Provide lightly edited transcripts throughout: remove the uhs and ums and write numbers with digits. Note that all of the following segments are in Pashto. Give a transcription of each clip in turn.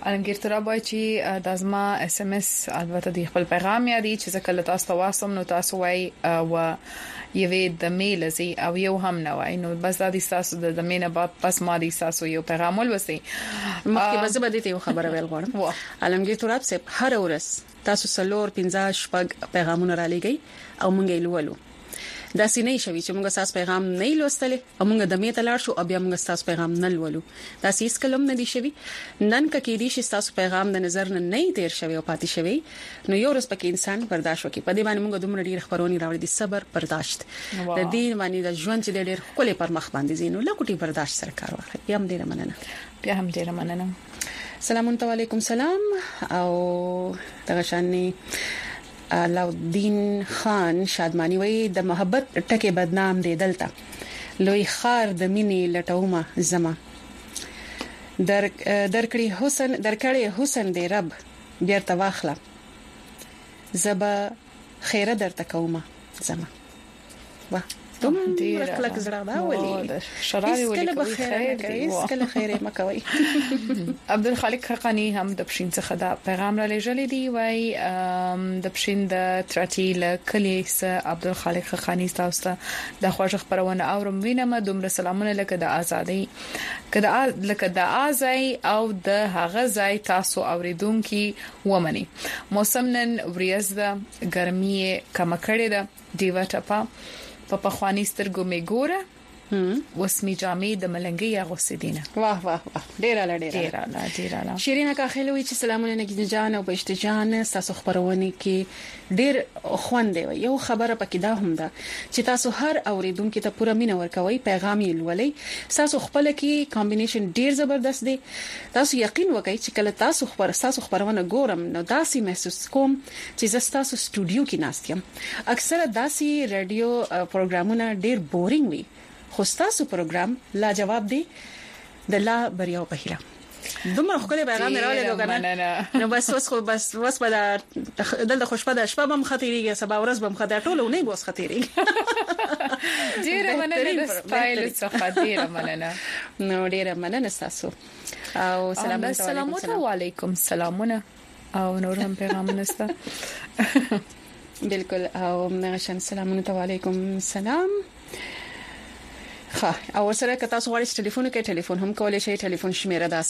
علمگیر ترابای چې د ازما اس ام اس البته د خپل پیغام یادي چې کله تاسو تاسو نو تاسو وای او یوې د میل زی او یو هم نه وای نو بس د تاسو د مینه بعد پس ما د تاسو یو پیغام ولوسي مخکې به زه به دې یو خبره ویل غواړم علمگیر تراب سپ هر ورځ تاسو سلور 15 شپږ پیغامونه را لګي او مونږ یې لولو دا سینې شوي چې موږ تاسو پیغام نه لوستلې او موږ د میته لاړ شو او بیا موږ تاسو پیغام نه لولو دا سیس کلم نه دي شوي نن کې دي چې تاسو پیغام د نظر نه تیر شوی او پاتې شوی نو یو ورځ پکې انسان برداشت وکړي په دې باندې موږ دومره ډیر خبرونه راوړي دي صبر برداشت د دې باندې د ژوند چې ډیر خپل پر مخ باندې زینو لکوټي برداشت سره کار واخلي بیا هم ډیر مننه سلام علیکم سلام او دغه شانې علاءالدین خان شادمانی وی د محبت ټکي بدنام دی دلته لوی خار د مینې لټومه زما درکړي حسن دی رب بیرته واخله زبا خیره درته کومه زما واه دوم رکلک زړه دا ولي شراري ولي کله خیره مکوي عبدالخالق خقانی هم د پښین څخه دا پیغام را لېږلی دی وای د پښین د ترټیل کلیس عبدالخالق خقانی تاسو ته د خوښ خبرونه اورم وینم دومره سلامونه لکه د ازادي لکه د ازای او د هغه ځای تاسو اوریدونکو ومني موسم نن وریځ د ګرمي کم کړي ده دیوا ټپا په پخوانی سترګو می ګوره وسمي جامې د ملنګي غوسیدینه واه واه واه ډیره شیرینه کاخلوي چې سلامونه نګی جان او بهشت جان تاسو خبرونه کې ډیر خوند دی یو خبره پکې دا هم ده چې تاسو هر اوریدونکو ته پوره مینه ورکوي پیغام یې لولي تاسو خپل کې کمبینیشن ډیر زبردست دی تاسو یقین وکړئ چې کله تاسو خبرونه ګورم نو داسي محسوس کوم چې تاسو سټوډیو کې ناست یم اکثره داسي رادیو پروګرامونه ډیر بورینګ وي خو تاسو پروګرام لا جواب دی د لا بریاو په هیله دومره خو کله پیغام راولې لګنه نو بس په دلته خوشبخته شپه بم خطرېږي سبا ورځ بم خطر ټوله نه بوس خطرېږي ډیره مننه سټایل څخه ډیره مننه نو ډیره مننه تاسو او سلام علیکم سلامونه او نور هم پیغامونه ستا بالکل او نغشن سلام علیکم سلام او سره که تاسو غواړئ ټلیفون کې ټلیفون هم کولای شئ ټلیفون شمیره ده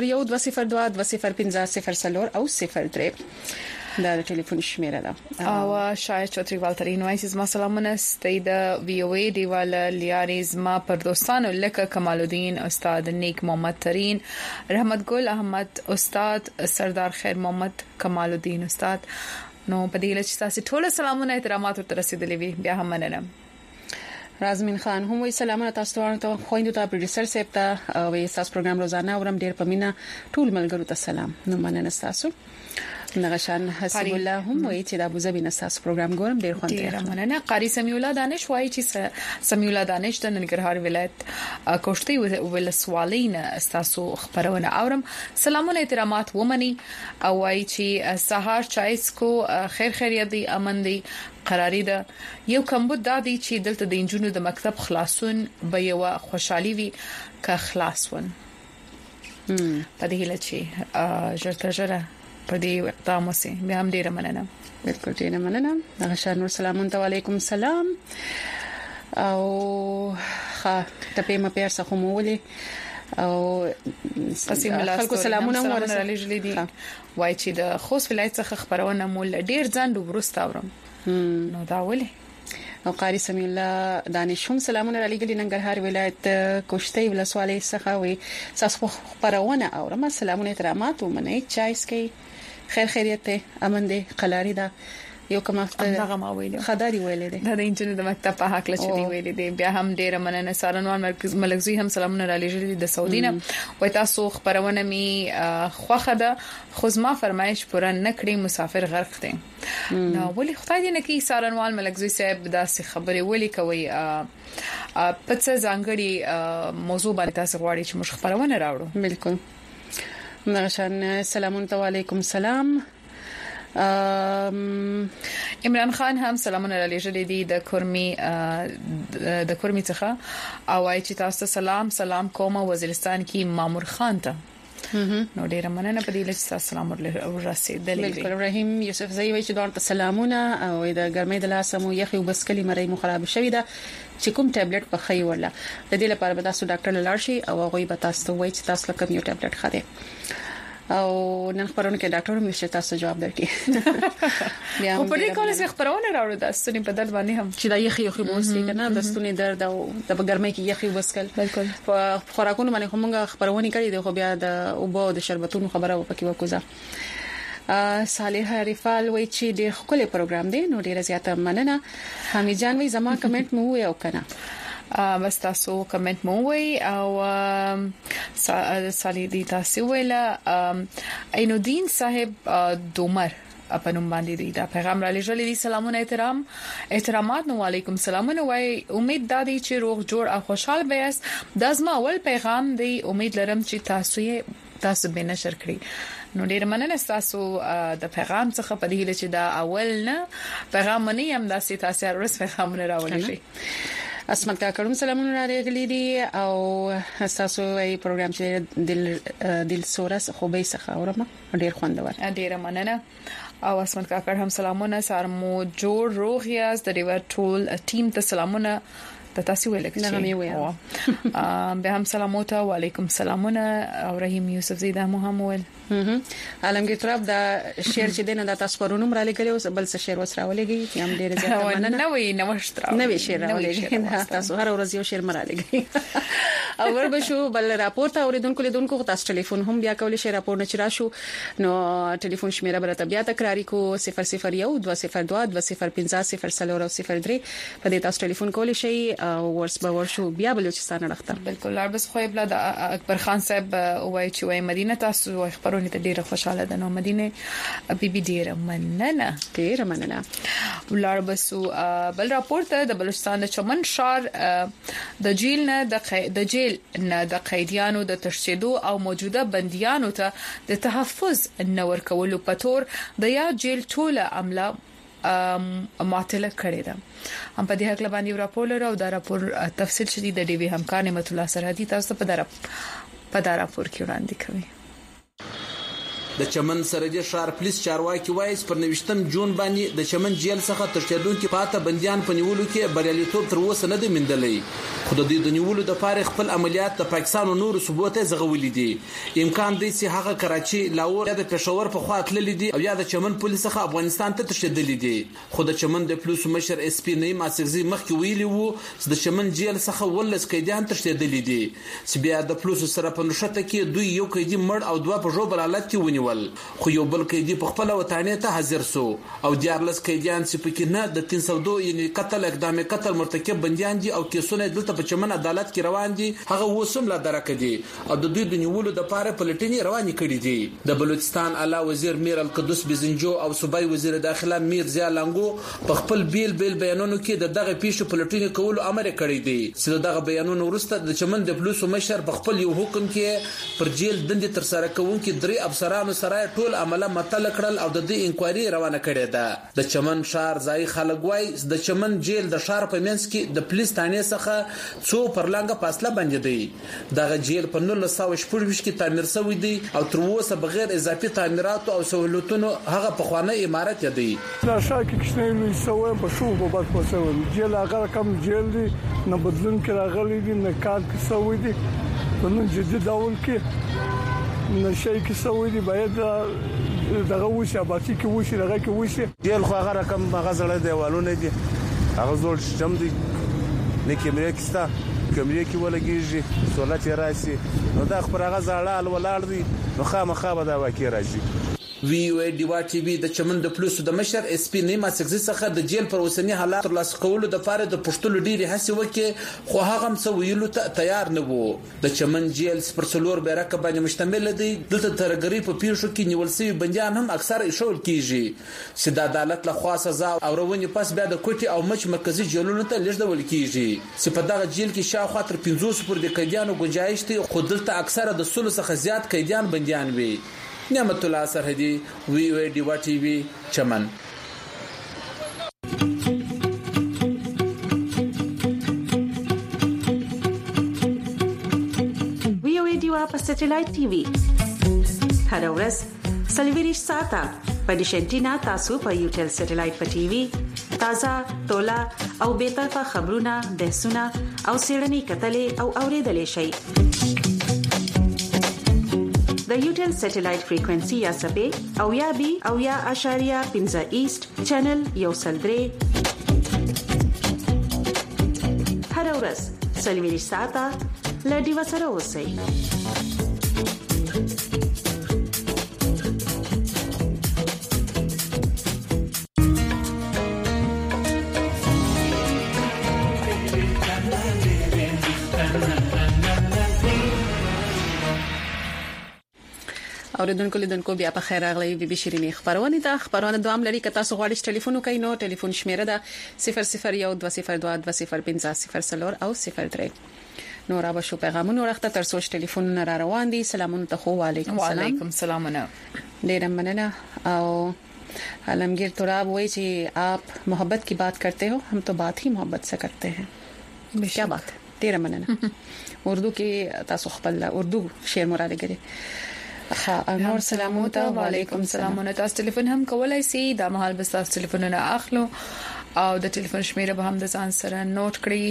0012022040 او 03 دا ټلیفون شمیره ده او شاید چوتری والترین وایسز ما سلامونه ستید وی او ای دیوال لیاریز ما پر دوستانو لکه کمال الدین استاد نیک محمد ترین رحمت ګل احمد استاد سردار خیر محمد کمال الدین استاد نو په دې لچ تاسو ټول سلامونه احترامات ورته رسیدلې وي بیا هم مننه رازمین خان هم وی سلامونه تاسو ته خويندو ته پروډوسر صاحب ته او تاسو پروګرام روزانه اورم ډیر پمینه ټول ملګرو ته سلام نو مننه تاسو نغشان حسب الله هم وی چې د ابوظبي نساس پروګرام ګورم ډیر خوند ډیر مننه قاری سمیع الله دانش وای چې سمیع الله دانش د ننګرهار ولایت کوشتي ولسوالین تاسو خبرونه اورم سلامونه احترامات ومني او وای چې سهار چایس کو خیر خیریت دی امن دی قراری ده یو کمبود دادی چې دلته د انجونو د مکتب خلاصون به یو خوشحالي وي که خلاصون په دې لچې ژړه په دې اقدام وسي بیا هم ډیره مننه بالکل ډیره مننه دغه شان سلام علیکم سلام او ټپې ما پیر څخه مولي او قسم الله خلکو سلامونه ورسېږي دي وای چې د خوست ولایت څخه خبرونه مول ډیر ځان ورسته اورم نو دا ولي او قاری سمیع الله دانش هم سلامونه علی ګل ننګرهار ولایت کوشتي ولسوالۍ څخه وي تاسو خبرونه اورم سلامونه احترامات ومنه چایس کې خیر خیریت امن دي قلاری دا یو کومه دغه ما ویل خدای ویلې ده د انجن د مکتب په حق لچ دی ویلې دي بیا هم ډیره مننه سارنوال مرکز ملکزی هم سلامونه را لېږلي د سعودینه وای تاسو خبرونه می خوخه ده خو زما فرمایش پوره نکړي مسافر غرق دي نو ولي خدای دې نه کی سارنوال ملکزی صاحب داسې خبرې ولي کوي پڅ ځانګړي موضوع باندې تاسو غواړئ چې مش خبرونه راوړو بالکل نغشان سلام علیکم سلام عمران خان هم سلامونه را لېږلي دي د کورمی څخه او وايي چې تاسو سلام کوم وزیرستان کې مامور خان ته نو ډیر مننه په دې لږ سلام ورسېدلې. بالکل رحیم یوسف زئی وی چې دوه سلامونه او د ګرمۍ د لاسه مو یخي وبسکلی مری مو خراب شوی دا چې کوم ټابلیټ په خی ولا د دې لپاره به تاسو ډاکټر لاړ شئ او هغه به تاسو وایي چې تاسو کوم یو ټابلیټ خاله او نن خبرونه کې ډاکټر مې چې تاسو جواب درکړي. بیا په دې کال څخه خبرونه راوړل د ستوني په درد باندې هم چې د یخي موسلی کنه د ستوني درد او د ګرمۍ کې یخي وبسکل. بالکل په خوراکونو باندې کومه خبرونه کړې دي خو بیا د اوبو د شربتونو خبره وکړو وکړه. صالح رفال وای چې د خپل پروګرام دی نو ډیره زیاته مننه. حمید جان وای زما کمنټ مو وای او کنه بس تاسو کمنټ مو وای او صالح دی تاسو ویلا عینالدین صاحب دومر اپنوم باندې دی دا پیغام را لېږلی دي. سلامونه احترامات نو علیکم سلامونه وای امید دادی چې روغ جوړ او خوشحال بیاست. دا زما اول پیغام دی امید لرم چې تاسو به نشر کړئ. نو ډیر مننه تاسو د پیغام څخه په دې چې دا اول نه پیغام نه یم دا تاسو ورس پیغام نه راوړی شي. اسمت کا کوم سلامونه را لګلی دي او تاسو ای پروګرام چې دل سورس خوبې څخه اورم ډیر خوندور. ډیر مننه او اسمت کا هم سلامونه سار مو جوړ روغ یاست د ریور ټول ټیم ته سلامونه تاسو ویل کې به هم سلامونه و علیکم سلامونه او رحیم یوسف زیدا محمد عالمګي تراب دا شعر چې دینه د تاسو پرونم را لګلی او بل څه شعر وسره ولګي یم ډیر زیات مننه. نوې شعر راولګي تاسو هر ورځ یو شعر مرا لګي او وربشو بل راپورټ اوریدونکو تاسو ټلیفون هم بیا کولای شئ راپور نه چرآ شو نو ټلیفون شمیره برته بیا تکراری کو 001 202 205 003 په دې تاسو ټلیفون کولای شئ او ورس به ورشو بیا بلوچستان راخته. بالکل لاربس خو بلاد اکبر خان صاحب وای چې وای مدینه تاسو خبرونه ته ډیره خوشاله ده. نو مدینه بيبي ډیره مننه لاربس بل راپورټ د بلوچستان د چمن شار د جیل نه د قیدیانو د ترشیدو او موجوده بنديانو ته د تحفظ نور کولو په تور د یا جیل ټوله عمله معطله کړې ده. هم په دې حق باندې راپور لرو دا راپور تفصیل شدید د ډي وی همکار نعمت الله سرحدي تاسو په دا راپور کې وړاندې کوي. د چمن سرحدي ښار پولیس چارواکي وایي پر 29 جون باندې د چمن جیل څخه ترشیدونکو پاته بنديان په نیولو کې بریالیتوب تر اوسه نه دی مندلې. خو د دې د نیولو د پاره خپل عملیات د پاکستان او نور صوبوته زغولې دي. امکان دی چې هغه کراچي لاهور یا د پېښور په خوا تللې دي او یا د چمن پولیس څخه افغانستان ته ترشیدلې دي. خو د چمن د پولیس مشر اس پی نیم اسغزي مخکې ویلي وو چې د چمن جیل څخه ولس قیدیان ترشیدلې دي چې بیا د پولیس سره په نشته کې دوی یو قیدی مړ او دوه په جوړ حالت کې ونیول. خو یو بل قیدی په خپل وطن ته حاضر سو او دیارلس قیدیان چې پکې نه د 302 یعنی قتل اقدام قتل مرتکب بنديان دي او کیسونه دلته په چمن عدالت کې روان دي. هغه وسم لا درکه دي او د دوی د نیولو د پاره پلټنې روانې کړې دي. د بلوچستان اعلی وزیر میر القدس بزنجو او صوبای وزیر داخله میر ضیا لنګو په خپل بیل بیانونو کې دغه پیښو پلټنې کول امر کړی دی. چې دغه بیانونو وروسته د چمن د پولیسو مشر په خپل یو حکم کې پر جیل دندې تر سره کوونکي درې افسرانو سره ټول عمله متل کړل او د دې انکوایري روانه کړې ده. د چمن شهر ځای خلک وای د چمن جیل د شهر په منځ کې د پولیس تانې څخه څو پرلنګه فاصله باندې دی. دغه جیل په 1914 کې تعمیر شوی دی او تر اوسه بغیر اضافي تعمیرات او سہولتونو هغه په خوانه عمارت دی. دا شاکه کښنه سوې په شو په باد پوسو جیل هغه کم جیل دی نه بدلون کې راغلي دي نه کار کې سوې دي په نن جدي ډول کې نشي کې سوې دي باید دغه وشه باتی کې وشه دغه کې وشه جیل خو هغه رقم غزړه دیوالونه دي هغه زول شم دي نه کیمرې کستا کیمرې کې ولګيږي سولات راسي نو دا خبره هغه زړه ولاړ دي نو خامخا به دا واقع راځي. وی او ډیوا ټي وی د چمن د پولیسو د مشر اس پی نیم اسغزي څخه د جیل پر اوسنی حالات تر لاس کولو د پاره د پښتون ډیری هڅه وکړي خو هغه هم څه ویلو ته تیار نه وو. د چمن جیل پر څلور بیرکه باندې مشتمل دی. دلته ترګری په پیښو کې نیول شوی بنديان هم اکثر ایشول کیږي چې د عدالت له خوا سزا او رواني پس بیا د کوټي او مچ مرکزی جیلونو ته لږ کیږي چې په دغه جیل کې شاوخوا تر 500 پر د قیدیانو گنجائش دی. خو دلته اکثر د 100 څخه زیات قیدیان بنديان وي. نعمت الله سرحدي وی او ډیوا ټي وی چمن. وی او ډیوا په سټلایټ ټي وی هر ورځ سلویریش ساعته په ډیشنټینا تاسو په یوټل سټلایټ په ټي وي تازه تولا او به طرفه خبرونه بحثونه او سیړنی کتلې او اوریدلې شي د یوټل سټلایټ فریکوئنسي یا سبې او یا بي او یا اشاریه 15 ایست چینل یو سلدري هر ورځ سلویریش ساعته لډي وسره اوسئ اوریدونکو لیدونکو بیا په خیر راغلی بي بي شيرينې خبرونه ته خبرونه دوام لري که تاسو غواړئ ټلیفون وکړئ نو ټلیفون شمیره ده 0012022050 او 03 نو را به شو پیغامونه ورخته تر څو ټلیفون را روان دي سلامونه ته خو وعلیکم السلام وعلیکم السلام ډیر مننه او عالمگیر تراب वही چې आप मोहब्बत की बात करते हो हम तो बात ही मोहब्बत से करते हैं क्या बात है ډیر مننه اردو کې تاسو خپل اردو شعر مراد لري انور سلامونه وعلیکم السلام تاسو ټلیفون هم کولای شئ دا مهال به تاسو ټلیفونونه اخلو او د ټلیفون شمیره به هم د ځان سره نوٹ کړئ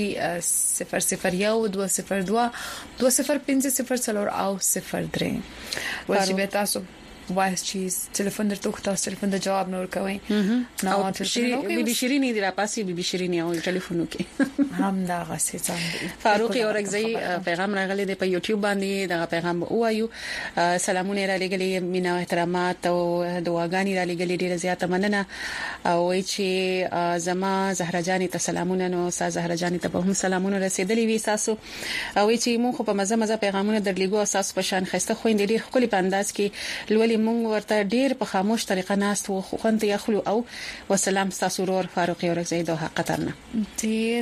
0012020500 او 03 ورته به تاسو وایس چیز ټلیفون درته تاسو ټلیفون د جواب نور کوي نو بي بي شيرينې دی را پاسي بي بي شيرينې او ټلیفون کې هم دا غسي ځان فاروق اورګزئی پیغام راغلی دی په یوټیوب باندې دا پیغام وایو سلامونه را لګلې مینا احترامات او دعاګانی را لګلې ډیره زیاته مننه او چې زما زهرا جانې ته سلامونه نو زهرا جانې ته هم سلامونه رسیدلې وي تاسو او چې مونږ په مزه پیغامونه درلګو اساس په شان خسته خويندې ډیر خولي په انداز کې لولي مونږ ورته ډیر په خاموش طریقه ناست وو خوند یخلو او وسلام تاسو ورور فاروق اورګزئی دوه قطرنا ډیر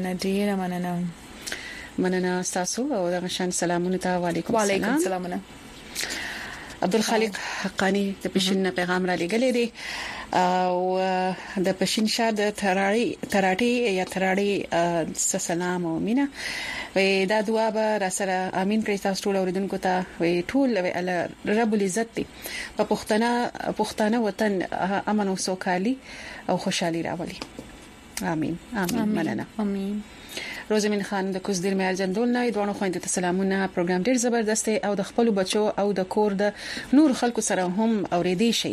مننه تاسو او د شان سلامونه ته وعلیکم السلام عبدالخالق حقانی د پښین پیغام را لګلې دي او د پښین شاه د تراټي سلام او مینا وې دا دعا به را سره امين پرې تاسو ټول اوریدونکو ته وې ټول رب العزت دی په پښتانه وطن امن او سوکالي او خوشحالي راولي امين مننه امين روزمن خان د کوزدیر مې ارجندول نه دوه خويندې ته سلامونه پروګرام ډیر زبردست او د خپل بچو او د کور د نور خلکو سره هم اوریدي شي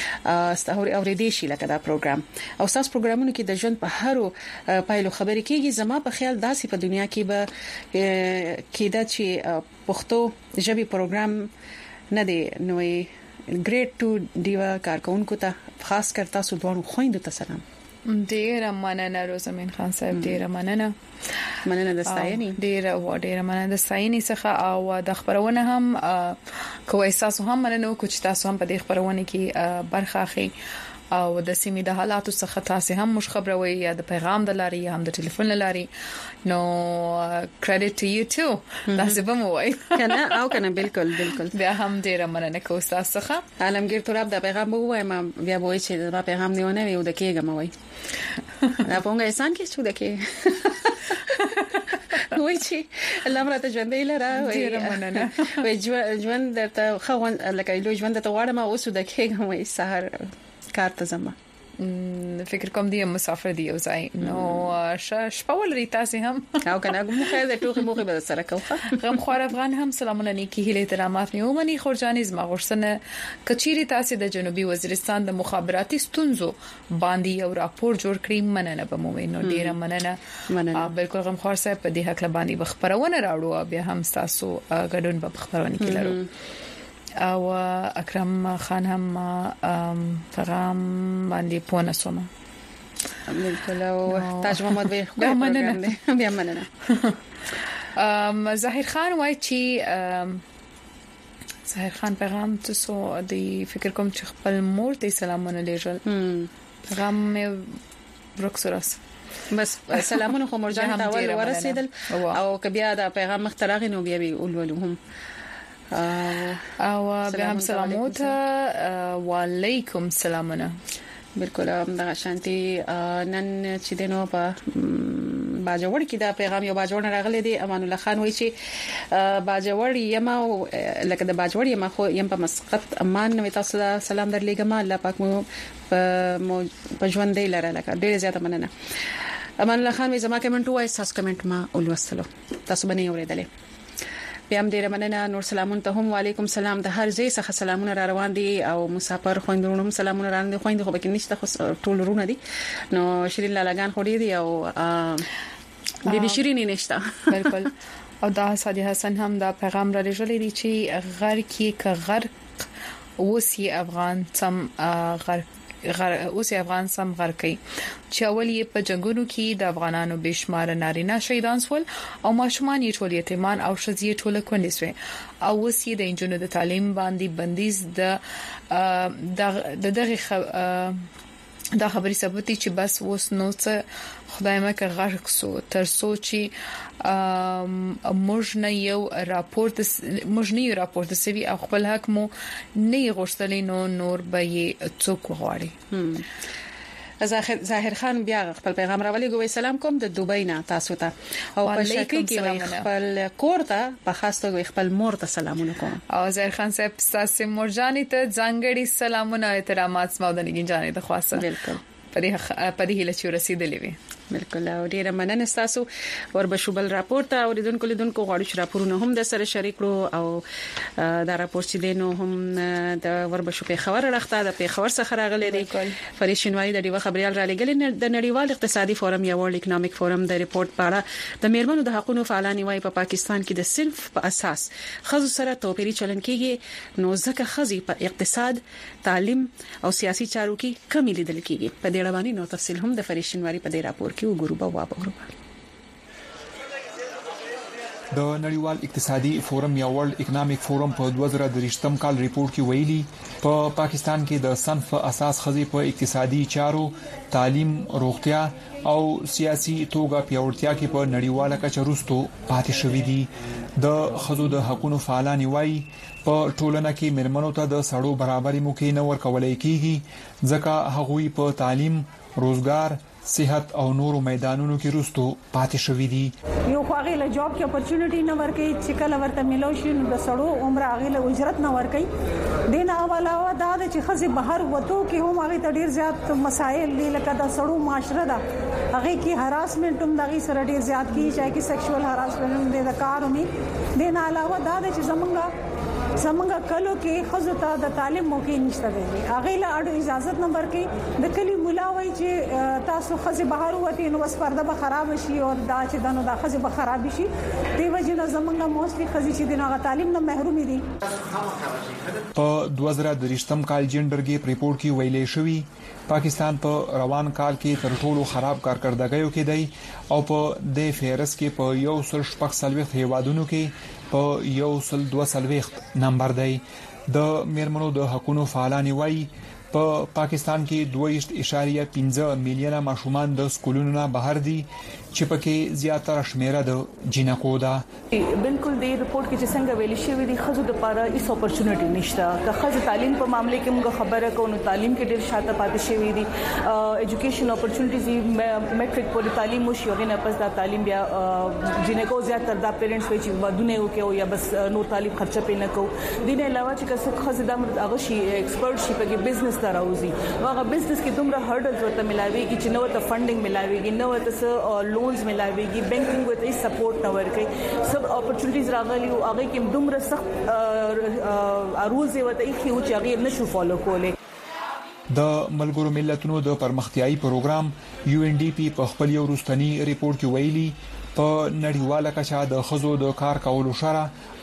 لکه دا پروګرام او تاسو پروګرامونو کې د ژوند په هرو پایلو خبرې کیږي زما په خیال داسې په دنیا کې به کېدا چې پښتو ژبه پروګرام نه دی نوې ګریډ 2 دیوا کارکونکو ته خاص کر تاسو دوه خويندو ته سلام ډیر مننه روزمن خان صاحب ډیر مننه د ستاینې ډیر مننه د ستاینې څخه او د خبرونه هم کوي تاسو هم مننه کوم چې تاسو هم په دې خبرونه کې برخه اخلي او د سیمې د حالاتو څخه تاسو هم مش خبروي یا د پیغام د لاري یا هم د ټلیفون لاري نو کریډټ ټو یو ټو تاسو به مو وای کنه بالکل بیا هم ډیر مننه کوم تاسو څخه عالمگیر تراب دا پیغام وای ما بیا وای چې دا پیغام نیونه وي د کېګم وای دا پونګه انسان کې څه دکې وای چې لمرته ژوندې لره ډیر مننه وای ژوند درته خو لکه لوی ژوند ته واړم او سود کېګم وای سحر کارت زما فکر کوم دی مسافر دی او ځای نو شپول ریتا سي هم او کنه موږ د ټوخي موږ به سره کوخه غم خوار افغان هم سلامونه نیکی هله احترامات نیومني خورجاني زما غوښتنه کچيري تاسو د جنوبي وزیرستان د مخابراتي ستونزو باندې یو راپور جوړ کړی مننه به مو وینو ډیره مننه بالکل غم خوار صاحب په دې حق باندې بخبرونه راوړو بیا هم تاسو غډون په خبرونه کې لرو او اکرم خان هم پیغام باندې پونه سوم بالکل او تاج محمد بیا مننه ظاهر خان وای چې ظاهر خان پیغام تاسو د فکر کوم چې خپل مور ته سلامونه لېږل پیغام مې ورکسورس بس سلامونه خو مرجان ته ورسېدل او کبیا دا پیغام مختراغ نو بیا ولولهم او بیا هم سلامونه وعلیکم سلامونه بالکل دا شانتي نن چې دینو په باجوړ کې دا پیغام یو باجوړ راغلی دی. امان الله خان وایي چې باجوړ یم لکه د باجوړ یم خو یم په مسقط امان نو تاسو سلام درلېګم. الله پاک مو په ژوند دی لره لکه ډېر زیاته مننه. امان الله خان وایي زما کمنټ وایي تاسو کمنټ ما ولوستلو تاسو باندې اورېدلې. بیا هم ډیر مننه. نور سلامون ته هم وعلیکم سلام. د هر ځای څخه سلامونه را روان دي او مسافر خويندونو هم سلامونه را روان دي. خويند خو به کې نشته خو ټول رونه دي. نو شیرین لالاګان خو دي او بیبي شیرین نشته. بالکل. او دا سادي حسن هم دا پیغام را لېږلی دی چې غر کې ک غرق اوسي افغان سم اوس افغان سم غر کوي چې اول یې په جنگونو کې د افغانانو بشمار نارینه شهیدان سول او ماشومان یې ټول یتیمان او شذي ټول کونډې سوي او اوس یې د انجونو د تعلیم باندې بندیز د دغه دا خبري ثبوتي چې بس اوس نو څه خدای مکه غرق سو تر سوچي موږ نه یو راپورټ سوي او خپل حق مو نه غوښتلې نو نور به یې څوک غواړي. ظاهر خان بیا خپل پیغام راولي ګوي سلام کوم د دوبۍ نه تاسو ته او په شکل کې خپل کور ته په خاص توګه خپل مور ته سلامونه کوم. او ظاهر خان صاحب تاسو مورجاني ته ځانګړي سلامونه او احترامات سمودنګ جانې د خاصه. بالکل په دې هله چې رسیدلې وي. بالکل او ډیره مننه تاسو وربشوبل راپورټ او لیدونکو غواړو چې راپورونه هم د سره شریک کړو او دا راپورټ چې دینو هم د وربشو په خبر راخته د په خبر څخه راغلي دی. فرید شینواری د ډیوه خبريال را لګل د نړیوال اقتصادي فورم یا ورلد اکونومیک فورم د ریپورت په اړه د میرمنو د حقوقو فعالان وايي په پاکستان کې د صنف په اساس خزو سره توپیری چلن کیږي نو ځکه خزي په اقتصاد تعلیم او سیاسي چارو کې کمی لیدل کیږي. په دې اړه باندې نو تفصیل هم د فرید شینواری په دې راپور کې وګورو. د نړیوال اقتصادي فورم یا ورلد اکونومیک فورم په 2023 کال ریپورت کې ویلي په پاکستان کې د صنف اساس خزي په اقتصادي چارو تعلیم روغتیا او سیاسي توګه پیاوړتیا کې په نړیواله کچه وروسته پاتې شوې دي. د خزو د حقوقو فعالان وايي په ټولنه کې مرمنو ته د سړو برابرۍ موقع نه ورکولای کیږي ځکه هغوی په تعلیم روزګار صحت او نورو میدانونو کې رستو پاتې شوې دي. یو خو هغه له جاب کې اپورچونټی نه ورکي چې کله ورته ملو شي نو د سړو عمر هغه له اجرت نه ورکي. دین علاوه دا چې خزي بهر وته کې هم هغه ته ډیر زیات مسایل دي لکه د سړو معاشره ده هغه کې هراسمنت هم دغه سره ډیر زیات کی چې کی سیکشوال هراسمنت هم د کارومي. دین علاوه دا چې زمونږ کلو کې خزو ته د تعلیم موقع نشته دی. هغه له اړو اجازه نه ورکي د کلی مولا وای چې تاسو خزي بهر وته نو بس پرده به خراب شي او دا چې دنو د خزي به خراب شي دی وجه نه زمونږ موستلی خزي چې دغه تعلیم نه محروم دي. په 2023 کال جنډرګي ریپورت کې ویلې شوی پاکستان په روان کال کې تر ټولو خراب کارکړدګیو کې دی او په د فهرست کې په یو سل شپږ سلويخت هیوادونو کې په یو سل 2 نمبر دی. د میرمنو د حقوقو فعالان وايي په پاکستان کې 2.15 میلیونه ماشومان د سکولونو نه بهر دي چې پکې زیاتره شمیره د جنکو ده. بالکل د ریپورت کې چې څنګه ویل شوی دی خزو د پاره هیڅ اپورچونټی نشته. که خزو تعلیم په معاملې کې موږ خبره کوو نو تعلیم کې ډیر شاته پاتې شوی دي. ایجوکیشن اپورچونټیز میټریک پورې تعلیم وشي او نه پس دا تعلیم بیا جنکو زیاتره د پیرنټس وی چې ودونه وکړو یا بس نو تعلیم خرچه پې نه کوو. دین علاوه چې خزو د هغه شي ایکسپرت شي په بزنس تراوزی هغه بزنس کې دومره هرډلز ورته ملاويږي چې نو ته فندینګ ملاويږي نو ته لونز ملاويږي بانکینګ وته سپورټ نه ورکي سب اپورچونټیز راغلي او هغه کې دومره سخت رولز وته چې هغه نشو فالو کولای. د ملګرو ملتونو د پرمختیايي پروګرام UNDP په خپل یو وروستنی ریپورت کې ویلي په نړیواله کچه د خزو د کار کولو شره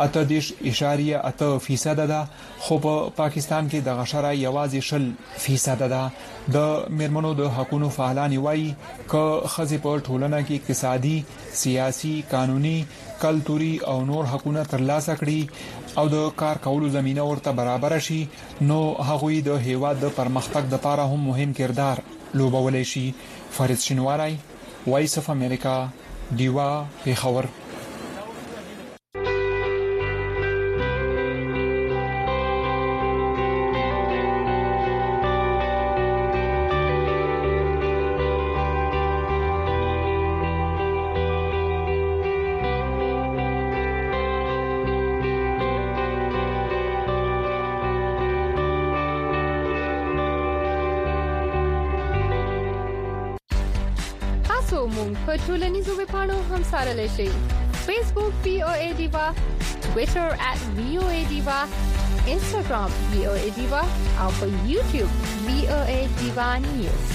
8.8% ده خو په پاکستان کې د غشره یوازې 0% ده. د میرمنو د حقوقو فعالان وايي ک خزي په ټولنه کې اقتصادي سیاسي قانوني کلتوري او نور حقوقونه ترلاسه کړي او د کار کولو زمينه ورته برابر شي نو هغوی د هیواد د پرمختګ لپاره هم مهم کردار لوبولای شي. فرید شینواری وایس اف امریکا دیوا پیښور. مونږ په ټولنیزو ویبپاڼو هم سره شئ. Facebook VOA Diva, Twitter @VOA Diva, Instagram VOA Diva او په YouTube VOA Diva News.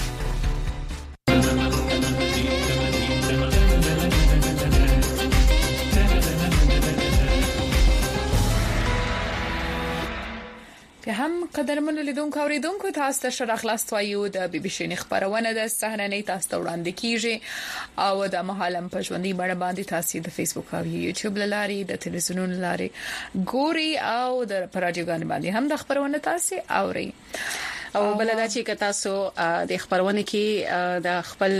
که هم قدرمن لیدونکو اوریدونکو تاسو ته شر اخلاص توایو د بي بي سي خبرونه د صحنه تاسو ته وړاندې کیږي او د محلم په ژوندۍ بڼه باندې تاسو د فیسبوک او یوټیوب لاري د تلویزیون لاري ګوري او د پراجګان باندې هم د خبرونه تاسو اوري او بلدا چې تاسو د خبرونه کې د خپل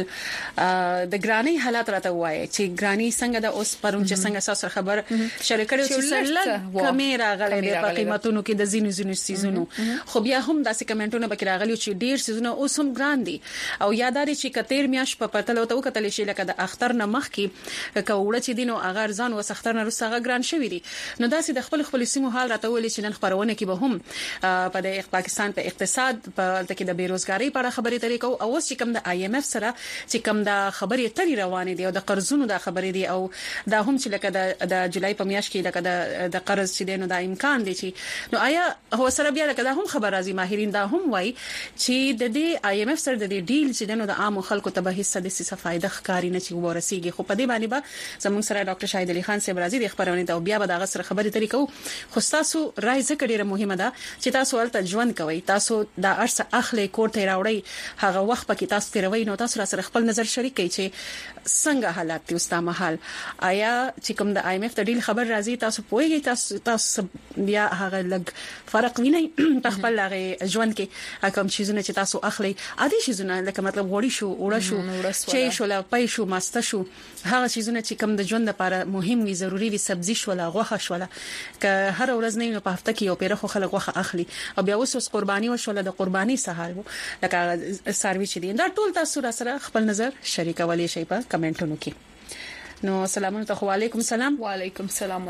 د ګرانی حالات راته وایي چې ګرانی څنګه د اوس پرون چې څنګه تاسو خبر شریک کړو چې لږ کمیره غلې په قیمتونو کې د زینو سيزونو خو بیا هم داسې کمنټونه به راغلي چې ډیر سيزونه اوس هم ګران دي او یاداري چې کتیر میاش په پتلو ته وکتل شي لکه د اختر نه مخ کې کوړه چې دینو اگر ځان وس اختر نه رسغه ګران شوی دي نو داسې د خپل سیمو حال راته ولې چې نن خبرونه کې به هم په پاکستان په اقتصاد په تکي د بیروزګاری په اړه خبرې ترې کو او چې کوم د IMF سره چې کوم د خبرې ترې روانې دي او د قرضونو د خبرې دي او دا هم چې لکه د جولای په میاشت کې لکه د قرض چې دینو د امکان دي چې نو آیا هو سره بیا لکه دا هم خبر راځي ماهرین دا هم وایي چې د دې IMF سره د دې ډیل چې دینو د عام خلکو ته به حصہ د څه فائدہ ښکاری نه چې ورسیږي خو په دې باندې به زموږ سره ډاکټر شاهد علي خان صاحب راځي د خبرونه ته بیا به دا سره خبرې ترې کو خو تاسو راځي ذکر ډیره مهمه ده چې تاسو ولته ژوند کوي تاسو دا ارسه اخلي کوټه راوړی هغه وخت پکې تاسو تیروي نو تاسو سره خپل نظر شریک کړئ چې څنګه حالات دي اوسه مهال آیا چې کوم د IMF د ډیل خبر راځي تاسو پوهیږئ تاسو بیا هغه لګ فرق ویني په خپل هغه ژوند کې کوم چیزونه چې تاسو اخلي عادي چیزونه لکه مطلب وړي شو وړه شو چې شو لا پي شو ماسته شو هغه چیزونه چې کوم د ژوند لپاره مهم وي ضروری وي سبزي شو لا غوخه شو لا که هر ورځ نه په هفته کې یو پیره خو خلک غوخه اخلي او بیا اوس قرباني وشول د قرباني سهار وو لکه سروي چې دي دا ټول تاسو را سره خپل نظر شریکولای شئ په کمنټونو کې نو سلام علیکم السلام وعلیکم السلام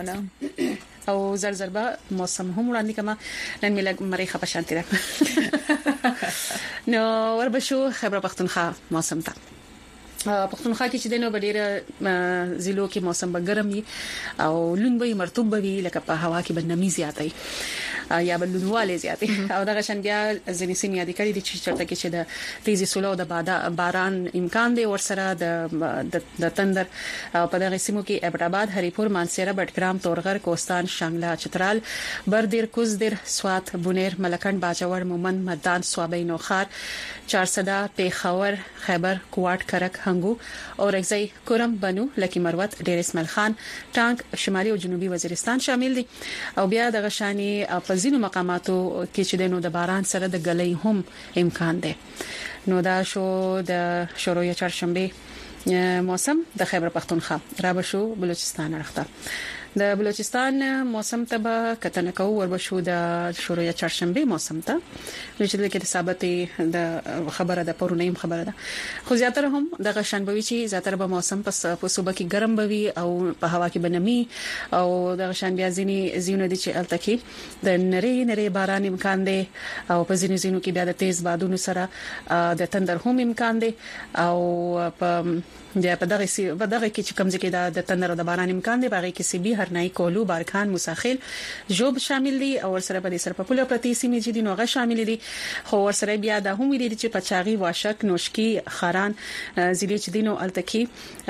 او زرزربا موسم هم وړاندې کما نن ملګ مریخه په شانتي ده نو وربشو خبر پختونخوا موسم ته پختونخوا کې چې دنه ډیره ضلعو کې موسم به ګرم وي او لوند به مرطوب وي لکه په هوا کې به نمی زیاتای یا بلونواله زیاتې او دغه شان بیا ځینې سیمې یاد کړي دي چې چرته کې چې د تیزی سولو د باران امکان دی ورسره د تندر په دغه سیمو کې ابټ آباد هریپور مانسیرا بټګرام تورغر کوستان شانګلا چترال بردیر کوزدر سوات بونیر ملکند باجوړ مومند مدان سوابې نوخار چارسدا پیښور خیبر کوټ کرک هنګو اورګزی کورم بنو لکی مروت ډیر اسماعیل خان ټانک شمالي او جنوبي وزیرستان شامل دي او بیا دغه شانی په ځینو مقاماتو کې چې دنو د باران سره د غلې هم امکان دی نو دا شو د شروع چهارشنبه موسم د خیبر پختونخوا را بشو بلوچستان راخته د بلوچستان موسم ته به کتنه کو ور بشو د شروع چهارشنبه موسم ته چې د ثابتې د خبره د پرونیم خبره ده خو زیاتره هم د غشنبوي چې زیاتره به موسم په صوبه کې ګرم بوي او په هوا کې بنمي او د غشن بیا زینو دي چې التکی د نری باران امکان دی او په زینو کې بیا د تیز بادونو سره د تندر هم امکان دی او بیا په دغه کې چې کمزې کې د تندر او د باران امکان دی باغې کې سبي هرنای کولو بارکان مساخیل جوب شامل دي او ورسره په دې سره په پوله پرتی سیمې چې دي نوغه شامل دي خو ورسره بیا د هم دي چې پچاغي واشک نوشکی خاران زیلی چې دینو التکی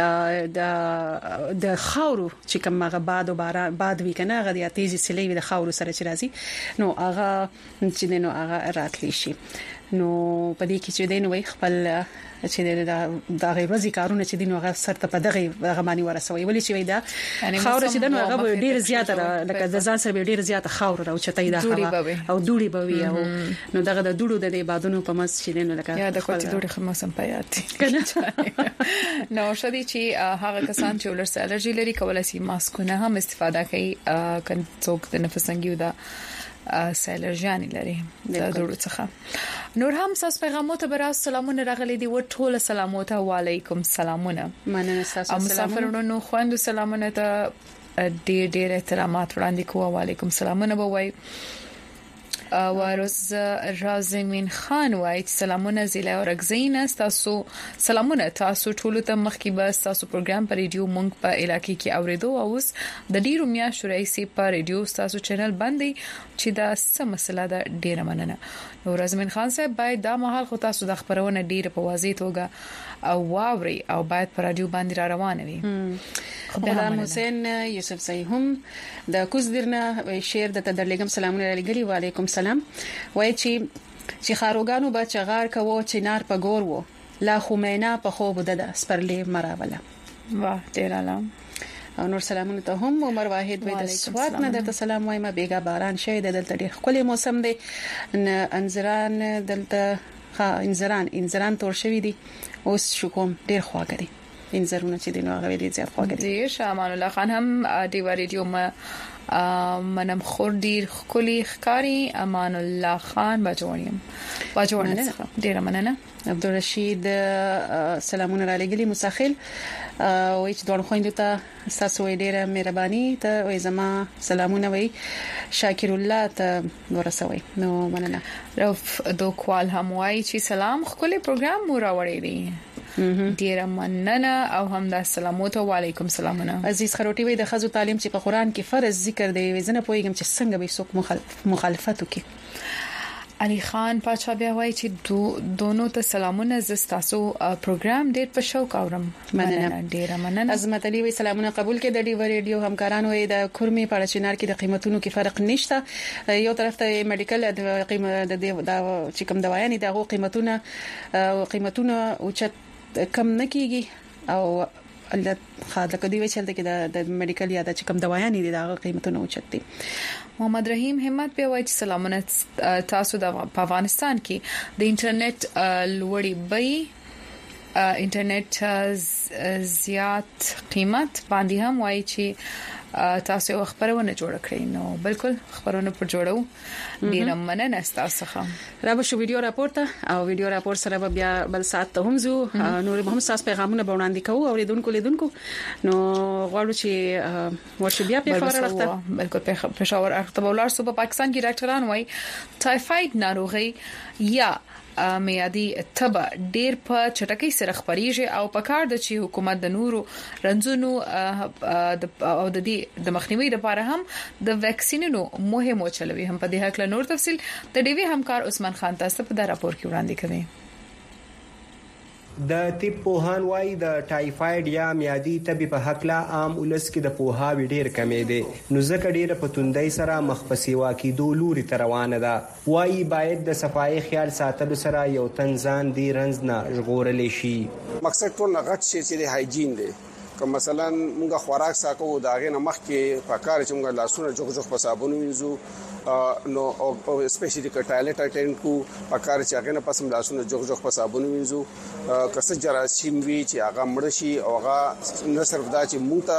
د خاورو چې کوم هغه باد او باد وی کنه هغه د تیزی سلی د خاورو سره چې راځي نو هغه چې دینو هغه راتلی شي نو په دې کې چې دینو خپل چې دا غیروزي کارونه چې دینو هغه سره په دغه غمانی ورسوي ولې چې دا خاور چې دنو هغه ډیر زیاته لکه د ځان سره ډیر زیاته خاور او چتای دا او دوړي بوي او نو دغه د دوړو د بادونو په مس چې دینو لکه یا د کوټي دوړي خمسم پیات نو شدي چې هغه کسان چې ولرسه الرجی لري کولای شي ماسکونه هم استفاده کوي کله څوک د نفس انګیو دا سالرجانی لري د دوړو څخه نور هم تاسو پیغامات برا سلامونه راغلي دي و ټول سلامات علیکم سلامونه مننه تاسو مسافرونو خوند سلامونه ته ډېر احترامات وړاندې کوم علیکم سلامونه بوي وروز رازمین خان وایي سلامونه زیله اورګزین تاسو سلامونه تاسو ټول ته مخکې بس تاسو پروګرام په ریډیو مونږ په علاقې کې اوریدو او اوس د ډیرو میاشتو راځي په ریډیو تاسو چینل باندې چې دا څه مسله ده ډیره مننه. نو رازمین خان صاحب باید دا مهال خو تاسو د خبرونه ډیره په واضح توګه او واوري او باید په رادیو باندې را روانه وي. غلام حسین یوسف صحیح هم د کوزدرنه شیر د تدرلګم سلامونه لګري وعلیکم سلام وای چې خاروګانو به چغار کوو چې نار په ګور وو لا خمینا په خوب ده سپرلی مراوله واه ډیر علام او نور سلامونه ته هم عمر واحد وې د سوات نه درته سلام وایم بیګا باران شوی د دلته ډیر خولي موسم دی انزران دلته انزران تور شوی دی اوس شکوم ډیر خواږه دی انزرونه چې دینو هغه ډیر زیات خواږه دي. شامان الله خان هم دی ریډیو منم خور ډیر خولي ښکاری امان الله خان بجوړیم ډیر مننه. عبدالرشید سلامونه را لګلی مساخل وای چې دوه خويندو ته تاسو ډیره مهرباني ته وای زما سلامونه وای شاکر الله ته ورسوي نو مننه. رف دوکوال هم وای چې سلام خولي پروګرام مو راوړی دی ډیره مننه او هم د سلامات او علیکم سلامونه. عزیز خروټي وای د خزو تعلیم چې په قران کې فرض ذکر دی وزنه پویګم چې څنګه به څوک مخالفت وکړي. علي خان پاچا بیا وای چې دونو ته سلامونه زستاسو پروګرام ډېر په شوق اورم. مننه ډیره مننه. عظمت علي وای سلامونه قبول کړي د ډي ریډیو همکارانو وای د کورمي په چینار کې د قیمتونو کې فرق نشته. یو طرف ته میډیکل د قیمت د چې کوم دوايان دغه قیمتونه او چت کم نه کیږي او الله خاطر کدی وی چلته کې د میډیکل یا د چې کوم دوايان دي د قیمتونو اوچت دي. محمد رحیم همت په وایي سلامونه تاسو د افغانستان کې د انټرنیټ لوړی بي انټرنیټ زیات قیمت باندې هم وایي چې تاسو خبرونه جوړ کړئ. نو بالکل خبرونه پر جوړو ډیر مننه تاسو ښه را به شو ویډیو راپورټ او ویډیو راپورټ سره بیا بل سات ته هم زو نور به هم تاسو پیغامونه وړاندې کوو او لیدونکو نو غواړو چې ورشي بیا په خبره راځه. بالکل پېښور اخته ولر صوبه پاکستان کې ډاکټران وایي ټایفاید ناروغي یا میادي تبه ډیر په چټکۍ سره خبريږي او په کار د چې حکومت د نورو رنځونو او د دې د مخنیوي لپاره هم د ویکسینونو مهم چلوي. هم په دې حق له نور تفصيل د ډي وی همکار عثمان خان تاسو په دا راپور کې وړاندې کړي. د طب پوهان وايي د ټایفاید یا میادي تبي په حق لا عام ولس کې د پوهاوی ډیر کمې دي نو ځکه ډیره په توندۍ سره مخ په سیوا کې دولوري روانه ده. وايي باید د صفای خیال ساتلو سره یو تنزان دی رنز نه ژغورل شي. مقصد ټول غټ شي چې د هایجین دی کوم مثلا موږ خوراک ساکو داغه نه مخ کې په کار چې موږ لاسونه جوخ په صابون وینځو نو او سپیشلی ک ټایلټ اټینډ کو په کار چې هغه نه پسم لاسونه جوخ په صابون وینځو کس جراثیم وی چې هغه مړ شي او هغه نه صرف دا چې موږ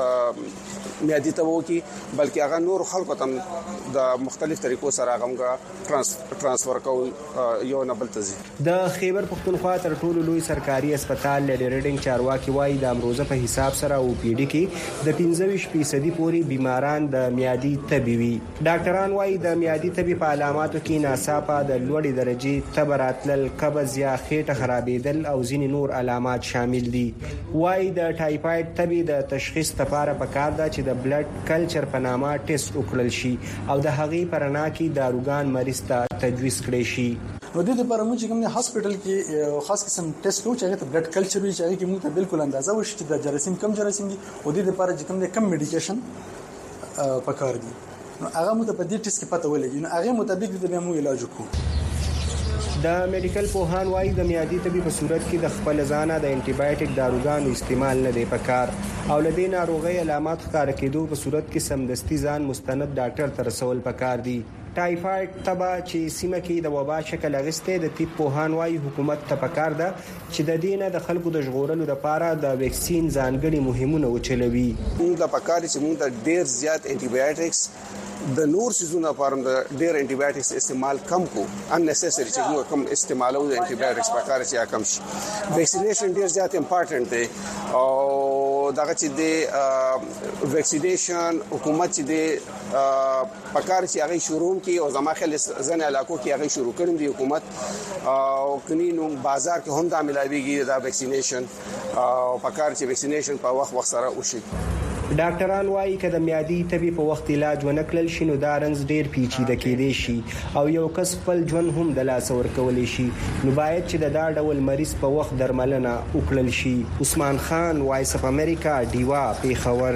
ته میادي ته وو کی بلکې هغه نور خلکو ته د مختلف طریقو سره هغه ترانسفر کو یو نه بل تزي. د خیبر پختونخوا تر ټولو لوی سرکاري هسپتال لیډریډینګ چارواکي وايي د امروزه په حساب سره او پی ډی کې د 15% پورې بیماران د میادي تبي وي. ډاکټران وايي د میادي تبي په علاماتو کې ناڅاپه د لوړې درجه تب راتلل قبض یا خېټه خرابېدل او ځینې نور علامات شامل دي. وايي د ټایفاید تبي د تشخیص لپاره پکار ده چې د بلډ کلچر په نامه ټیسټ وکړل شي او د هغې پرنا کې داروګان مریض ته تجویز کړي شي. نو د دې لپاره موږ کوم هسپټل کې خاص قسم ټیسټ کوو چې هغه ته بلډ کلچر وی چې هغه کې موږ ته بالکل اندازه وشي چې د جراثیم کم جراثیم دي او د دې لپاره چې کم میډیکیشن پکار دي. نو هغه موږ ته په دې ټیسټ کې پته ولګي نو هغه مطابق د به موږ علاج وکړو. د میډیکل پوهان وايي د میادي تبي په صورت کې د خپل ځانه د انټي بایوټیک داروګانو استعمال نه دی پکار او لدې ناروغي علامات ښکار کېدو په صورت کې سمدستي ځان مستند ډاکټر ته رسول پکار دي. ټایفاید تبه چې سیمه کې د وبا شکل اغسته د طب پوهان وايي حکومت ته پکار ده چې د دینه د خلکو د ژغورلو لپاره د ویکسین ځانګړي مهمونه وچلوي. موږ د پکار چې موږ د ډیر زیات انټي بایوټکس د نور سيزونو لپاره د ډیر انټي بایوټکس استعمال کم کو ان نیسسری چې موږ کم استعمالو د انټي بایوټکس پکار چې کم شي. ویکسینیشن ډیر زیات امپورټنت دی او دغه چې د ویکسینیشن حکومت چې د پکار چې هغه شروع کی او زما خل ځنه علاقو کې هغه شروع کړم دی حکومت او کني نو بازار کې هم دا ملاويږي دا ویکسینیشن او پکار چې ویکسینیشن په وخت سره وشي. ډاکټران وايي چې د میادي تبي په وخت علاج ونکړل شي نو دا رنځ ډیر پیچیده کېدی شي او یو کس خپل ژوند هم د لاس ورکول شي نو باید چې د دا ډول مریض په وخت درملنه وکړل شي. عثمان خان وایس اف امریکا دیوا پیښور.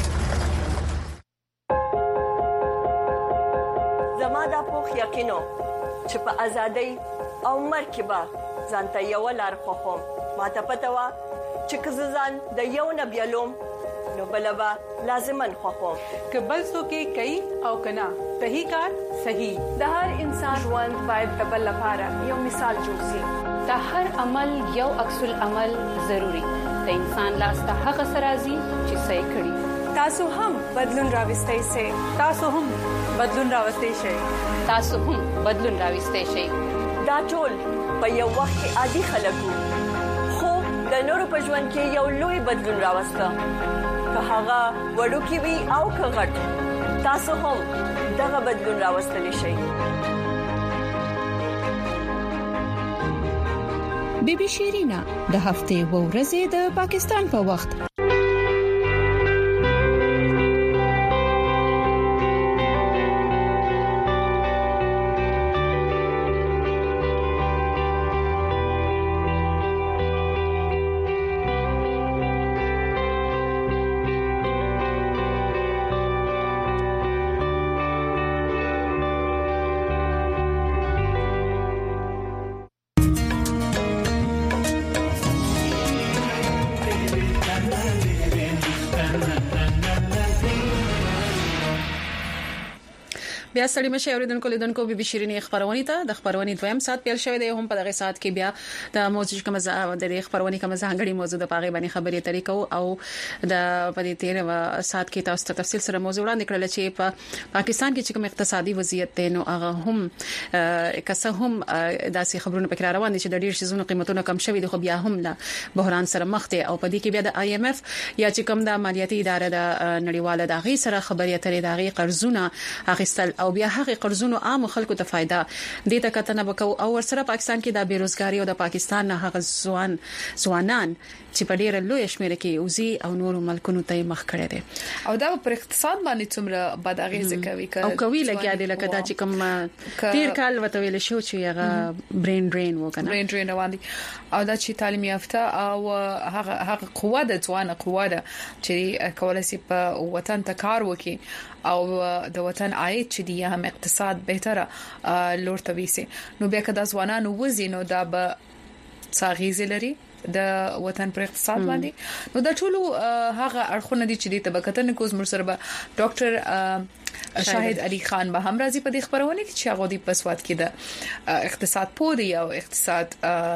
زما د پوخ یقینو چې په ازادۍ او مرکبه ځانته یو لار خوخم ماته پته وا چې کززان د یو نبیلوم نو بلبا لازمن خوخم که بل څوک کوي او کنا صحیح کار صحیح. د هر انسان ژوند باید د بل لپاره یو مثال جوړ شي. د هر عمل یو عکس العمل ضروری. د انسان لاس ته هغه سرازي چې صحیح کړي. تاسو هم بدلون راوستئ شئ. تاسو هم بدلون راوستئ شئ. تاسو هم بدلون راوستئ شئ. دا ټول په یو وخت کې عادي خلکو خو د نورو په ژوند کې یو لوی بدلون راوسته. که هغه وړو کې وي او که غټ تاسو هم دغه بدلون راوستلی شئ. بیبي شیرینا د هفته و ورځې د پاکستان په وخت. بیا ستړي مشه اوریدونکو لیدونکو بیبي شیرینی خبرونه ته د خبرونه دویم سات پیل شوی دی. هم په دغه سات کې بیا د موضوع کوم د خبرونه کوم ځانګړي موضوع د پاغي باندې خبرې طریقو او د پدې تیر سات کې تاسو ته تفصیل سره موضوع وړاندې کړل چې په پاکستان کې چې کوم اقتصادي وضعیت دی نو هغه هم کسه هم داسې خبرونه پکې روان دي چې د ډیر شیزونو قیمتونه کم شوي دي خو بیا هم له بحران سره مخ دي او په دې کې بیا د IMF یا چې کوم د مالیاتي اداره د نړیواله د غي سره خبرې اترې د غي قرضونه اخیستل او بیا هغه قرضونو عام خلکو ته فائدہ دي ته کتنه وکاو او ورسره پاکستان کې د بیروزګاری او د پاکستان نه هغه ځوانان چې په ډیره لوی شمېر کې اوزي او نورو ملکونو ته مخ کړي دي او دا پر اقتصاد باندې څومره بد اغیزه کوي او کوي لکه د لکه دا چې کوم تیر کال وته ویل شو چې هغه برین ډرین وکنه برین ډرین روان دي او دا چې تعلیم یافته او هغه قوه د ځوانه قوه ده چې کولای شي په وطن ته کار وکړي او د وطن عاید چې دی هم اقتصاد بهتره لور ته ویسي نو بیا کدا ځوانانو وزي نو دا به څاغیزه لري د وطن پر اقتصاد باندې نو دا ټول هغه اړخونه دي چې د طبقاتن کوز مرسربه ډاکټر شاهد علي خان به هم راځي په دې خبرونه کې چې هغه د پسواد کې د اقتصاد پوری او اقتصاد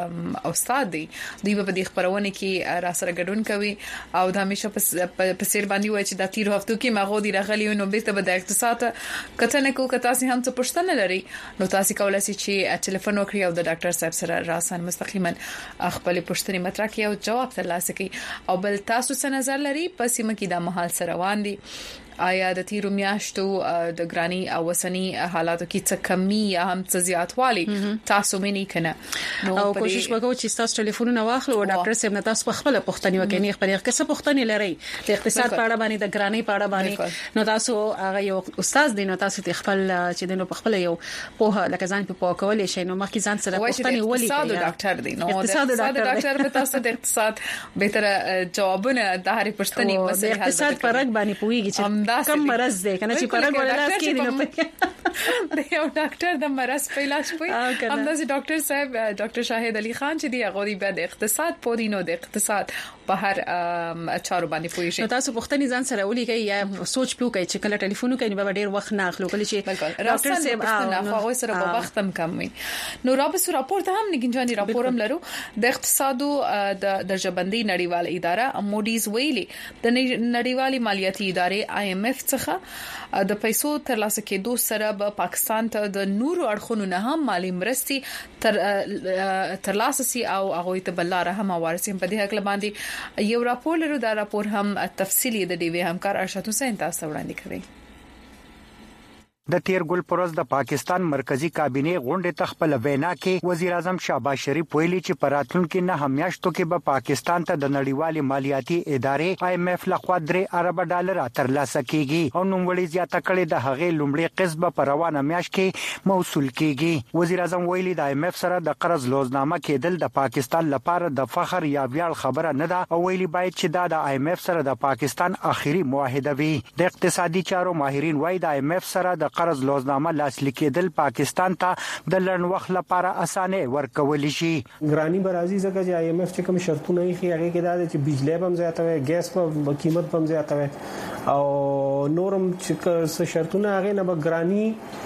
استاد دی دوی په دې خبرونه کې را سره ګډون کوي او دا همیشه په سیر باندې وایي چې د تیر هفتو کې مغو دي راغلی نو به د اقتصاد کتنه کو کتا سي هم څه پښتنه لري نو تاسو کولای شئ چې ټلیفون وکړئ او د ډاکټر صاحب سره راسن مستقیما خپل پښتني مطرح کې او جواب ترلاسه کړئ او بل تاسو څه نظر لري پس سیمه کې د محل سره روان دي آیا د تیرو میاشتو د ګرانی او وسنی حالاتو کې څه کمی یا هم څه زیاتوالی تاسو مې نه کنه او کوشش وکړو چې تاسو ټلیفونونه واخلو او ډاکټر صاحب نه تاسو خپل پوښتنه وکړئ خپل څه پوښتنه لري د اقتصاد په اړه باندې د ګرانی په اړه باندې نو تاسو هغه یو استاد دی نو تاسو خپل چې د خپل یو په لکه ځان په پوکول شي نو مخکې ځان سره پوښتنه ولي اقتصاد ډاکټر دی نو اقتصاد ډاکټر په تاسو د اقتصاد به جوابونه د هرې پښتنې مسله اقتصاد پر رګ باندې پويږي چې کم مرز دی کنه چې پرګ ولاس کې دی نو د یو ډاکټر د مرز په علاج پوي همداسې ډاکټر صاحب ډاکټر شاهد علي خان چې دی هغه د اقتصاد پوری نو د اقتصاد په هر چارو باندې پوي شي نو تاسو پوښتنه ځان سره ولي کوي یا سوچ پیو کوي چې کله ټلیفون کوي نو به ډیر وخت نه اخلو کله چې ډاکټر صاحب هغه سره په وخت هم کم وي نو رابطه راپورټ هم نګنجاني راپورم لرو د اقتصادو د درجهبندي نړیواله اداره موډیز ویلي د نړیوالې مالیاتي ادارې IMF څخه د پیسو ترلاسه کېدو سره په پاکستان ته د نورو اړخونو نه هم مالی مرستي ترلاسه سي او هغه ته بلاره هم ورسیم په دې حق باندې یو راپور لرو دا راپور هم تفصیلی د ډي وی همکار ارشد حسین تاسو وړاندې کړی د تیر ګل پروز د پاکستان مرکزی کابینه غونډه تخپل وینا کې وزیر اعظم شهباز شریف ویلي چې پراتلونکو نه همیاشتو کې به پاکستان ته د نړیوالې مالیاتي ادارې IMF لخوا $3 ارب ترلاسه کیږي او نوموړي زیاته کړې د هغې لومړی قسط په روانه میاشت کې موصول کیږي وزیر اعظم ویلي د IMF سره د قرض لوزنامه کېدل د پاکستان لپاره د فخر یا ویاړ خبره نه ده او ویلي باید چې دا د IMF سره د پاکستان اخیری معاهده وي د اقتصادي چارو ماهرین وايي د IMF سره د قرض لوزنامه لاسلیک کېدل پاکستان ته د لړن وخت لپاره اسانه ورکول شي ګرانی برازي ځکه چې IMF چې کوم شرطونه یې هغه کې دا چې بجلی هم زیاته وي ګیس په قیمت هم زیاته وي او نورم چې شرطونه هغه نه ګرانی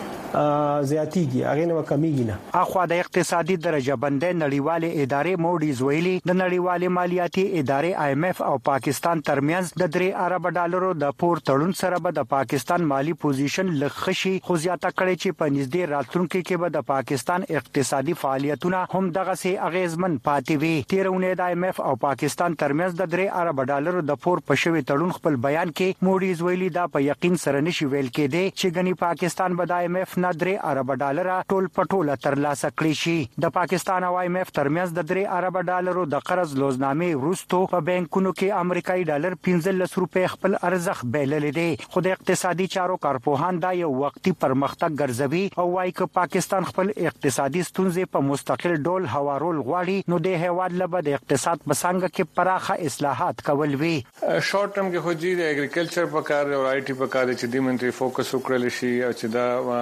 زیاتیږي هغه نه کمیږي نه اخو د اقتصادي درجه بندۍ نړیوالې ادارې موډیز ویلي د نړیوالې مالیاتي ادارې IMF او پاکستان ترمنځ د $3 ارب د پور تړون سره به د پاکستان مالی پوزیشن لخشي خو زیاته کړي چې په نږدې راتلونکو کې به د پاکستان اقتصادي فعالیتونه هم دغه سي اغیزمن پاتې وي تیرونه د IMF او پاکستان ترمنځ د $3 ارب د پور په شوی تړون خپل بیان کې موډیز ویلي دا په یقین سره نشي ویل کېدی چې غني پاکستان به د IMF $3 ارب ټول پټوله ترلاسه کړی شي د پاکستان او IMF ترمنځ د $3 ارب د قرض لوزنامې وروسته په بانکونو کې امریکایي ډالر 15 روپے خپل ارزښت بیلل دي خو د اقتصادي چارو کارپوهان دا یو وختي پرمختګ ګرځوي او وايي چې پاکستان خپل اقتصادي ستونزې په مستقل ډول هوارول غواړي نو د هیواد لپاره د اقتصاد په څنګه کې پراخه اصلاحات کول وی شارټ ټرم کې خو جی د اګریکلچر په کار او IT په کار چې د منتري فوکس وکړل شي او چې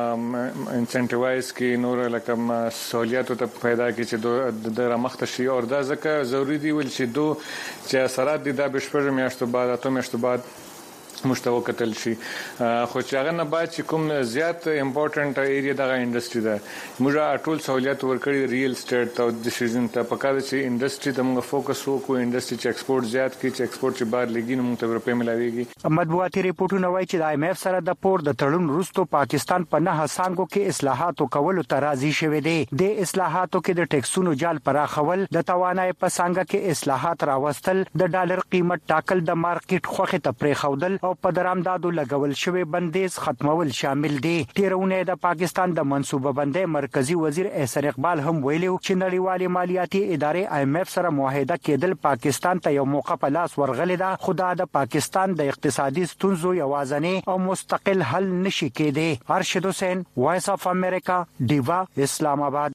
دا انسنټیوایز کې نور لکه سہولیات ته پیدا کی چې د رمخت شي او دا ځکه ضروری دی ول چې چې اثرات دي د بشپړ میاشتو بعد اته میاشتو بعد مشتو کتل شي خو چې هغه نه بعد چې کوم زیات امپورټنت ایریا دغه انډستری ده موږ ټول سہولیات ورکړي ریل اسټیټ او د سیزن ته پکاره چې انډستری ته موږ فوکس وکړو انډستری چې ایکسپورت زیات کړي چې ایکسپورت چې بهر لګي نو موږ ته روپے ملاويږي مطبوعاتي ریپورتونه وایي چې د IMF سره د پور د تړون وروسته پاکستان په نه څنګه کې اصلاحات کولو ته راضي شوی دی د اصلاحاتو کې د ټیکسونو جال پراخول د توانای په څنګه کې اصلاحات راوستل د ډالر قیمت ټاکل د مارکیټ خوخه ته پریخودل او په درامدادو لګول شوی بندیز ختمول شامل دي تیرونه د پاکستان د منصوبه بندۍ مرکزی وزیر احسان اقبال هم ویلو چې نړیوالې مالیاتي ادارې IMF سره معاهده کېدل پاکستان ته یو موقع په لاس ورغلی دا خدا د پاکستان د اقتصادي ستونزو یوازنی او مستقل حل نشي کېدی ارشد حسین وایس اف امریکا دیوا اسلام آباد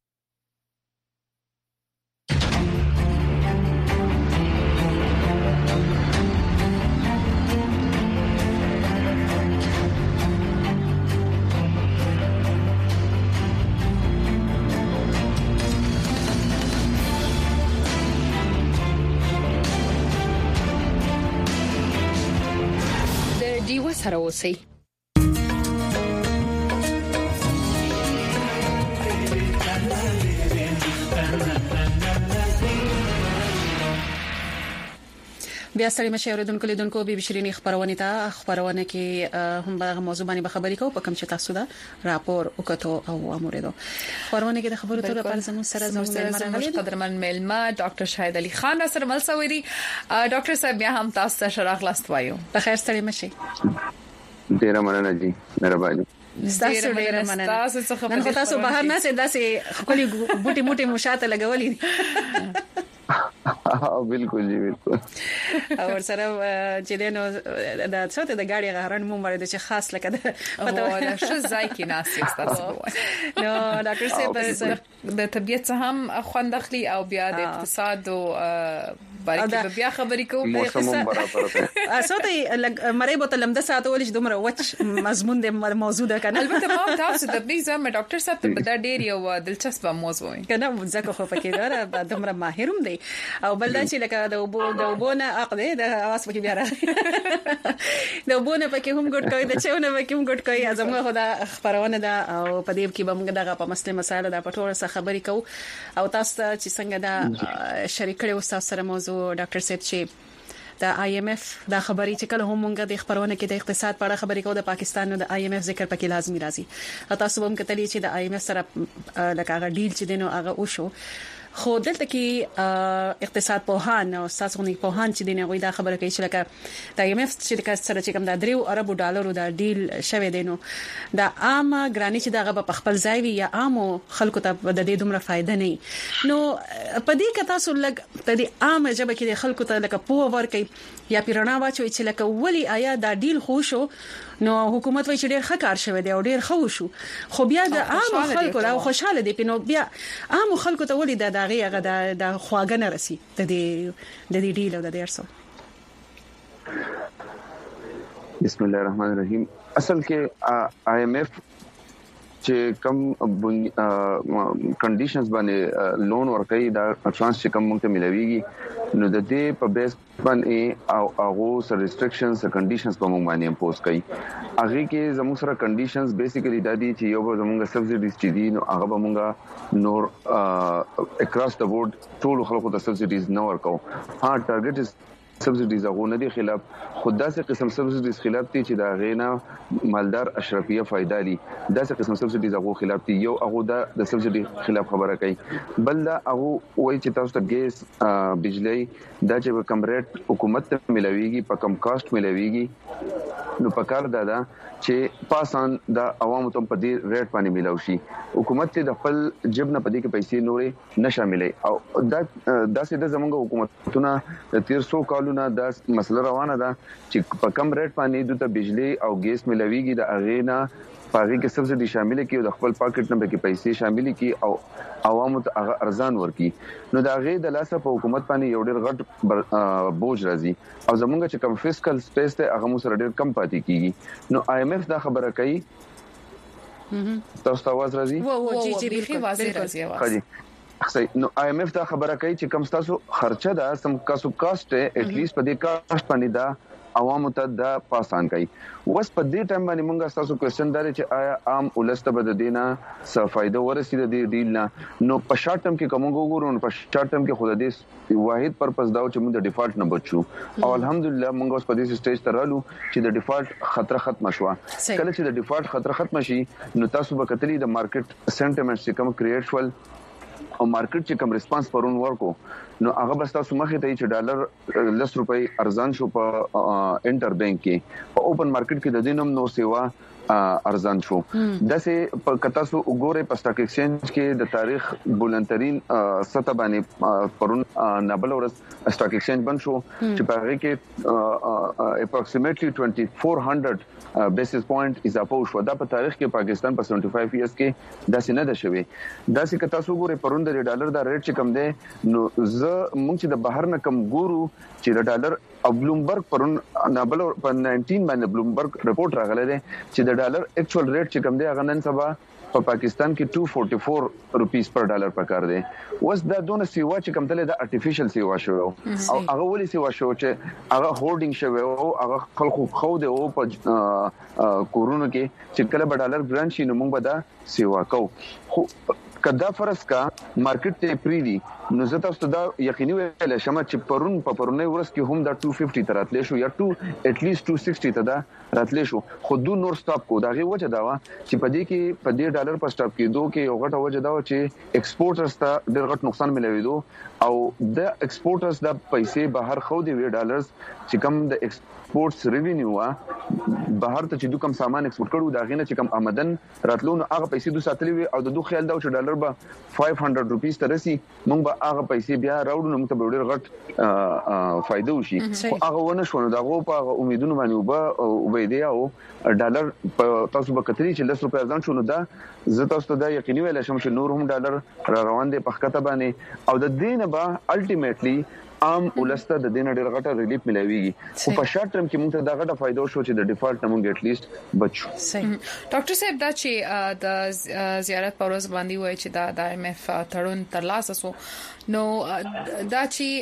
سره اوسئ بیا ستړي مشه اوریدونکو لیدونکو به بشرینی خبرونه کې هم به موضوع باندې خبرې کوو په کوم چې تاسو دا راپور وکړو او اموریدو خبرونه کې د خبرو ته لپاره زموږ سره زموږ قدرمن ملما ډاکټر شاهد علي خان سره مل سويري ډاکټر صاحب بیا هم تاسو ته شرح خلاص وایو په خیر ستړي مشه ډیر مننه جی مهرباني تاسو ډیر مننه نن تاسو بهر نه سي داسې خپل بوټي موټي مشاته لګولې بالکل جی بالکل اور سره چې دینو د څه د ګاډي غهرن مو مړ د چې خاص لکه د پته ش ځای کې ناس تاسو نو ډاکټر صاحب د طبيعت هم خوندخلي او بیا د اقتصاد او باندې بیا خبرې کوو موسم برابر ده اساته مړې بوتل لمده ساعت ولې دومره وچ مضمون د موضوع ده کنه البته ما تاسو د پلیز ما ډاکټر صاحب ته بدا ډیر یو دلچسپ موضوع کنه ځکه خو پکې دا دومره ماهرم دی او بلدا چې لکه د وبونه عقده د اواز پکې بیا راځي د وبونه پکې هم ګډ کوي د چونه پکې هم ګډ کوي ازمه خدا خبرونه ده او په دې کې به موږ دغه په مسله مسایل د پټور سره خبرې کوو او تاسو چې څنګه دا شریک کړو تاسو سره موضوع ډاکټر صاحب چې د IMF دا خبرې چې کله هم موږ د خبرونه کې د اقتصاد په اړه خبرې کوو د پاکستان نو د IMF ذکر پکې لازمي راځي تاسو هم کتلی چې د IMF سره لکه هغه ډیل چې دینو هغه وشو خو دلته کې اقتصاد پوهان او ساسونی پوهان چې دنه غوي دا خبره کوي چې لکه د IMF چې سره چې کوم د 3 ارب ډالرو د ډیل شوه دینو دا عام ګرانی چې دغه په خپل ځای وي یا عام خلکو ته د دې دومره فائدہ نه نو په دې کې تاسو لګ د عام جبه کې خلکو ته لکه پوه ورکي یا پیرنا واچوي چې لکه ولی آیا دا ډیل خو شو نو حکومت وایي چې ډیر ښه کار شوی دی او ډیر خو شو خو بیا د عام خلکو راو خوشاله دي نو بیا عام خلکو ته ولې د دغه د خواګنه رسی د دې ډیل او د ډیرسو بسم الله الرحمن الرحیم اصل کې IMF چې کوم کنډیشنز باندې لون ورکړي دا ټرانس چې کوم ته ملويږي نو د دې په بیس باندې او هغه سره ریستریکشنز او کنډیشنز په موږ باندې امپوز کړي هغه کې زموږ سره کنډیشنز بیسیکلی د دې چې یو زموږ سبسایډیز چې دي نو هغه به موږ نور اکراس د بورډ ټول خلکو ته سبسایډیز نه ورکو ها ټارګټ سبسایډیز هغه نه دي خلاف خود داسې قسم سبسایډیز خلاف دي چې دا غینا مالدار اشرافیه فائدہ دي داسې قسم سبسایډیز هغه خلاف دي یو هغه د سبسایډي خلاف خبره کوي بل دا هغه وایي چې تاسو ته ګیس بجلی دا چې کم ریټ حکومت ته ملويږي په کم کاست ملويږي نو په کار دا چې پاسان د عوامو ته په دې ریټ باندې ملو شي حکومت ته د خپل جیب نه پدې کې پیسې نورې نشاملې او دا داسې د زمونږ حکومتونه د 1300 کالونو دا مسله روانه ده چې په کم ریټ باندې د بجلی او ګیس ملويږي د اغینا پاره کې سبسایډي شامل کی او د خپل پاکټ نه به کې پیسې شامل کی او عوامو ته ارزان ورکی نو دا غي د لاسه په حکومت باندې یو ډېر غټ بوج راځي او زمونږ چې کم فیسکل سپیس ته هغه مو سره ډېر کم پاتې کیږي نو IMF دا خبره کوي تاسو ته आवाज راځي جی بالکل واضح راځي आवाज صحیح نو IMF دا خبره کوي چې کم تاسو خرچه ده سم کاسو کاست اټ لیست په دې کاست باندې دا عوامو ته دا پاسان کوي وس په دې ټایم باندې موږ تاسو کوېسچن داري چې آیا عام ولسته بد دینه څه فائدہ ورسېد د ډیل نه نو په شارټ ټرم کې کوم وګورو په شارټ ټرم کې خود دې واحد پرپس دا چې موږ د ډیفالت نه بچو او الحمدلله موږ اوس په دې سټیج ته رالو چې د ډیفالت خطر ختم شو کله چې د ډیفالت خطر ختم شي نو تاسو به کتلی د مارکیټ سنټیمنټ چې کوم کریټ شول او مارکیټ چې کوم ریسپانس پرون ورکو نو هغه بس تاسو مخې ته چې ډالر 10 روپۍ ارزان شو په انټر بانک کې په اوپن مارکیټ کې د دینم نو سیوا ارزان شو داسې په کتا سو وګوره په سٹاک ایکسچینج کې د تاریخ بلندترین سطح باندې پرون نابل ورځ سٹاک ایکسچینج بند شو چې په هغه کې اپروکسیمیټلی 2400 بیسس پوینټ اضافه شو دا په تاریخ کې پاکستان په 75 ایئرز کې داسې نه ده شوی داسې کتا سو وګوره پرون د ډالر دا ریټ چې کم دی نو موږ چې د بهر نه کم ګورو چې د ډالر او بلومبرګ پرون نابل په 19 باندې بلومبرګ رپورت راغلی دی چې د ډالر اکچوال ریټ چې کم دی هغه نن سبا په پاکستان کې 244 روپیس پر ډالر پکار دی اوس دا دونه سیوا چې کم تل د ارتفیشل سیوا شو او هغه ولې سیوا شو چې هغه هولډینګ شو او هغه خلکو خو دی او په کورونو کې چې کله په ډالر ګران شي نو موږ به دا سیوا کوو خو کدا فرض کا مارکیټ ته پریدي نو زه تاسو ته دا یقیني ویل شم چې پرون په پرونی ورځ کې هم دا 250 ته راتلی شو یا اټ لیست 260 ته دا راتلی شو خو دو نور سټاپ کو دا غي وجه دا چې په دې کې په دې ډالر په سټاپ کې دوه کې یو غټه وجه دا چې ایکسپورټرز ته ډېر غټ نقصان ملوي دو او د ایکسپورټرز د پیسې بهر خو دی وی ډالرز چې کم د ایکسپورټس ریوینیو بهر ته چې دوه کم سامان ایکسپورټ کړو دا غینه چې کم آمدن راتلو نو هغه پیسې دوه ساتلې وي او د دوه خیال دا چې ډالر به 500 روپیس ته رسی مونږ به هغه پیسې بیا راوړو نو موږ ته ډېر غټ فائدہ وشي او هغه ونه شو نو دا غو په امیدونو باندې او دی او ډالر تاسو به کتري چې 10 روپیا ځان شو نو دا زه تاسو ته دا یقیني ویل شم چې نور هم ډالر را روان دي په خطه باندې او د دینه به الټیمیټلی عام ولسته د دینه ډېر غټه ریلیف ملويږي او په شارټ ټرم کې موږ ته دا غټه فائدہ شو چې د ډیفالت نه موږ اټ لیست بچو صحیح ډاکټر صاحب دا چې د زیارت پر ورځ باندې وای چې دا IMF تړون ترلاسه سو نو دا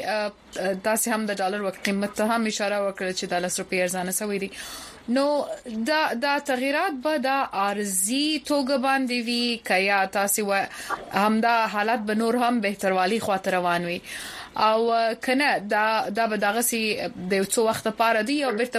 چې تاسو هم د ډالر وخت قیمت ته هم اشاره وکړه چې د 10 روپیا ارزانه شوې دي نو دا تغیرات به د ارزي توګه باندې وی کیا تاسو هم دا حالت به نور هم بهتروالي خاطر روان وي او کنه دا به دغه سي د څو وخت لپاره دی او برته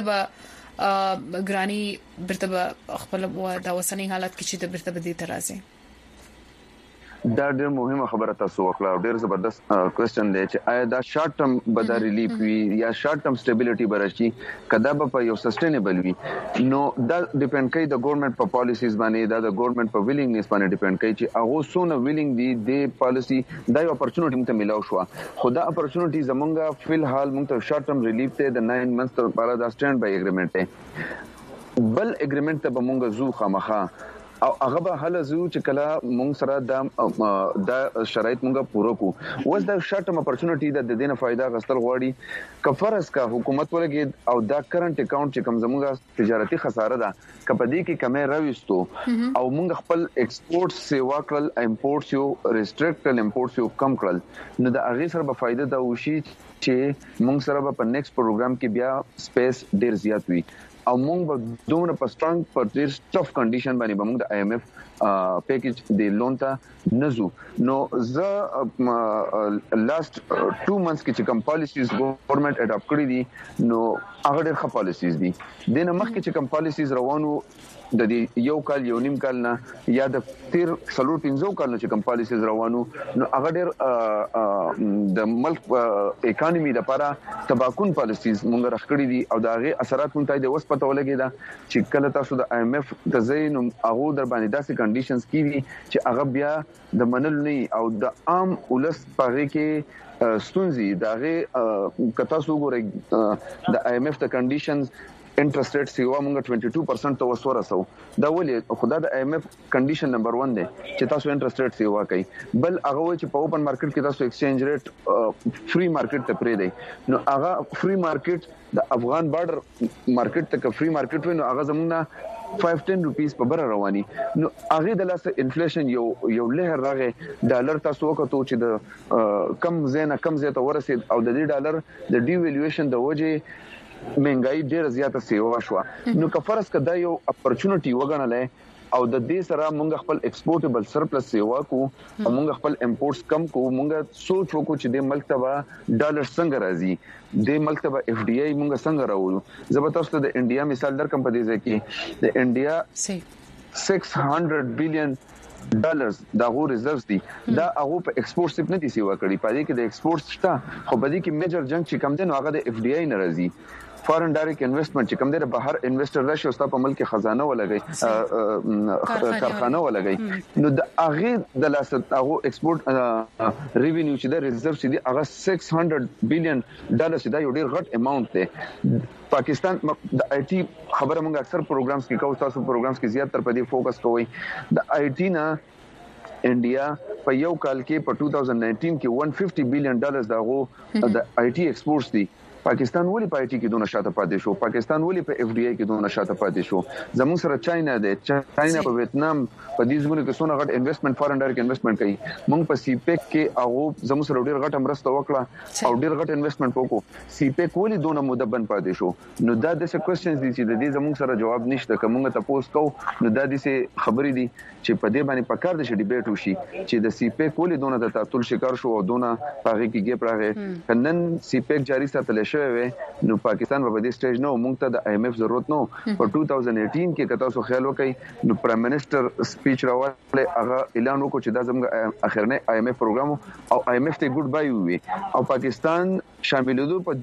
به ګرانی برته به خپل د وسنی حالت کې چې د برته به دي ترازي دا ډېر مهمه خبره تاسو وکړه، ډېر زبردست کوېسچن دی چې آیا دا شارټ ټرم به دا ریلیف وي یا شارټ ټرم سټیبিলিټي برشي کدا به په یو سسټینبل وي. نو دا ډیپند کوي د ګورنمنت په پالیسیز باندې، دا د ګورنمنت په ویلینګنس باندې ډیپند کوي چې هغه څونه ویلینګ دي د پالیسی دا یو اپورچونټی مته ملاو شو. خدا اپورچونټی زمونږه فل حال مونږ ته شارټ ټرم ریلیف ته د 9 منث لپاره دا سټینډ بای اګریمنت دی. بل اګریمنت ته به مونږ زو خامخا او هغه به حل زو چې کله مونږ سره د شرایط مونږه پوره کو. وس دا شارټ ټرم اپورچونټی د دینه فائدہ غستل غواړي کفرس کا حکومت ولګي او دا کرنٹ اکاؤنٹ چې کوم زموږه تجارتی خساره ده کپدې کې کمې راوستو او مونږ خپل ایکسپورټ سیوا کړل، امپورټس یو ریستریکټل امپورټس یو کم کړل، نو دا هغه سره به فائدہ دا وشي چې مونږ سره په نیکسټ پروګرام کې بیا سپیس ډیر زیات وي او مونږ به دومره په سترنګ پر ډیر ټف کنډیشن باندې به مونږ د IMF پیکیج د لون ته نزو. نو زه لاست 2 منثس کې چې کوم پالیسیز ګورنمنت اډاپټ کړی دي نو هغه ډېر ښه پالیسیز دي. دنه مخکې چې کوم پالیسیز روانو د دې یو کال یو نیم کال نه یا د تیر 3-5 کال نه چې کوم پالیسیز روانو نو هغه ډېر د ملک اکانومي لپاره تباکون پالیسیز مونږ راخړې دي او دا غي اثرات مونږ ته د وس پته ولګي دا چې کله تاسو د IMF د زین هغه در باندې داسې کنډیشنز کیږي چې هغه بیا د منل نه او د عام ولس پاره کې ستونزي دا غي کتا سو ګورې د IMF د کنډیشنز انټرست ریټ سیوا مونږ 22% ته وسورسو. دا ولې خدا د IMF کنډیشن نمبر 1 دی چې تاسو انټرست ریټ سیوا کوي. بل هغه چې په اوپن مارکیټ کې تاسو ایکسچینج ریټ فری مارکیټ ته پرې دی نو هغه فری مارکیټ د افغان بارډر مارکیټ ته فری مارکیټ وي نو هغه زمونږه 5-10 روپیس په بر رواني نو هغه د لاس انفلیشن یو لهر راغی ډالر تاسو وکړو چې د کم زیاته ورسید او د دې ډالر د ډیویلویشن د وجه مهنګای ډیره زیاته سیوا شو. نو کفرس کدا یو اپورچونټی وګڼلې او د دې سره مونږ خپل ایکسپورټیبل سرپلس سیوا کو او مونږ خپل امپورټس کم کو. مونږ سوچ وکړو چې د ملک ته ډالر څنګه راځي، د ملک ته FDI مونږ څنګه راوړو. زبردست د انډیا مثال درکم په دې ځکه د انډیا 600 بلین ډالرز دا غو ریزرவ்ز دي دا هغه په ایکسپورټ سپ نه دي سیوا کړی. پدې کې د ایکسپورټ شته خو پدې کې میجر جنگ چې کم دي نو هغه د FDI نه راځي. فارن ډایرکټ انویسټمنٹ چې کوم دی بهر انویسټر راشي او ستا په ملک خزانه ولګي کارخانه ولګي نو د هغه د لاس هغه ایکسپورټ ریوینیو چې د ریزرቭ چې دی هغه 600 بلین ډالر چې دا یو ډیر غټ اماونت دی. پاکستان د IT خبره موږ اکثر پروګرامز کې کوو، تاسو پروګرامز کې زیات تر پدې فوکس کوئ. د IT نه انډیا په یو کال کې په 2019 کې 150 بلین ډالر دغه د IT ایکسپورټس دي. پاکستان ولی په IT کې دونه شاته پاتې شو، پاکستان ولی په FDI کې دونه شاته پاتې شو. زموږ سره چاینا ده، چاینا په ویتنام په دې ځګونو کې څونه غټ انویسټمنټ فارن ډایرکټ انویسټمنټ کوي. موږ په CPEC کې هغه زموږ سره ډیر غټ مرسته وکړه او ډیر غټ انویسټمنټ وکړو. CPEC ولی دونه مدبن پاتې شو. نو دا د څه کوېسچنز دي چې د دې زموږ سره جواب نشته. کومه تاسو کو نو دا د څه خبرې دي چې په دې باندې پکار دي چې ډیبیټ وشي چې د CPEC ولی دونه د تعطل شکار شو او دونه پاغي کې ګپ راغی. کنن CPEC جاری ساتل شوی نو پاکستان په دې سټیج نو موږ ته د IMF ضرورت نو. په 2018 کې کته سو خیال وکړي نو پرایم منسٹر سپیچ راوړل هغه اعلان وکړ چې دا زموږ اخرنه IMF پروګرام او IMF ته ګډ بای وي او پاکستان شاملېدو په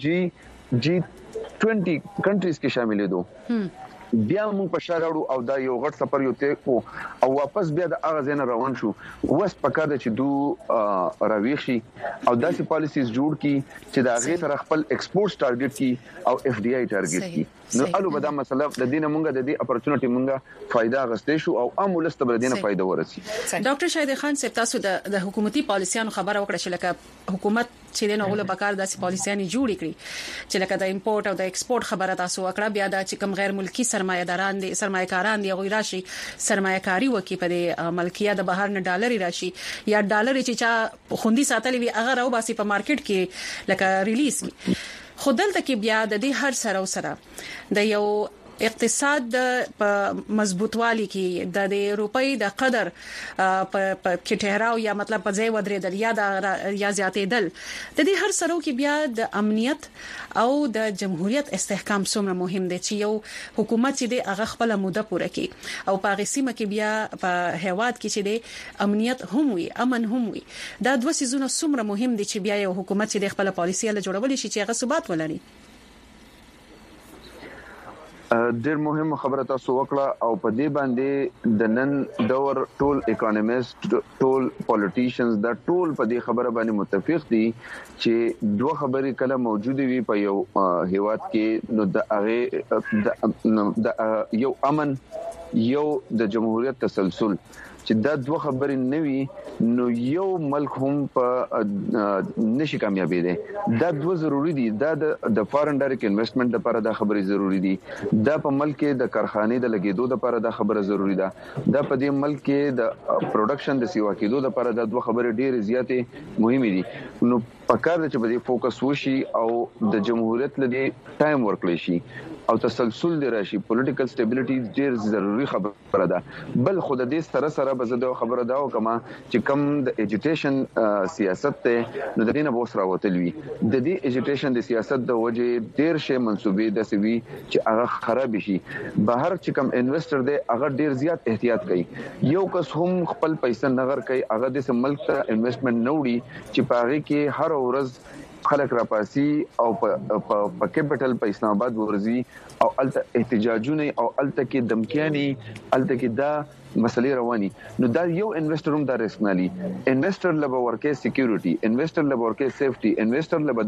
G20 کنټریز کې شاملېدو. بیا موږ په شاړو او دا یو غټ سفر یو ته کو او واپس بیا د اغه زین روان شو. وس پکار د چې دو راويخي او داسې پالیسیز جوړ کی چې دا غي سره خپل ایکسپورټ ټارګټ کی او FDI ټارګټ کی. نو الو بدا مسله د دینه مونږه د دې اپورچونټی مونږه فائدہ غستې شو او امولست بر دینه فائدہ ورسي. ډاکټر شاهد خان صاحب تاسو د حکومتي پالیسیانو خبره وکړه چې لکه حکومت چې دنه غوله بکار داسې پالیسیانې جوړې کړې چې لکه د امپورټ او د ایکسپورټ خبره تاسو وکړه. بیا دا چې کوم غیر ملکی سرمایه‌داران دي سرمایه‌کاران دي غوي راشي سرمایه‌کاری وکي په ملکیت د بهر نه ډالر راشي یا ډالر چې چا خوندي ساتلې وي هغه راو باسي په مارکیټ کې لکه ریلیز خودل ته کې بیا د دې هر سره د یو اقتصاد په مضبوطوالي کې د روپۍ د قدر په کټهراو یا مطلب په ځای ودرېدل یا زیاتېدل د دې هر سره کې بیا د امنیت او د جمهوریت استحکام څومره مهم دي چې یو حکومت چې د هغه خپل موده پوره کړي او په غسیمه کې بیا په هواد کې چې د امنیت هم وي امن هم وي دا دوه سيزونه څومره مهم دي چې بیا یو حکومت چې د خپل پالیسي له جوړول شي چې هغه ثبات ولري. ډېر مهم خبره تاسو وکړه او په دې باندې د نن دور ټول اکونومیست ټول پولیټیشنز دا ټول په دې خبره باندې متفق دي چې دوه خبرې کله موجوده وي په یو هیواد کې نو د هغه یو امن یو د جمهوریت تسلسل چې دا دوه خبرې نوي نو یو ملک هم په نشي کامیابی دي. دا دوه ضروری دي. دا د فارن ډایرکټ انویسټمنٹ لپاره دا خبرې ضروری دي. دا په ملک کې د کارخانې د لګیدو لپاره دا خبره ضروری ده. دا په دې ملک کې د پروډکشن د سیوا کېدو لپاره دا دوه خبرې ډېرې زیاتې مهمه دي. نو پکار د چې په دې فوکس وشي او د جمهوریت لدی ټایم ورکړي شي او تسلسل دی راشي. پولیټیکل سټیبিলিټي ډېر ضروری خبره ده. بل خود دې سره به زده خبره ده او کما چې کم د ایجوکیشن سیاست ته نو د دې نه بوس راوتل وي. د دې ایجوکیشن د سیاست د وجه ډېر شی منسوبې د سوي چې هغه خراب شي. بهر چې کم انویسټر دی هغه ډېر زیات احتیاط کوي. یو کس هم خپل پیسې نغر کوي هغه د ملک ته انویسټمنټ نوړي چې پاره کې هر ورځ خلک راپاسي او په کیپټل په اسلام آباد ورزي او الته احتجاجونه او الته کې دمکياني الته کې دا مسلې رواني. نو دا یو انویسټر هم دا ریسک نالي. انویسټر لبا ورکه سکیورټي انویسټر لبا ورکه سیفټي انویسټر لبا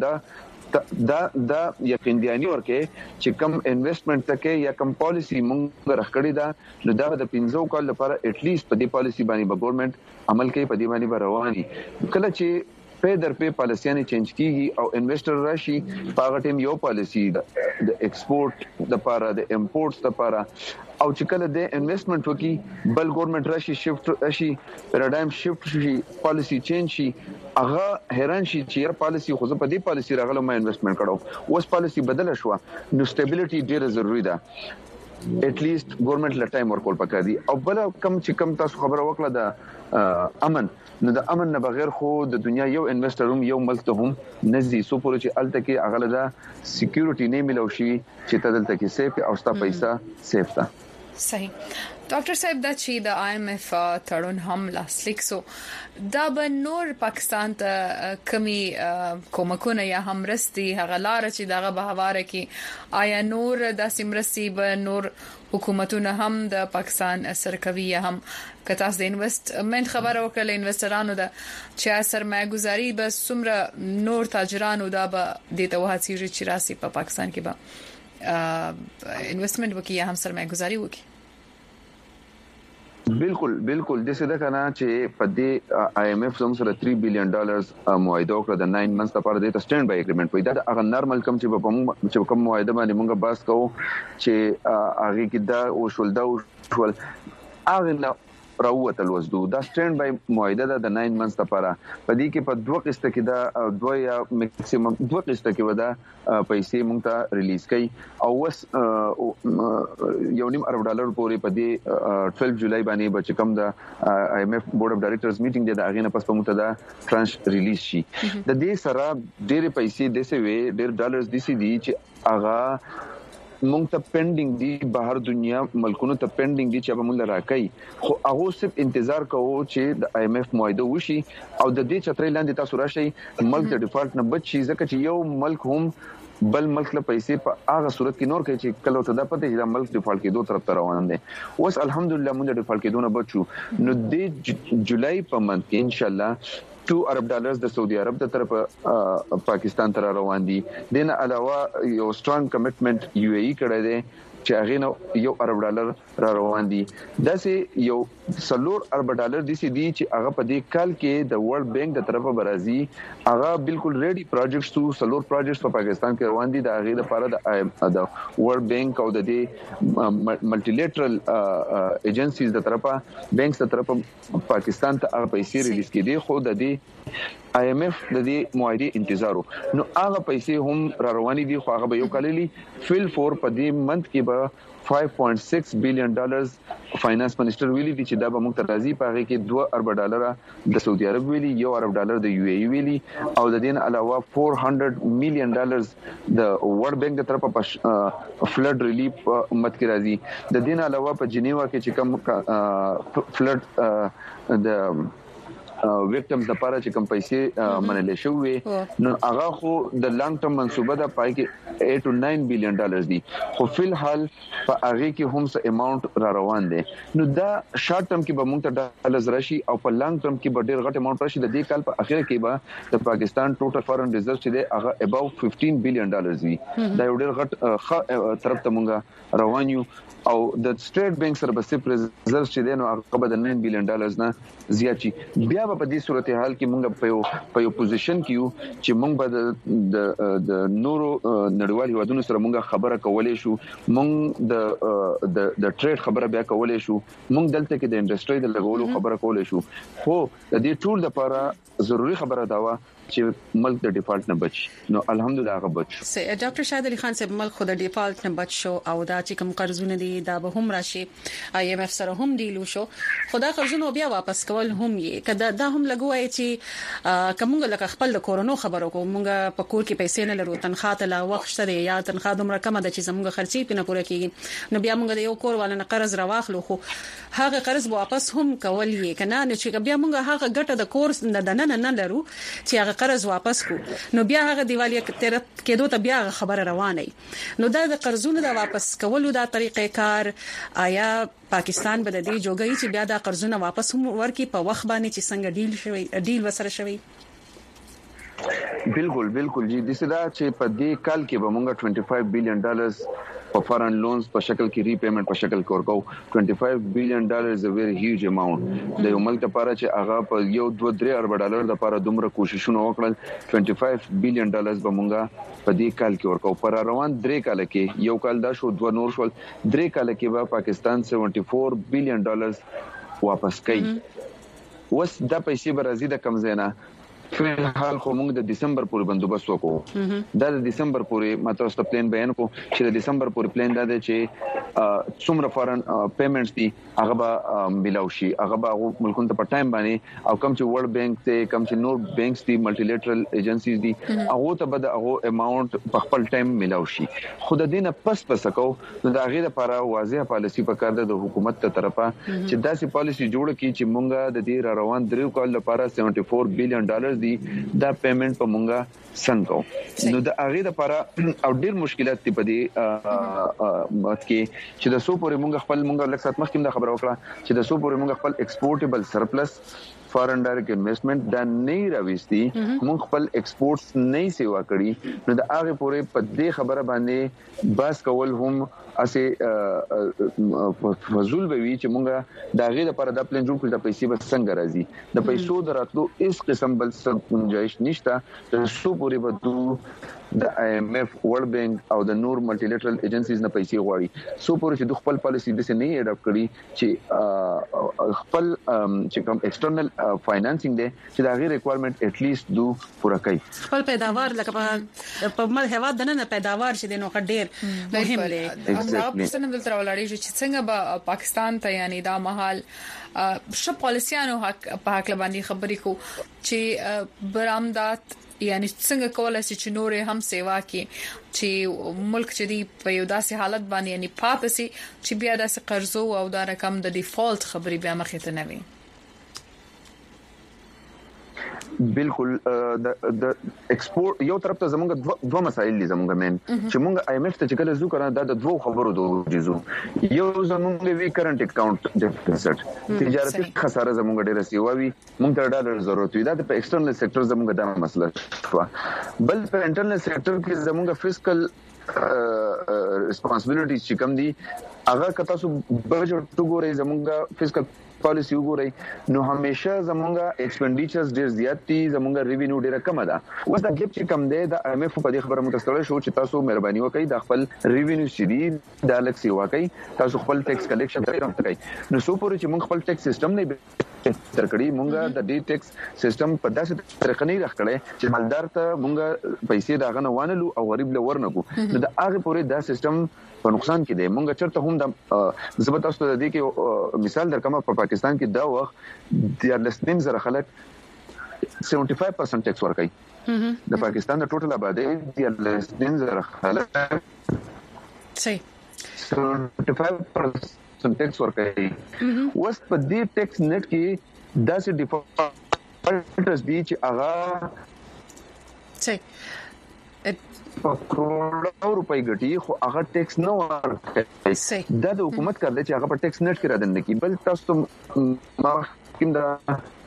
دا یقین دیانی ورکه چې کم انویسټمنټ تکي یا کم پالیسی مونږ راخړی دا نو دا د 15 کال لپاره اټ لیست په دې پالیسی باندې به ګورنمنت عمل کوي په دې باندې رواني. کله چې په در په پالیسیانه چینج کیږي او انویسټر راشي په هغه ټیم یو پالیسی د ایکسپورټ د لپاره د امپورټس لپاره او چې کله د انویسټمنټ وکي بل ګورنمنت راشي شفت شي پیراډایم شفت شي پالیسی چینج شي هغه حیران شي چې پالیسی خو په دې پالیسی راغله ما انویسټمنټ کړو اوس پالیسی بدل شو نو سټیبিলিټي ډیره ضروری ده. اټ لیست ګورنمنت له ټایم ورکول پکې دي او بل کم چې کم تاسو خبره وکړه د امن نو د امن نه بغیر خو د دنیا یو انویسټر هم یو ملک ته هم نزي سو پورې چې الته کې اغله دا سکیورټي نه ملو شي چې تدلته کې سیف او ستا پیسې سیف ده. صحیح. ډاکټر صاحب دا چې د IMF تړون هم لاسلیک سو دا به نور پاکستان ته کمی کومکونه یا همرستي هغلار چې دغه بهواره کې آیا نور د سیمرسي به نور حکومتونه هم د پاکستان اثر کوي هم کتاس د انویسټمنت خبره وکړه انویسټرانو د چې سرمایه گذاري به څومره نور تاجرانو دا به د توهاتي چې راسي په پاکستان کې به انویسټمنت وکي هم سرمایه گذاري وکي. بالکل د څه ده کنه چې په دې IMF سره $3 billion معاهده وکړه د 9 months لپاره د سټاند بای اګریمنت وي. دا هغه نارمل کم چې کوم معاهده باندې موږ باس کوو چې هغه کې دا او شول دا ټول هغه راوتل وسدو دا سټاند بای معاهده د 9 months لپاره په دې کې په دوه قسطه کې دا دوه یا میکسیمم دوه قسطه کې ودا پیسې مونږ ته ریلیز کړي او وس $1.5 ارب پورې په دې 12 جولای باندې بچ کم د IMF بورډ اف ډایریکټرز میټینګ د اغه نه پس په مونږ ته دا ترانش ریلیز شي. د دې سره ډېر پیسې د څه وی $1.5 دي چې اغه مونږ ته پینډینګ دي بهر دنیا ملکونو ته پینډینګ دي چې به مونږ راکې خو هغه صرف انتظار کوو چې د IMF معاهده وشي او د دې چترې لاندې تاسو راشي ملک د ډیفالټ نه بچ شي ځکه چې یو ملک هم بل ملک له پیسې په هغه صورت کې نور کوي چې کله ته د پته چې د ملک ډیفالټ کې دوه طرف روان دي. اوس الحمدلله مونږ د ډیفالټ کې دونه بچو نو د جولای په منځ کې ان شاء الله $2 ارب د سعودي عرب د طرف پاکستان تر روان دي. دنه علاوه یو سترونګ کمټمنټ UAE کړی دی چې هغه نو $1 ارب را روان دي. دا سه یو $4 ارب دي سي دي چې هغه په دې کال کې د ورلد بانک د طرفه برازي هغه بالکل ریډي پروجیکټس تو $4 پروجیکټس په پاکستان کې روان دي د هغه لپاره د ورلد بانک او د دې ملټي لیټرل ایجنسیز د طرفه بانکس د طرفه پاکستان ته هغه پیسې ریلیز کړي خو د دې IMF د دې معاهده انتظارو نو هغه پیسې هم را روانې دي خو هغه به یو کالي فل فور په دې منت کې به $5.6 billion فاینانس منسٹر ویلي دي چې دا به موږ ته راځي په هغه کې $2 ارب د سعودي عرب ویلي $1 ارب د UAE ویلي او د دین علاوه $400 million د ورلد بانک د طرفه فلډ ریلیف امت کې راځي د دین علاوه په جنیوا کې چې کوم فلډ د وکټمز لپاره چې کوم پیسې منلې شوې نو هغه خو د لانګ ټرم منصوبه ده پای کې $8 to 9 billion دي خو فل حال په هغه کې هم څه اماونټ را روان دي نو دا شارټ ټرم کې به موږ ته ډالرز راشي او په لانګ ټرم کې به ډېر غټ اماونټ راشي د دې کال په اخر کې به د پاکستان ټوټل فارن ریزرو چې دی هغه اباو $15 billion وي دا یو ډېر غټ طرف ته موږ روان یو او د سټیټ بانک سره به صرف ریزرو چې دی نو هغه به د $9 billion نه زیات شي بیا په دې صورتحال کې موږ په یو پوزیشن کې یو چې موږ به د نورو نړیوال هیوادونو سره موږ خبره کولای شو موږ د ټریډ خبره بیا کولای شو موږ دلته کې د انډستری د لګولو خبره کولای شو خو د دې ټول لپاره ضروری خبره دا و چې ملک د ډیفالت نه بچ نو الحمدلله هغه بچ سي ډاکټر شاهد علي خان صاحب ملک خود د ډیفالت نه بچ شو او دا چې کوم قرضونه دي دا به هم راشي IMF سره هم ډیلو شو خدا قرضونه بیا واپس کول هم یې کدا دا هم لګوي چې کومه لکه خپل د کورونو خبرو کومه په کور کې پیسې نه لرو تنخواه ته لا وخت شته یا تنخواه دومره کمه ده چې زموږ خرچي پنه پوره کیږي نو بیا موږ د یو کور والنه قرض راواخلو خو هغه قرض واپس هم کول یې کنه چې بیا موږ هغه ګټه د کورس نه لرو چې هغه قرض واپس کو نو بیا هغه دیوالیه کېدو ته بیا خبره روانه نو دا د قرضونو د واپس کولو دا طریقې کار آیا پاکستان به د دې جوګي چې بیا دا قرضونه واپس هم ورکړي په وخت باندې چې څنګه ډیل وسره شوی بالکل جی د سدا چې په دې کال کې به موږ $25 billion په فارن لونز په شکل کې ریپیمنٹ په شکل کې ورکو $25 billion is a very huge amount د یو ملک لپاره چې هغه په یو 2-3 ارب ډالر لپاره دومره کوششونه وکړل $25 billion به موږ په دې کال کې ورکو پر روان 3 کال کې یو کال دا شو 2 نور شول 3 کال کې به پاکستان $74 billion واپس کوي وس دا پیسې به راځي د کم زینا په حال خو موږ د دسمبر پورې بندوبست وکړو دا د دسمبر پورې ماته ست پلان بیان کو چې د دسمبر پورې پلان دا دی چې څومره فارن پیمنټس دي هغه به ملاو شي هغه به ملکونو ته په ټایم باندې او کم چې ورلد بانک ته کم چې نور بانکس دي ملټي لیټرل ایجنسیز دي هغه ته به هغه اماونټ په خپل ټایم ملاو شي خود دینه پس کو نو دا غیر لپاره واضح پالیسی پکار ده د حکومت ته طرفه چې داسې پالیسی جوړ کړي چې مونږه د دې روان درو کال لپاره $74 billion دي دا پیمنٹ په مونږه څنګه نو د هغه لپاره او ډیر مشکلات دي په دې مات کې چې د سو پورې مونږ لکه سات مخکې د خبر وکړه چې د سو پورې مونږ خپل ایکسپورټیبل سرپلس فارن ډایرکټ انویسټمنٹ دا نه راوستي مونږ خپل ایکسپورټس نه سیوا کړی نو د هغه پورې په دې خبره باندې باس کول هم اسه فزول به وی چې مونږه دا غي لپاره د پلان جوړ کړل د پیسې به څنګه راځي د پیسو دراتلو اس قسم بل څه گنجائش نشته د سو پورې به د IMF ورلد بانک او د نور ملټي لیټرل ایجنسیز نه پیسې غواړي سو پورې چې د خپل پالیسی د څه نه اډاپټ کړي چې خپل چې کوم ایکسټرنل فاینانسینګ دی چې دا غیر ریکوایرمنٹ اټ لیست دو پوره کوي خپل پیداوار لکه په مل هوا دنه پیداوار چې دینو ډیر مهم دی امر پسند دلته ولاړی چې څنګه به پاکستان ته یعنی دا محل شپ پالیسیانو حق په حق باندې خبرې کو چې برآمدات یعنی څنګه کولای شي چې نور هم سیوا کې چې ملک چې دی په یو داسې حالت باندې یعنی پاتې سي چې بیا داسې قرضو او دا رقم د ډیفالت خبري بیا مخې ته نه وي بالکل د ایکسپورټ یو طرف ته زمونږ دوه مسایل دي زمونږ مین چې مونږ IMF ته چې کله زو کړه دا د دوه خبرو دوجو یو زمونږ وی کرنٹ اکاؤنٹ ډیفیسټ تجارتي خساره زمونږ ډیره سیوي مونږ ته ډالر ضرورت وي دا په ایکسټرنل سېکټر زمونږ دا مسله بل په انټرنل سېکټر کې زمونږ فسکل ریسپانسبিলিټیز چې کوم دي هغه کته سو بجټ تو ګوري زمونږ فسکل پالیسی وګورئ نو همیشه زمونږه ایکسپنډیچرز ډیر زیات دي زمونږه ریوینیو ډیره کم ده اوس دا ګپ چې کم دی د IMF په دې خبره متستړی شو چې تاسو مهرباني وکړئ د خپل ریوینیو سړي د الکسي واکړئ تاسو خپل ټیکس کلیکشن کوي نو سو پورې چې موږ خپل ټیکس سیستم نه تر کړی مونږه د ډي ټیکس سیستم په داسې طریقه نه راخړې چې مالدار ته مونږه پیسې داغه نه وانلو او غریب له ورنکو نو د هغه پورې دا سیستم په نقصان کې دی مونږ چرته هم د زبر تاسو ته د دې کې مثال درکمه په پاکستان کې دا وخت د لسنیم زره خلک 75% ټیکس ورکړي د پاکستان د ټوټل آبادی د لسنیم زره خلک صحیح 75% ټیکس ورکړي اوس په دې ټیکس نت کې داسې ډیفالټرز دي چې هغه په کروڑو روپۍ ګټي خو هغه ټیکس نه ورکړي دا د حکومت کار دی چې هغه په ټیکس نت کې راځي کی بل تاسو ما کوم دا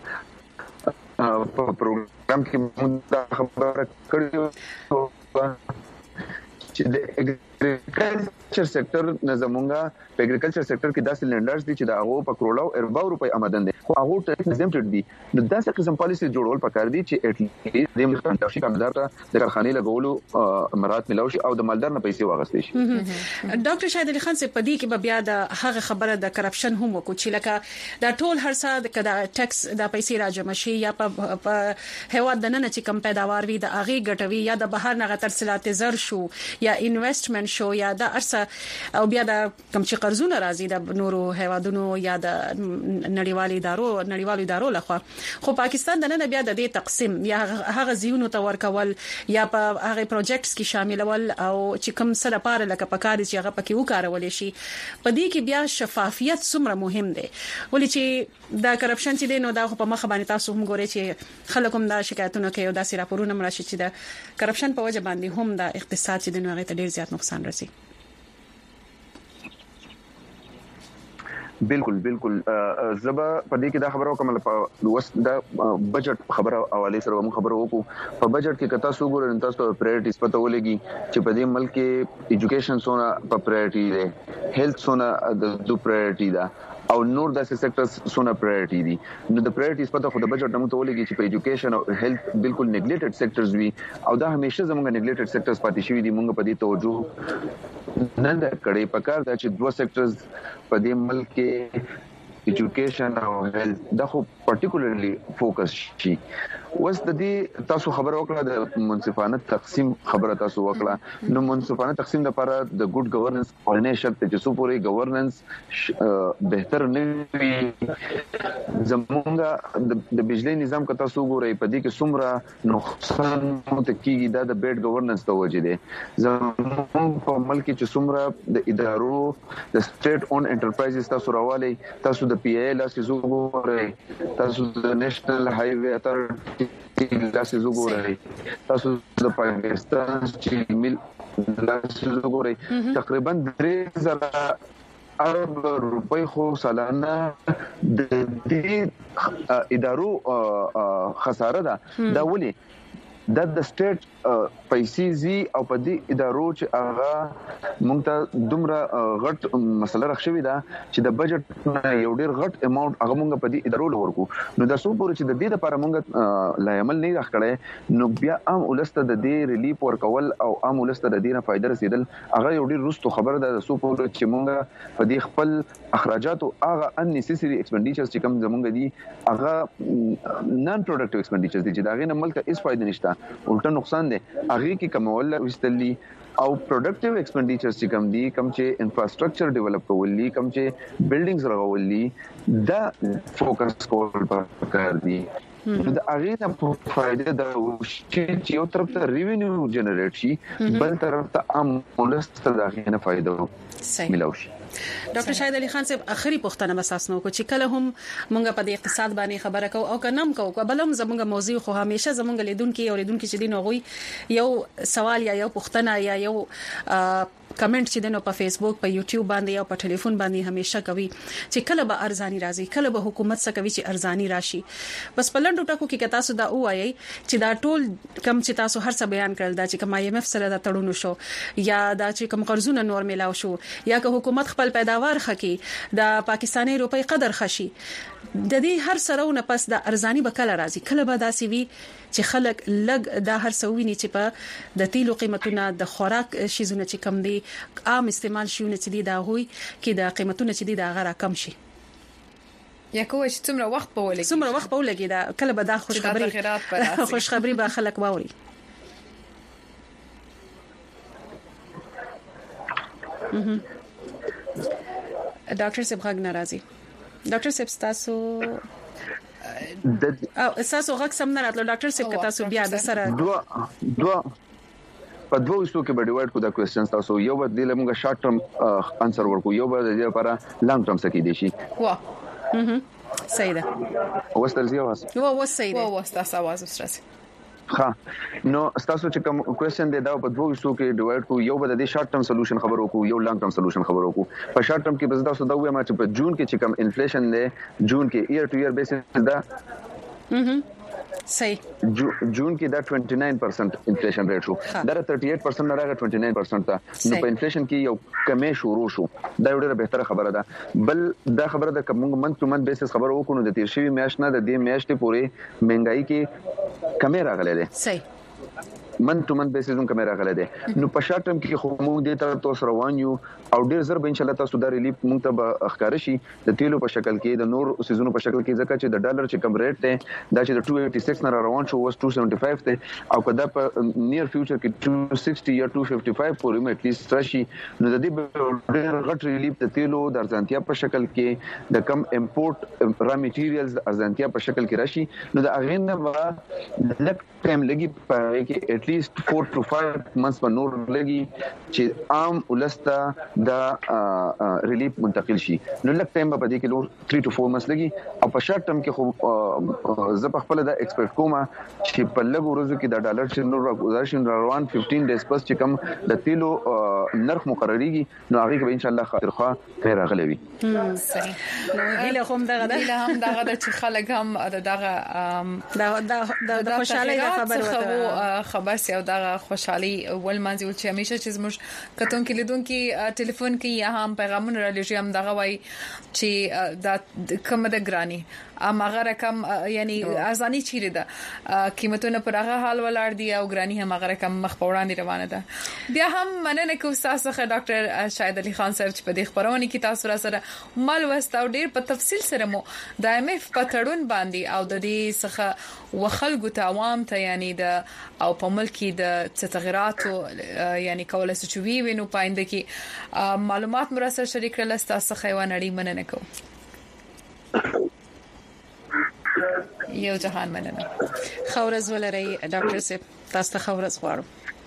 په پروګرام کې موږ خبره کړو چې د اګریکلچر سېکټر نظمونګه په اګریکلچر سېکټر کې داسې لینډرز دي چې دا هغه په کروڑو ارباو روپۍ آمدن دي خو هغه ټیکس ایگزمپټډ دي نو داسې قسم پالیسي جوړول پکار دي چې اټلیسټ د ملکانتشي کمدار ته د کارخانه لګولو مراد ملو شي او د مالدار نه پیسې واغستې شي ډاکټر شاهد علي خان په دې کې بیا د هغه خبره د کرپشن هم وکړو چې لکه دا ټول هر څه د ټیکس د پیسې راجمع شي یا په هواد د نن چې کم پیداوار وي د اغه ګټوي یا د بهر نه ترسلات زر شو یا انویسټمنټ شو یا د ارسه او بیا د کم چې قرضونه راځي د نورو هوادونو یا د نړیوالو ادارو لخوا خو پاکستان د نن بیا د دې تقسیم یا هغه زیونو ته ورکول یا په هغه پروجیکټس کې شاملول او چې کوم سره پاره لکه پکاري چې هغه پکې وکارول شي په دې کې بیا شفافیت څومره مهم دی ولې چې دا کرپشن چې دی نو دا په مخ باندې تاسو هم ګورئ چې خلک هم دا شکایتونه کوي او دا سي راپورونه مرشي چې دا کرپشن په وجه باندې هم د اقتصاد چې د نوغه ته ډیر زیات نقصان رسي بالکل زبا په دې کې دا خبرو کومه په وس دا بجټ خبره حواله سره موږ خبرو وکړو په بجټ کې کتا سو ګورن تاسو پرایورټیز پته ولګي چې په دې ملک کې ایجوکیشن سونه په پرایورټي ده هیلث سونه د دو پرایورټي ده او نور داسې سېکټرز سونه پرایورټي دي نو د پرایورټیز پته خو د بجټ نوم ته ولګي چې په ایجوکیشن او هیلث بالکل نیګلیکټډ سېکټرز وي او دا همیشه زموږ نیګلیکټډ سېکټرز پاتې شوی دي موږ په دې توجه نه دا کړي پکار دا چې دوه سېکټرز په دې ملک کې ایجوکیشن او هیلث دا خو پارټیکولرلی فوکس شي وس د دې تاسو خبر وکړه د منصفانه تقسیم خبره تاسو وکړه نو منصفانه تقسیم لپاره د ګډ گورننس اورنې شرط چې څو پورې گورننس بهتر نه وي زمونږ د بجلی نظام کته سو ګورې په دې کې څومره نقصان متکیږي دا د بیډ گورننس ته وجه دي زمونږ په ملک کې څومره د ادارو د سټیټ اون انټرپرایزز تاسو راوالي تاسو د پی ای ال اس زوګورې تاسو د نېشنل های وے اتھارټي لاسه زوګورې تاسو د پاکستان چې مل لاسه زوګورې تقریبا 3000 ارب روپۍ خو سالانه د دې ادارو خساره ده دا ولي د سټیټ پیسې زی او په دې ادارو چې هغه مونږ ته دومره غټ مسله راخښوي دا چې د بجټ یو ډیر غټ اماونټ هغه مونږ په دې ادارو لورکو نو د سو پورې چې د دې لپاره مونږ لا عمل نه راخړې نو بیا عام ولسته د دې ریلیف ورکول او عام ولسته د دې نه فائدہ رسیدل هغه یو ډیر رستو خبره ده د سو پورې چې مونږ په دې خپل اخراجات او هغه ان نیسیسری ایکسپنډیچرز چې کوم زمونږ دي هغه نان پروډکټیو ایکسپنډیچرز دي چې دا غي نه ملک هیڅ فائدہ نشته الټا نقصان دی هغه کې کومول وستلی او پروډکټیو ایکسپنډیچرز چې کم دي کم چې انفراستراکچر ډیولپ کولې کم چې بلډینګز راغولې دا فوکس کول پکار دي د هغه نه فائدہ د چې یو طرف ته ریوینیو جنریټ شي بل طرف ته عام ولست د هغه نه فائدہ ملو شي ډاکټر شاهد علي خان صاحب اخري پوښتنه مساس نو کو چې کله هم مونږ په دې اقتصاد باندې خبره کوو او کنم کوو بلم زمونږ موضوع خو همیشه زمونږ لیدونکو چې دین غوي یو سوال یا یو پوښتنه یا یو کمنټ چې دنو په فیسبوک په یوټیوب باندې او په ټلیفون باندې همیشه کوي چې کله به ارزانی راځي کله به حکومت څخه کوي چې ارزانی راشي بس په لنډو ټکو کې تاسو دا وایي چې دا ټول کم چې تاسو هر څه بیان کړل دا چې کوم ایم اف سره دا تړون شو یا دا چې کوم قرضونه نور ملاو شو یا که حکومت خپل پیداوار خکې د پاکستاني روپۍ قدر خشي د دې هر سرهونه پس د ارزانی به کله راځي کله به داسي وي چې خلک لګ دا هر سویني چې په د تیلو قیمتونه د خوراک شیزونه چې کم دي عام استعمال شونه چې دي دا هوي کې د قیمتونه چې دي دا غره کم شي یا کوم چې څومره وخت په ولګي دا کله به دا خوشخبری به خلک واوري. ډاکټر صاحب غږ ناراضي. ډاکټر صاحب تاسو غږ سم نه راتلو. ډاکټر صاحب تاسو بیا د سره دوه په دوه وسو کې به ډیوایډ کو دا کوېسچنز تاسو یو به د لمغه شارټ ټرم انسر ورکو یو به د لپاره لانګ ټرم سکی دي شي. واه صحیح ده. وسترځي आवाज صحیح ده. تاسو आवाज وسترځي. ها نو تاسو چې کوم کوېسچن دی دا په دوه وسو کې ډیوایډ کو یو به د شارټ ټرم سولوشن خبرو کو یو لانګ ټرم سولوشن خبرو کو. په شارټ ټرم کې به تاسو دا وایم چې په جون کې چې کوم انفلیشن دی جون کې ایئر ټو ایئر بیسس دا صحیح جون کې دا 29% انفلیشن ریټ شو دا 38% نه راغی 29% ته. نو په انفلیشن کې یو کمې شروع شو دا ډیره بهتره خبره ده. بل دا خبره ده کوم منت تو منت بیسس خبر وکړو د تیر شوی میاشت نه د دې میاشتې پورې مهنګای کې کمې راغله ده. صحیح من تو من بیسز کم راغله ده. نو په شارټ ټرم کې خو موږ د تاسو روان یو او ډیر زر به ان شاء الله تاسو د ریلیف موږ ته اخکار شي د تیلو په شکل کې د نور سيزونو په شکل کې ځکه چې د ډالر چې کم ریټ ده دا چې د 286 نه روان شو وس 275 ته او کدا په نیر فیوچر کې 260 یا 255 پورې مې اتلیست راشي. نو د دې ډیر غټ ریلیف د تیلو د ارزانتیا په شکل کې د کم امپورټ را میټیریالز ارزانتیا په شکل کې راشي. نو د اغه نه لک ټایم لګي په کې اتلیست 4 to 5 months په نور لګي چې عام ولستا دا ریلیف منتقل شي. نو لک ټایم په دې کې لور 3 to 4 months لګي او په شارټ ټرم کې خو زه په خپل دا ایکسپیکټ کوم چې په لګو ورځو کې د ډالر چې نور گزارش روان 15 days پس چې کم د تیلو نرخ مقرریږي نو هغه به ان شاء الله خاطرخوا خیر غلوي. صحیح. نو هله هم دغه چې خلک هم دغه د خوشاله خبر سي او دا خوشحالي ول مانځي چې همیشه چې زموږ کتون کې لیدون کې ټلیفون کې یا هم پیغامونه را لېږي هم دغه وای چې دا کوم د ګرانی امغه رقم یعنی ارزانی چیرې ده قیمتونه پر هغه حال ولاړ دي او ګرانی هم هغه رقم مخ په وړاندې روانه ده. بیا هم مننه کوم تاسو ډاکټر شاهد علي خان صاحب چې په دې خبرونه کې تاسو را سره مال وستاو ډیر په تفصیل سره مو د IMF په تړون باندې او د دې څخه وخلګو ته عوام ته یعنی د او په ملک کې د تغیراتو یعنی کولای شي چې وینو پاینده کې معلومات مرسته شریک کړل تاسو خیوان اړي مننه کوم. یو جهان مننه. خورز ولري ډاکټر صاحب تاسو ته خورز غواړم.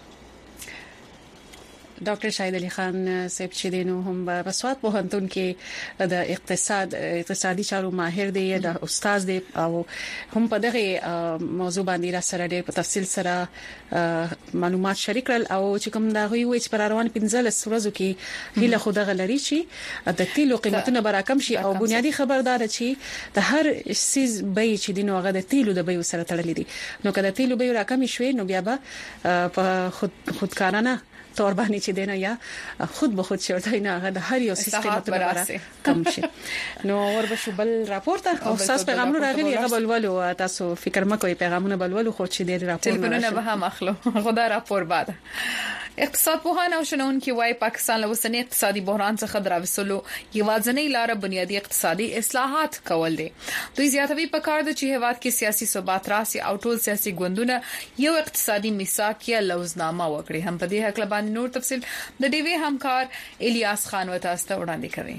ډاکټر شاهد علي خان صاحب چې دینو هم په سواد پوهنتون کې د اقتصادي چارو ماهر دی د استاد دی او هم په دغه موضوع باندې را سره ډېر په تفصیل سره معلومات شریک کړل او چې کوم دا وی چې پر روان 15 ورځو کې هله خود غلري شي د تیلو قیمتونه برابر شي او بنیادی خبردار چې د هر سیز بیه چې دینو هغه د تیلو د بیه سره تړلې دي. نو کله تیلو بیه راکم شوي نو بیا به په خودکارانه تور باندې چې دینه یا خود به خود شورته نه هغه د هر یو سیستم لپاره کم شي. نو وربشو بل راپورته او تاسو پیغامونه راغلي هغه بلولو تاسو فکر مکوئ پیغامونه بلولو خو چې ډیر راپور ټلیفونونه به هم اخلو خدا راپور بعد. اقتصاد پوهان او شنونکي وايي پاکستان له وسنی اقتصادي بحران څخه دراوسلو یوازنۍ لار بنیادی اقتصادي اصلاحات کول دي. دوی زیاتوي په کار د چې هیواد کې سیاسي ثبات راسي او ټول سیاسي ګوندونه یو اقتصادي میثاق یا لوزنامه وکړي. هم په دې حق باندې نور تفصيل د ډیوی همکار الیاس خان وتاسو وړاندې کوي.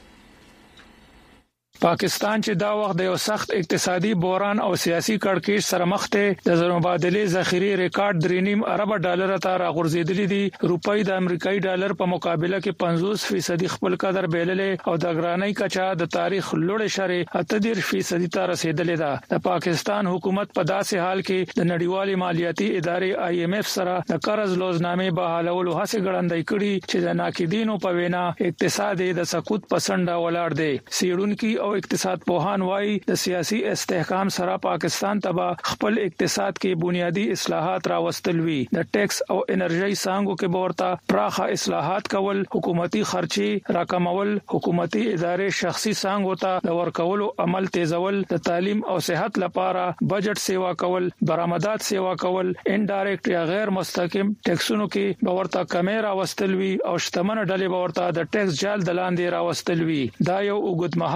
پاکستان چې دا وخت د یو سخت اقتصادي بحران او سیاسي کړکېچ سره مخ ته د زر مبادله ذخیره ریکارډ 3.5 ارب ډالر ته راغورځېدلې دي. روپۍ د امریکایي ډالر په مقابله کې 50% خپل قدر بیللې او د ګرانۍ کچا د تاریخ لوړ شری 38% ته رسیدلې ده. د پاکستان حکومت په داسې حال کې د نړیوالې مالیاتي ادارې IMF سره د قرض لوزنامې بحالولو هڅه ګړندۍ کړي چې د ناقدینو په وینا اقتصاد د سقوط پسنده ولاړ دی. سیړونکو او اقتصاد پوهان وايي د سیاسي استحکام سره پاکستان تبا خپل اقتصاد کې بنیادی اصلاحات راوستل وی. د ټیکس او انرژي څنګه کې ورته پراخه اصلاحات کول، حکومتي خرچي راکمول، حکومتي ادارې شخصي څنګه ته د ورکولو عمل تیزول، د تعلیم او صحت لپاره بجټ سیوا کول، برآمدات سیوا کول، انډایرکټ یا غیر مستقیم ټیکسونو کې ورته کمې راوستل وی او شتمن ډلې ورته د ټیکس جال دلاندې راوستل وی. دا یو وګړمحاله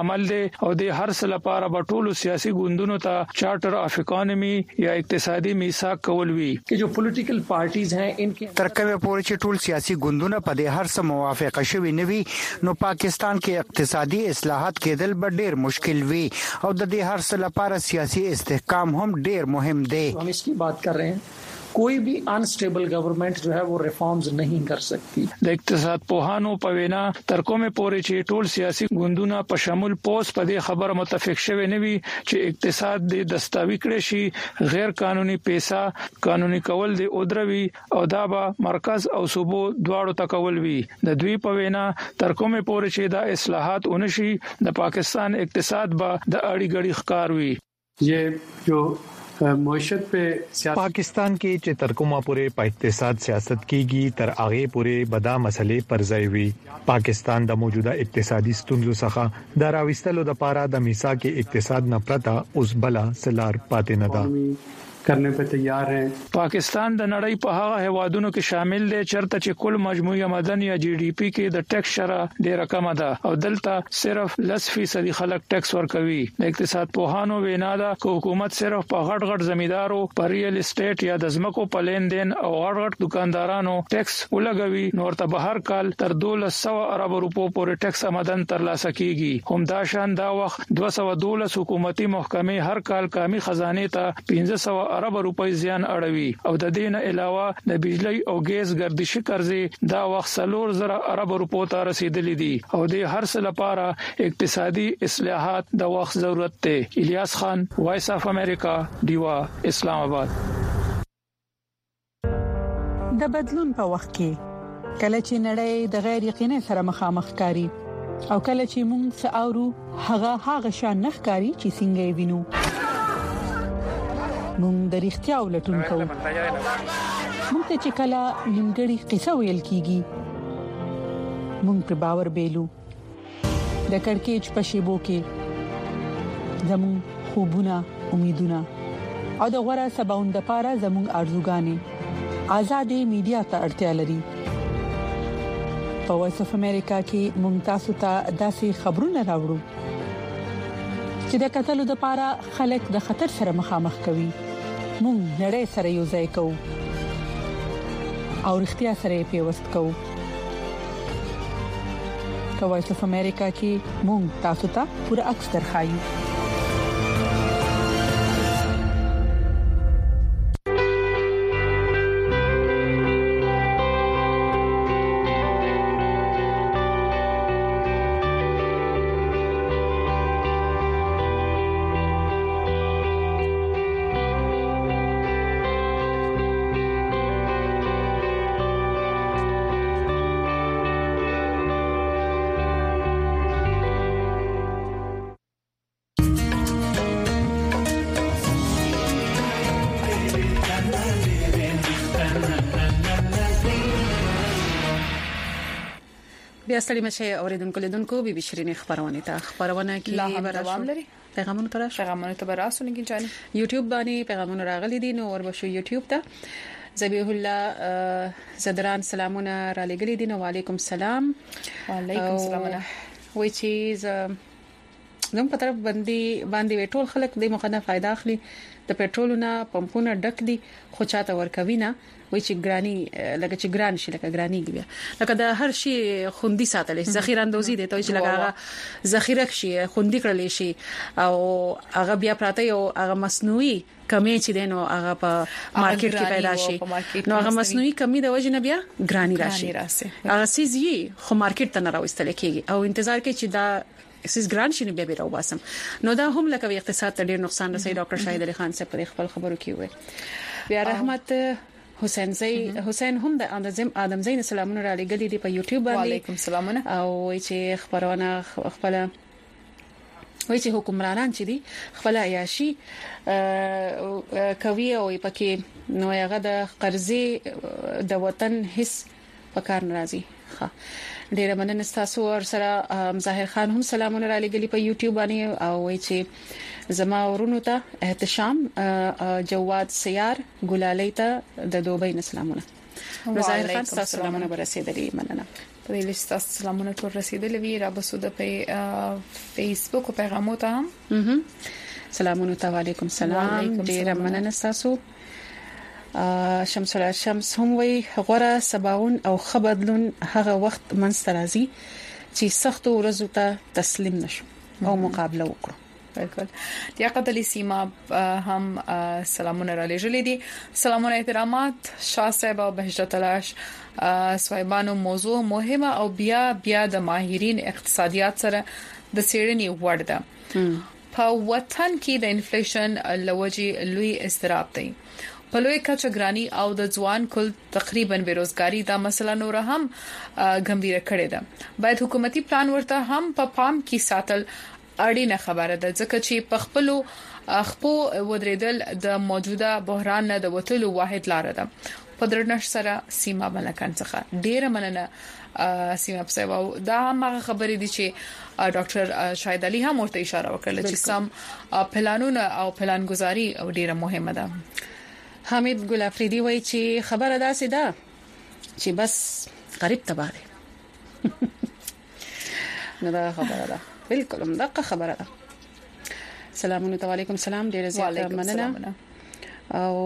عمل دی او د هر څه لپاره په ټولو سیاسي ګوندونو ته چارټر اف اکانومي یا اقتصادي میثاق کول وی چې جو پولیټیکل پارټیز ہیں ان کې ترکه پورې چې ټول سیاسي ګوندونه په دې هر څه موافقه شوي نه وي نو پاکستان کې اقتصادي اصلاحات کېدل به ډېر مشکل وي او د دې هر څه لپاره سیاسي استحکام هم ډېر مهم دی. हम इसकी बात कर रहे हैं कोई भी अनस्टेबल गवर्नमेंट जो है वो रिफॉर्म्स नहीं कर सकती. د اقتصاد پوهانو په وینا تر کومه پورې چې ټول سیاسي ګوندونه په شمول پوس په دې خبره متفق شوي نه وي چې اقتصاد د دستاوی کړي شي غیر قانوني پیسې قانوني کول دي او دروي او دا به مرکز او صوبو دواړو تکول وي. د دوی په وینا تر کومه پورې چې دا اصلاحات ونشي د پاکستان اقتصاد به د اړي غړي ښکار وي. یہ جو معیشت په پاکستان کې چې تر کومه پورې په اقتصاد سیاست کېږي تر هغه پورې بدا مسلې پر ځای وي. پاکستان د موجوده اقتصادي ستونزو څخه د راوستلو لپاره د میثاق اقتصاد نه پرته اوس بل سلار پاتې نه ده کرنے په تیار ہیں. پاکستان د نړۍ په هغه هوادونو کې شامل دی چرته چې کل مجموعي آمدن یا جی ډي پی کې د ټیکس شرح ډیره کم ده او دلته صرف 10% خلک ټیکس ورکوي. د اقتصاد پوهانو وینا ده چې حکومت صرف په غټ زمیدارو پر ریل اسټیټ یا د ځمکو په لین دین او غټ دکاندارانو ټیکس ولګوي نو ورته به هر کال تر 1200 ارب روپو پورې ټیکس آمدن ترلاسه کیږي. همدا شان دا وخت 212 حکومتي محکمې هر کال قومي خزانه ته 1500 ارب روپۍ زیان اړوي او د دې نه علاوه د بجلی او ګیس ګردشي قرضې دا وخت 4000 ارب روپو ته رسیدلې دي او د هر څه لپاره اقتصادي اصلاحات د وخت ضرورت دی. الیاس خان وایس اف امریکا دیوا اسلام آباد. د بدلون په وخت کې کله چې نړۍ د غیر یقیني سره مخامخ کاری او کله چې موږ څاورو هغه شان نخکاری چې څنګه وینو مونږ د اړتیا ولټون کوو. مونږ ته چې کله نیمګړی قصه ویل کیږي مونږ پر باور بیلو. د کڑکېچ په شیبو کې زمون خوبونه امیدونه او د غوړه سباوند لپاره زمون ارزوګانې آزادې میډیا ته اړتیا لري. په وایس اف امریکا کې مونږ تاسو ته داسې خبرونه راوړو چې د قتل لپاره خلک د خطر سره مخامخ کوي. مونږ نړۍ سره یو ځای کوو او اړتیا سره پیوست کوو. په وایس اف امریکا کې مونږ تاسو ته پوره عکس درخایو. بیا ستړي مشه اوریدونکو لیدونکو بي بي شيرين خبرونه کې پیغامونه لري پیغامونه ته براسو نه کیږي. یوټیوب باندې پیغامونه راغلي دي نو وربشو یوټیوب ته زبیح الله زدران سلامونه را لګلي دي. نو وعلیکم السلام. وعلیکم السلام. وای چې زموږ په طرف باندې ټول خلک د مخه نه فائدہ اخلي. د پېټرولونو پمپونه ډک دي خو چاته ورکوي نه. وای چې ګرانی لکه چې ګران شي لکه ګرانیږي بیا لکه د هر شي خوندي ساتل شي ذخیره اندوزي دي ته چې لکه ذخیره شي خوندي کړل شي او هغه بیا پراته یو هغه مصنوعي کمی چې دینو هغه په مارکیټ کې پیدا شي نو هغه مصنوعي کمی د وجه نه بیا ګرانی راشي هغه سیزي خو مارکیټ ته نه راوستل کېږي او انتظار کوي چې دا سیس ګران شي بیا راو باسم نو دا هم لکه اقتصاد ته ډیر نقصان رسوي. ډاکټر شاهد علي خان صاحب په خپل خبرو کې وي. بیا رحمت حسین هم د ادم زین سلامونه را لګلي دي په یوټیوب باندې. وعلیکم السلام. او چې خبرونه خپل وای چې حکمرانان چې دي خپل عیاشي کوي او پکې نو هغه د قرضې د وطن حص په کار ناراضي. ها ډیره مننه تاسو ور سره ظاهر خان هم سلامونه را لګلي په یوټیوب باندې او وای چې زما ورونو ته احتشام جواد سیار ګلالۍ ته د دوبۍ سلامونه. ظاهر خان تاسو سلامونه ورسېدلي مننه. په دې لسته سلامونه ټول رسیدلې وی را بسوده په فیسبوک او پیغامو ته هم سلامونه علیکم سلام ډیر مننه تاسو شمس الشمس هم وی غوړه سباون او خبردلون هغه وخت منسترازي چې سخت ورځو ته تسلیم نشو او مقابله وکړو بالکل لیاقت علی سیما هم سلامونه را لېږلې دي سلامونه احترامات شاه صاحب او بهجت تلاش سوایبانو موضوع مهمه او بیا د ماهرین اقتصادیات سره د سیړنی وړ ده په وطن کې د انفلیشن لوجي لوی استراب دی په لوی کچه ګرانی او د ځوان کل تقریبا بیروزګاری دا مسله نور هم گمبیره کړې ده باید حکومتي پلان ورته هم په پام کې ساتل اړینه خبره ده ځکه چې په خپل خپو ودریدل د موجوده بحران نه د وټلو واحد لار ده په درنښ سره سیما ملکان څخه ډیره مننه سیما په سبا دا هغه خبرې دي چې ډاکټر شاهد علي هم ورته اشاره وکړه چې سم پلانونه او پلانګذاري او ډیره مهمه ده حمید ګل افریدي وایي چې خبره داسې ده چې بس غریب تباره نه دا خبره ده بالکل دغه خبره ده سلامونه علیکم سلام ډیر زیات مننه او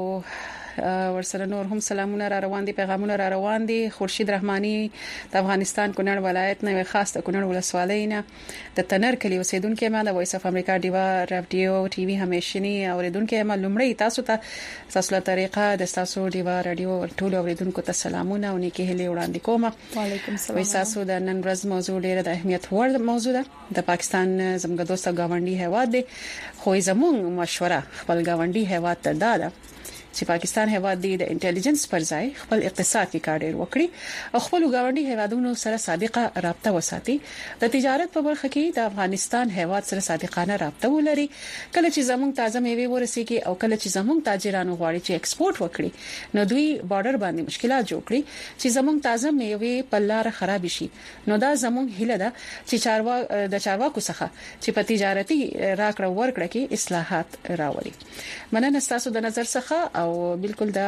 ورسره نور هم سلامونه را روان دي پیغامونه را روان دي خورشید رحماني د افغانستان کونړ ولایت نه خاص د کونړ ولسوالۍ نه د تنر کلی اوسیدونکو ما د وایس اف امریکا دیوا رادیو ټي وي همیشنی اوریدونکو ما لمړی تاسو ته تاسو له طریقه د تاسو دیوا رادیو ټول اوریدونکو ته سلامونه او نیکی هلي وړاندې کوم وعلیکم السلام تاسو د نن ورځ موضوع ډیره د اهمیت وړ موضوع ده د پاکستان زموږ دوست غاونډي هیواد دی خو زموږ مشوره خپل غاونډي هیواد ته ده چې پاکستان هیواد د انټيليجنس پر ځای خپل اقتصاد کې کار ډیر وکړي او خپل ګاونډي هیوادونو سره صادقه رابطه وساتي د تجارت په برخه کې د افغانستان هیواد سره صادقانه رابطه ولري کله چې زموږ تازه میوه ورسیږي او کله چې زموږ تاجرانو غواړي چې ایکسپورټ وکړي نو دوی بارډر باندې مشکلات جوړ کړي چې زموږ تازه میوه په لار خراب شي نو دا زموږ هیله ده چې چارواکو څخه چې په تجارتي راکړه ورکړه کې اصلاحات راوړي مننه تاسو د نظر څخه او بالکل دا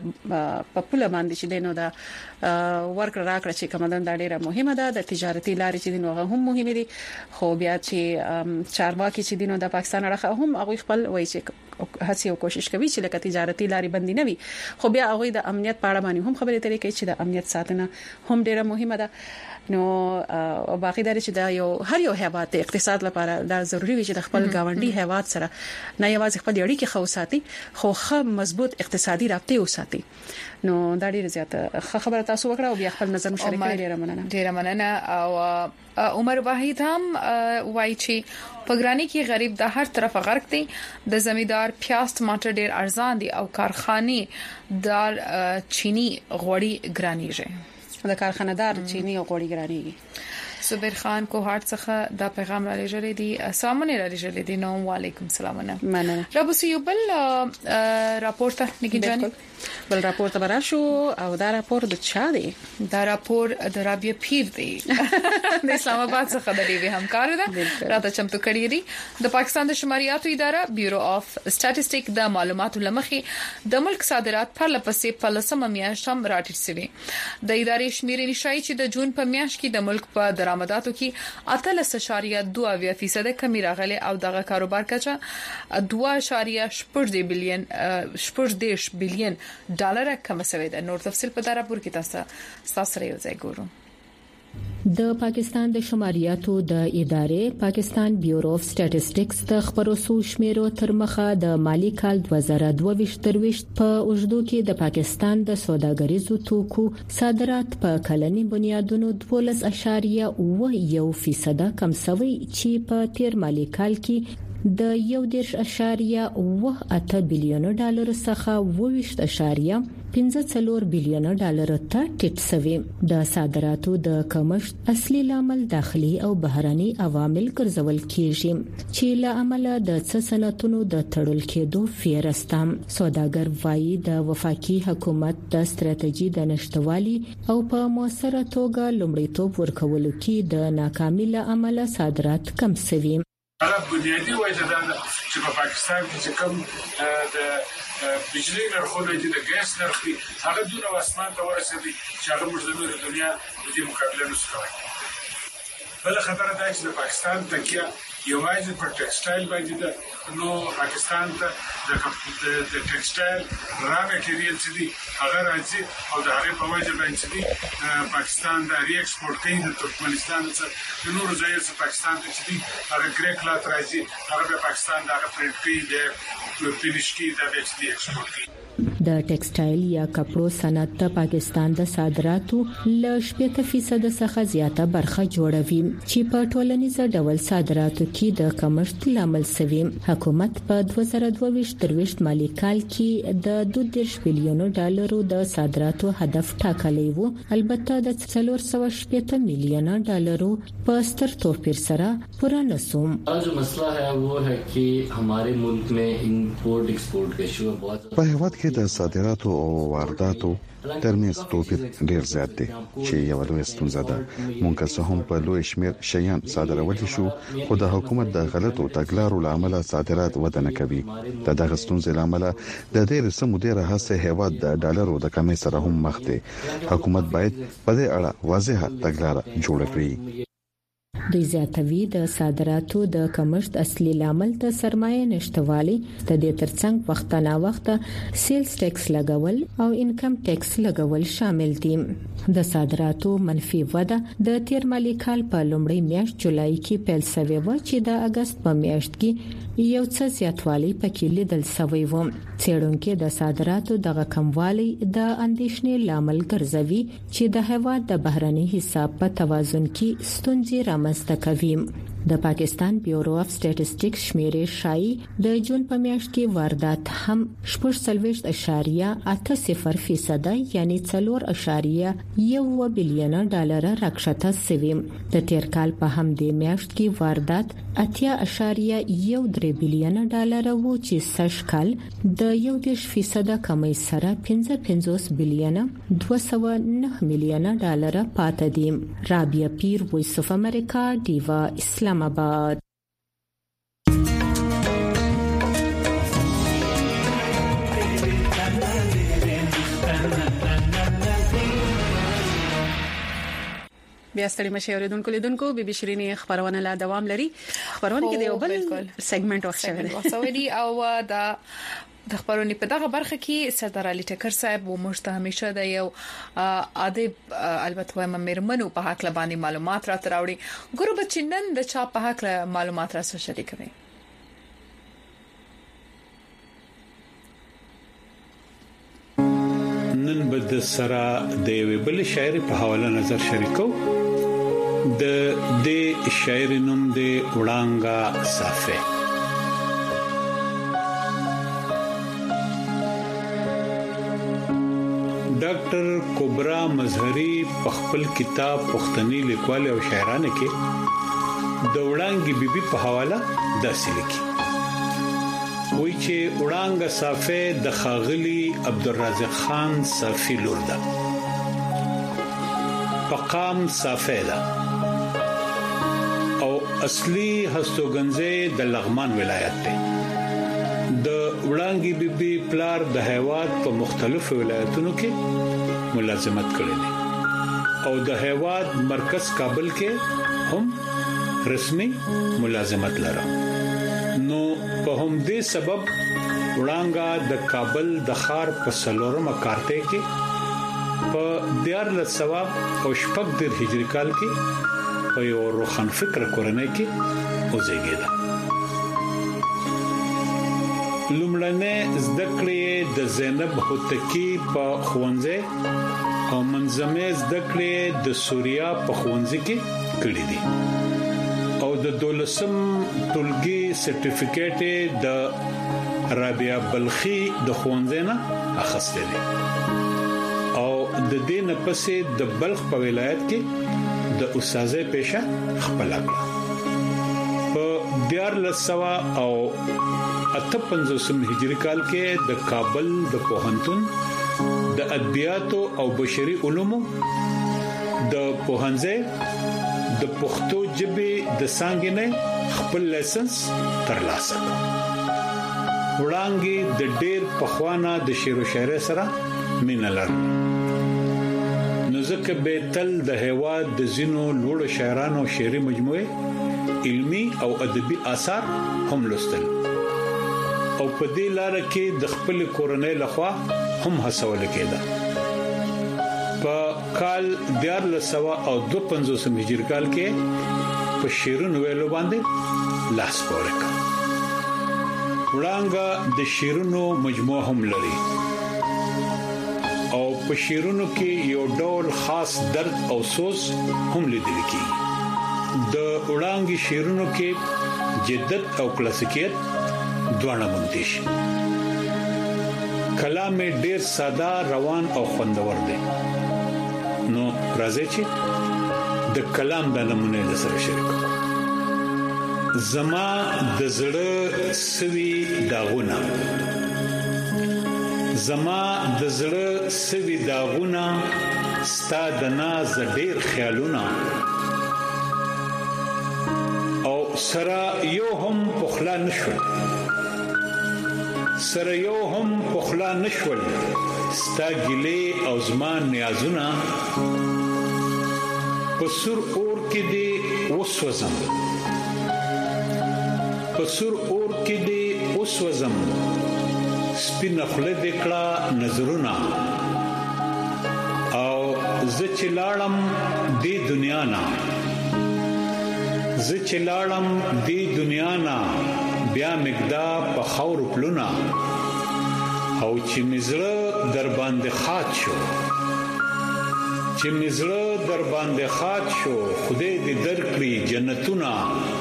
په پوله باندې چې دینو دا ورکړه راکړه چې کومدان دا ډیره مهمه ده د تجارتي لارې چې دینو هم مهمه دي خو بیا چې چارواکي چې دینو د پاکستان راخه هم هغه خپل وایي چې هڅه او کوشش کوي چې لکه تجارتي لارې بندي نه وي خو بیا هغه د امنیت په اړه باندې هم خبرې ترې کوي چې د امنیت ساتنه هم ډیره مهمه ده نو باقي دا چې دا هر یو هیواد د اقتصاد لپاره دا ضروری وي چې د خپل گاونډي هیواد سره نه یوازې خپل اړیکې خو ساتي خو ښه مضبوط اقتصادي رابطه وساتي نو دا ډیره زیاته خبره تاسو وکړه او بیا خپل نظر مشارکت ډیره مننه او عمر واحد هم وایي چې پګرانی کې غریب د هر طرف غرق دي د زمیدار پیاز ټماټر ډیر ارزان دي او کارخانه دار چینی غوړي ګرانیږي د کارخانه‌دار چینی او غوړي ګرانیږي صبر خان کوهات څخه دا پیغام را لېږلی دی سامنے را لېږلی دی نو وعلیکم السلام مننه رب سیوبل راپورټ نګی جان بل راپورټ براشو او دا راپور د چا دی دا راپور د رابعه پیر دی د اسلام آباد څخه د ډیوی همکار ده راته چمتو کړی دی د پاکستان د شماریاتو اداره بیورو اف سټاتستیک د معلوماتو لمخې د ملک صادرات پر لپسې په لسمه میاشت هم راټیټ شوي د ادارې شمیرې نشای چې د جون په میاشت کې د ملک په درآمداتو کې 8.2% کمی راغلي او دغه کاروبار کچه 2.8 بلین ډالر کم شوی ده نور تفصیل په دا راپور کې تاسو سره یو ځای ګورو د پاکستان د شماریاتو د ادارې پاکستان بیورو اف سټاتستکس د خبرو شمیرو تر مخه د مالی کال 2022 په اوږدو کې د پاکستان د سوداګریزو توکو صادرات په کلني بنیادونو 12.1% کم شوی چې په تیر مالی کال کې د 1.8 بلین ډالر څخه 20.15 بلین ډالر ته ټیټ شوی د صادراتو د کمښت اصلي لامل داخلي او بهراني عوامل ګرځول کیږي چې له عمله د صنعتونو د تړل کېدو فیرستام سوداګر وایي د وفاقي حکومت د ستراتیژي د نشټوالي او په موثره توګه لومړیتوب ورکولو کې د ناکامۍ له عمله صادرات کم شوي هغه بنیادی وجه دا چې په پاکستان کې چې کوم د بجلی نرخونه دي د ګاز نرخ دي هغه دونه اسمان ته ورسېدي چې هغه موږ د دنیا د دې مقابله نشو کولی. بل خبره دا چې د پاکستان تکیه یوازې پر ټیکسټایل باندې ده، نو پاکستان ته د ټیکسټایل را مټیریل چې دي هغه راځي او د هغه په وجه باندې دي پاکستان د ری ایکسپورټ کوي د ترکمنستان څخه د نورو ځایونو څخه پاکستان ته چې دي هغه ګری کلات راځي هغه په پاکستان د هغه پرنټ کوي د فینیش کوي د ایکسپورټ کوي. د ټیکسټایل یا کپړو صنعت ته پاکستان د صادراتو ل 80% څخه زیاته برخه جوړوي چې په ټولنیز ډول صادراتو کې د کمښت لامل شوی. حکومت په 2022 مالی کال کې د 2.5 بلین ډالرو د صادراتو هدف ټاکلی و، البته د 480 میلیون ډالرو په ستر توپیر سره پوره نشو. जो मसला है वो है कि हमारे मुल्क में इंपोर्ट एक्सपोर्ट का इशू बहुत په هیواد کې د صادراتو او وارداتو ترمنځ توپیر ډیر زیات دی چې یو لوی ستونزه ده. مونږ څه هم په لوی شمیر شیان صادرول شو، خو د حکومت د غلطو تګلارو لامل صادرات وده نه کوي. د دغه ستونزې لامل د ډیر سمو ډیره هڅه هیواد د ډالرو د کمی سره هم مخ دی. حکومت باید په دې اړه واضحه تګلارې جوړ کړي. دوی زیاتوي د صادراتو د کمښت اصلي لامل د سرمایه نشټوالي د دې ترڅنګ وختنا وخت سیلز ټیکس لګول او انکم ټیکس لګول شامل دي. د صادراتو منفي وده د تیر مالی کال په لومړۍ میاشت جولای کې پیل شوې و چې د اگست په میاشت کې یو څه زیاتوالی پکې لیدل شوی و. څېړونکو د صادراتو دغه کموالی د اندېښنې لامل ګرځوي چې د هیواد د بهرني حساب په توازن کې ستونزې رامنځته کوي. د پاکستان بیورو اف سټیټسټکس شمیرې ښایي د جون په میاشت کې واردات هم 4.80% یعنی 4.1 بلین ډالر راکښته شوی. د تیر کال په همدې میاشت کې واردات 8.13 بلین ډالر وو چې سږ کال د 1% کمی سره 55 بلین 209 میلیون ډالر پاتې دي. رابعه پیر، وایس اف امریکا، دیوا، اسلام آباد. بیا ستړي مشه اوریدونکو لیدونکو بي بي شيريني خبرونه لا دوام لري. خبرونه کې دی بل سیګمنټ وښه او دا د خبرونې په دغه برخه کې سردار علي ټکر صاحب و موږ ته همیشه د یو ادب البته وایم مرمنو په حق لبانې معلومات راوړي. ګورو بچنن د چا په حق معلومات را سره شریکوي. نن بد سره د یو بل شاعر په حواله نظر شریکو. د دې شاعر نوم دی وړانګا صافه. ډاکټر کبرا مظهری په خپل کتاب پښتني لیکوال او شاعرانه کې د وړانګي بیبي په حواله داسې لیکي. وایي چې وړانګا صافه د خاغلی عبدالرازق خان صافی لور ده. پقام صافه ده او اصلي هستوګنځي د لغمان ولایت ده. د وړانګي بیبي پلار د هیواد په مختلفو ولایتونو کې ملازمت کړی دی او د هیواد مرکز کابل کې هم رسمي ملازمت لري. نو په هم دې سبب وړانګا د کابل د خار په سلورمه کارته کې په 1400 او شپږ هجری کال کې په یو روخن فکر کورنۍ کې اوسېږي. لومړنۍ زده کړې د زینب هوتکی په ښوونځي او منظمه زده کړې د سوریا په ښوونځي کې کړې دي او د 12م ټولګي سرټیفیکیټ د رابعه بلخي د ښوونځي نه اخیسته دي او د دې نه پسې د بلخ په ولایت کې د استاذۍ پیشه خپل کړه. په 1400 او 58 هجری کال کې د کابل د پوهنتون د ادبیاتو او بشري علومو د پوهنځي د پښتو ژبې د څنګه نه خپل لایسنس ترلاسه وړاندې د ډېر پخوانه د شعر او شاعرۍ سره مینلر نو ځکه به تل د هوا د زینو لوړ شاعرانو شعري مجموعه علمی او ادبي آثار هم لوستل او په دې لار کې د خپل کورنۍ لخوا هم هڅول کېده په کال 1952 هجری کال کې په شیرونو ویلو باندې لاس پورک وړاندې د شیرونو مجموعه هم لري او په شیرونو کې یو ډول خاص درد او سوز هم لیدل کیږي د وړاندې شیرونو کې جدت او کلاسیکیت دوانه مونږ شي کلام ډیر ساده روان او خوندور دی نو راځي چې د کلام د نمونه سره شریک زما د زړه سوي داغونه زما د زړه سوي داغونه ستا د ناز ډیر خیالونه او سره یو هم پخلا نشول سره یو هم پخلا نشول ستا ګلې او زمان نیازونه پسور اور کې دی وسوزم پسور اور کې دی وسوزم سپین خله دکړه نظرونه او زچلاړم دی دنیا نا زچلاړم دی دنیا نا بیا مقدا په خور پلونا او چې مزړه در باندې خاط شو چې مزړه در باندې خاط شو خدای دې درکړي جنتونه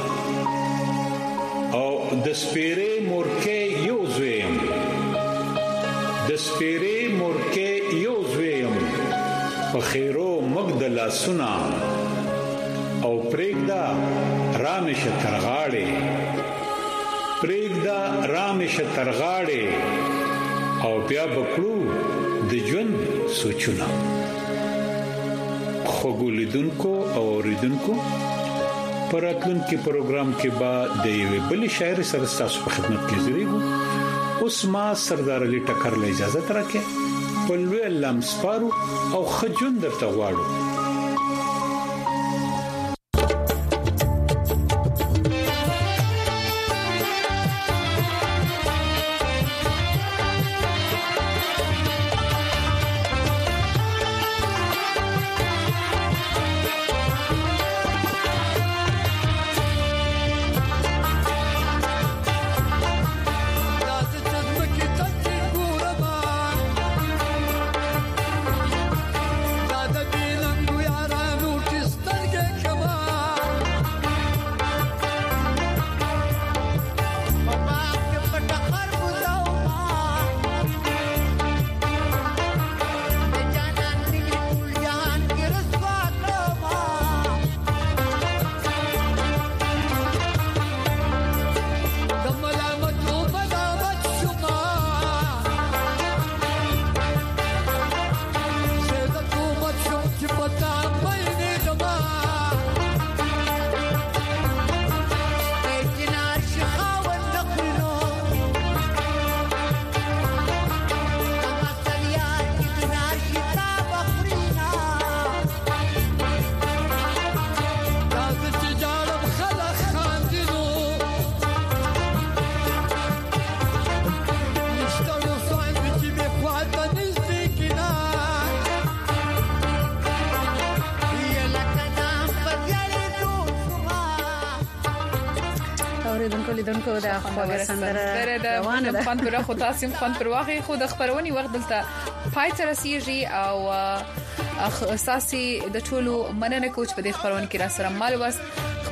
او د سپیره مورکه یو زویم د سپیره مورکه یو زویم په خیرو مقدلا سنا او پرېګدا رامش ترغاړې پرېګدا رامش ترغاړې او بیا بکړو د ژوند سوچونه خوګولیدونکو او اوریدونکو پراتلون کې پروګرام کې با د یوې بل شاعر سره تاسو په خدمت کې زریږو اوس ما سردار علي ټکر له اجازه ترکه په لوی لمسپارو او خجون درته غواړو لیدونکو د خبره سندره روانه ده خوند پر خو تاسو خوند پر واخی خو د خبرونی وخت دلته پای تر رسیږي او اساسي د ټولو مننه کوچ په دې خبرونه کې را سره مال وس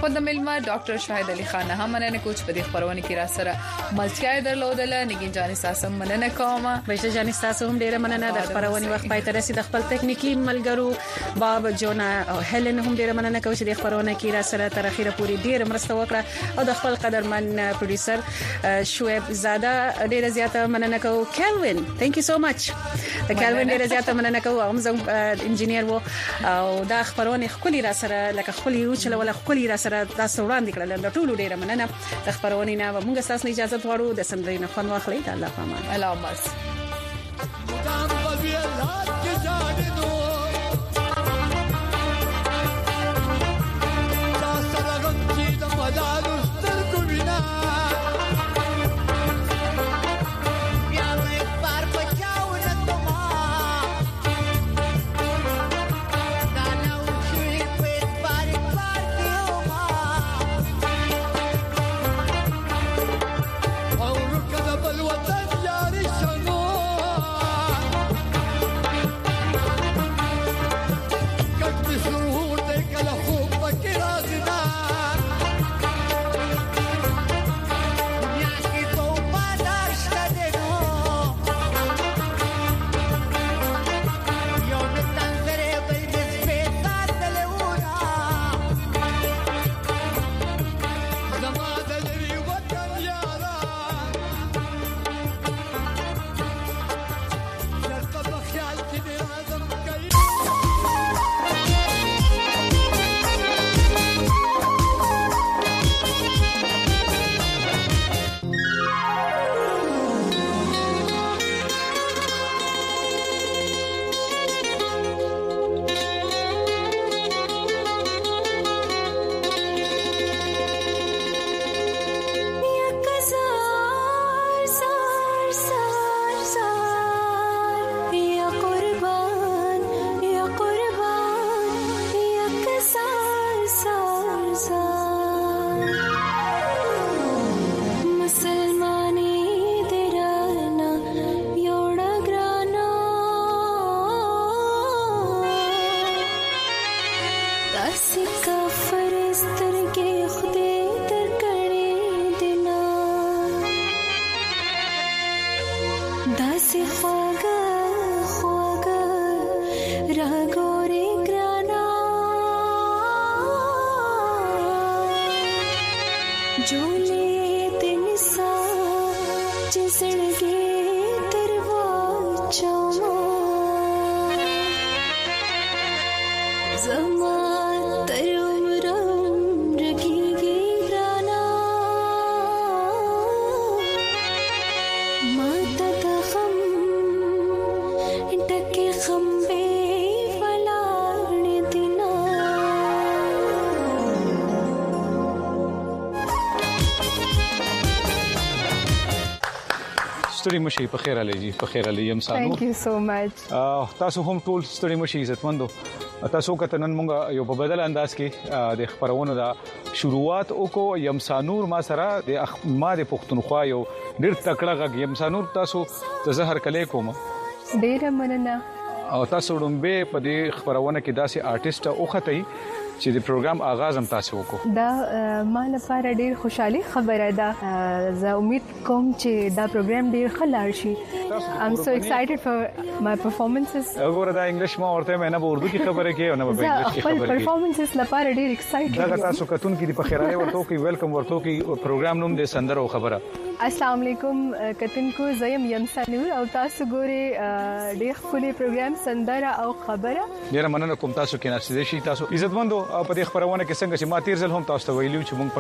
خود د ملما ډاکټر شاهد علي خان هم مننه کوچ په دې خبرونه کې را سره ملتیا درلودل نګین جاني ساسم مننه کومه بهشه جاني ساسم هم ډیره مننه د خبرونه وخت پای تر رسید خپل تکنیکی ملګرو باب جونا او هیلن هم ډیره مننه کوي چې د خبرونه کې را سره تر اخیره پوری ډیره مرسته وکړه او د خپل قدرمن پروډوسر شعیب زاده ډیره زیاته مننه کوي کیلوین ثانک یو سو مچ د کیلوین ډیره زیاته مننه کوي هم زم انجینیر وو او دا خبرونه خولي را سره لکه خولي یو چې ولا خولي را سره تاسو وړاندې کړل د ټولو ډیره مننه د خبرونه نه موږ تاسو اجازه غواړو د سندرینه خوان واخلئ د الله پامان الله مس ستړي مشي په خیر علي جی په خیر علي یم سانو ثانک یو سو مچ تاسو هم ټول ستړي مشي عزتمندو تاسو کته نن مونږ یو په بدل انداز کې د خبرونو دا شروعات وکړو یم سانور ما سره د ما د پښتونخوا یو ډیر تکړه غږ یم سانور تاسو ته زهر کله کوم ډیر مننه او تاسو ډومبه په دې خبرونه کې داسې آرټیسټ اوخته چې د پروګرام آغاز هم تاسو وکړو دا ما لپاره ډیر خوشحالي خبره ده زه امید کوم چې دا پروګرام ډیر خلار شي I'm so excited for my performances وګوره دا انګلیش ما ورته مې نه په اردو کې خبره کوي او نه په انګلیش کې خبره کوي خپل performances لپاره ډیر excited دا تاسو کتون کې په خیراله ورته کې ویلکم ورته کې پروګرام نوم د سندرو خبره السلام علیکم کتن کو زیم یم سنور او تاسو ګوري ډیر خولي پروګرام سندره او خبره ډیر مننه کوم تاسو کې ناشې شي تاسو عزتمندو په دې خبرونه کې څنګه چې ما تیر ځل هم تاسو ته ویلو چې موږ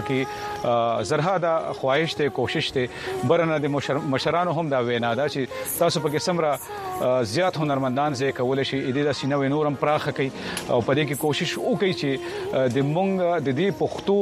پکې زرها دا خواهش ته کوشش ته برنه د مشرانو هم دا وینا ده چې تاسو پکې سمره زیات هنرمندان زې کول شي د سینو نورم پراخه کوي او په دې کې کوشش وکړي چې د موږ د دې پښتو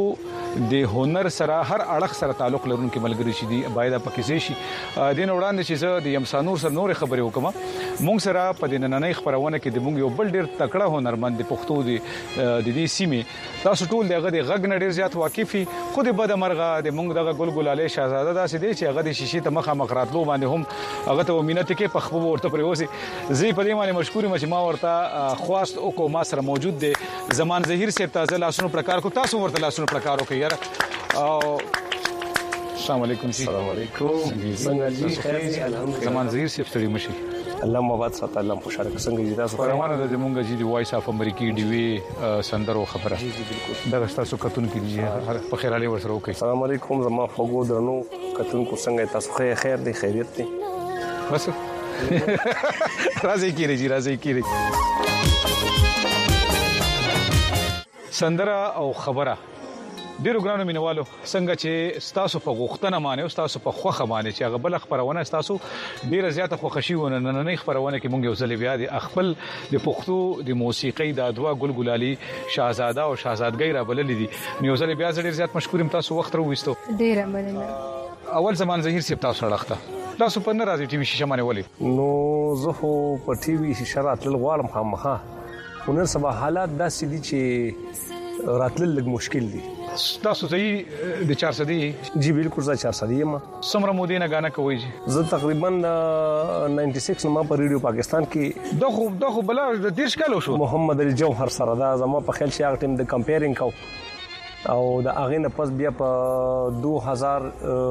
د هنر سره هر اړخ سره تعلق لرونکي ملګری شي دی باید پکې شي دین وړاندې چې زه د یم سانور سره نور خبرې وکم مونږ سره په دې نننۍ خبرونه کې د مونږ یو بل ډیر تکړه هنرمند د پښتو د دې سیمې تاسو ټول دغه د غږ نه ډیر زیات واقفي خو د بده مرغه د مونږ دغه ګلګلاله شاهزاده داسې دی چې هغه د شیشې ته مخه مخراتلو باندې هم هغه ته مينت کې په خپل ورته پریوسي زی په دې باندې مشکور یم چې ما ورته خواست او کو ما سره موجود دی زمان ظهیر صاحب تازه لاسونو پرکار کو تاسو ورته لاسونو پرکار وکړئ یار او السلام علیکم السلام علیکم څنګه جی خیر الحمدلله زمان ظهیر صاحب ستړي مشي الله مباد سات الله خوشاله څنګه جی تاسو پرمانه د مونږ جی دی وایس اف امریکي دی وی سندرو خبره جی بالکل دا تاسو کتون کې په خیر علي ورسره وکي السلام علیکم زما فوګو درنو کتون کو څنګه تاسو خیر دی خیریت دی بس راځي کیږي راځي کیږي سندره او خبره ډیرو ګرانو مینوالو څنګه چې تاسو په غوښتنه باندې او تاسو په خوخه باندې چې هغه بل خبرونه تاسو ډیره زیاته خوښي ونه نننۍ خبرونه کې مونږ یو ځل بیا د خپل د پښتو د موسیقي د ادوا ګلګلالي شاهزاده او شاهزادګۍ را بللې دي یو ځل بیا ډیر زیات مشکورم تاسو وخت راوېستو ډیره مننه اول زمان ظهیر صاحب تاسو راخته تاسو په ناراضي ټي وي شیشه باندې ولې نو زه خو په ټي وي شیشه راتل غواړم خامخا ونن سبا حالات داسې دي چې راتل لږ مشکل دي تاسو ته د 400 جی بالکل زه 400 یم سمره مودې نه غانا کوي زه تقریبا 96 ما په ریډیو پاکستان کې دغه بلا د 10 کالو شو محمد علي جوهر سره دا زما په خیال شي هغه ټیم د کمپیرینګ کو او د اغه نه پس بیا په 2000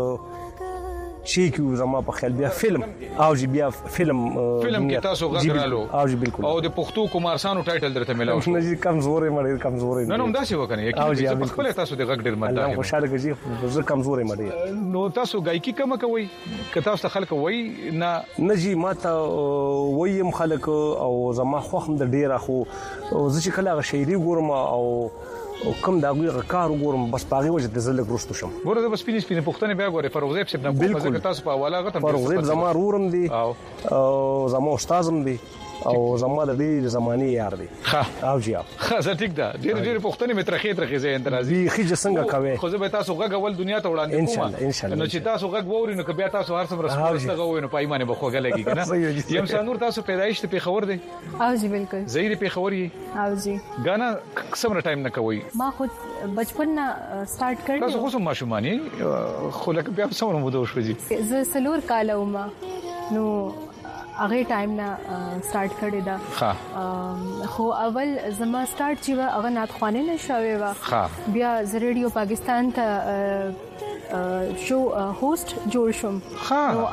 شي کې زما په خیال بیا فلم او جی بیا فلم کې تاسو غږرالو او جی بالکل او د پښتو کومارسانو ټایټل درته ملاو شو نه جی کمزورې مړې کمزورې نه نو داسې وکنه یقین په خپل تاسو د غږ ډیر مده الله خوشاله کیږي زه کمزورې مړې نو تاسو گایکی کوم کوي که تاسو خلک وای نه جی ماته وایم خلک او زما خوخم د ډیره خو زه چې کله شاعري ګورم او کوم دا غوړه کار وګورم بس پاغي وجه د زلک روستو شم ګوره د بس پینې پښتنه بیا ګوره فروغ زیب صاحب نه کوم تاسو په حواله غته فروغ زیب زما رورم دي او زما استادم دي او زما د دې زماني یار دي او جی خاصه ټیک ده ډېر پښتنه مترخه زه اندرازي خيجه څنګه کوي خو زه به تاسو غږ اول دنیا ته وړاندې کوم ان شاء الله نو چې تاسو غږ ووري نو بیا تاسو هر څومره سپورت غووي نو پایمانه به خوګه لګي کنه یم سانور تاسو پیدایش ته خبر دی او جی بالکل زهیر په خبر یې او جی غانا څومره ټایم نه کوي ما خود بچپن نه سٹارټ کړی تاسو خو ما شومانی خو لکه بیا څومره مو دوه شوځي زه سلور کال ومه نو هغه ټایم نه سٹارټ کړی دا خو اول زما سٹارټ چې هغه ناتخوانه نشوي وا بیا ز ریډیو پاکستان ته شو هوست جوړ شوم نو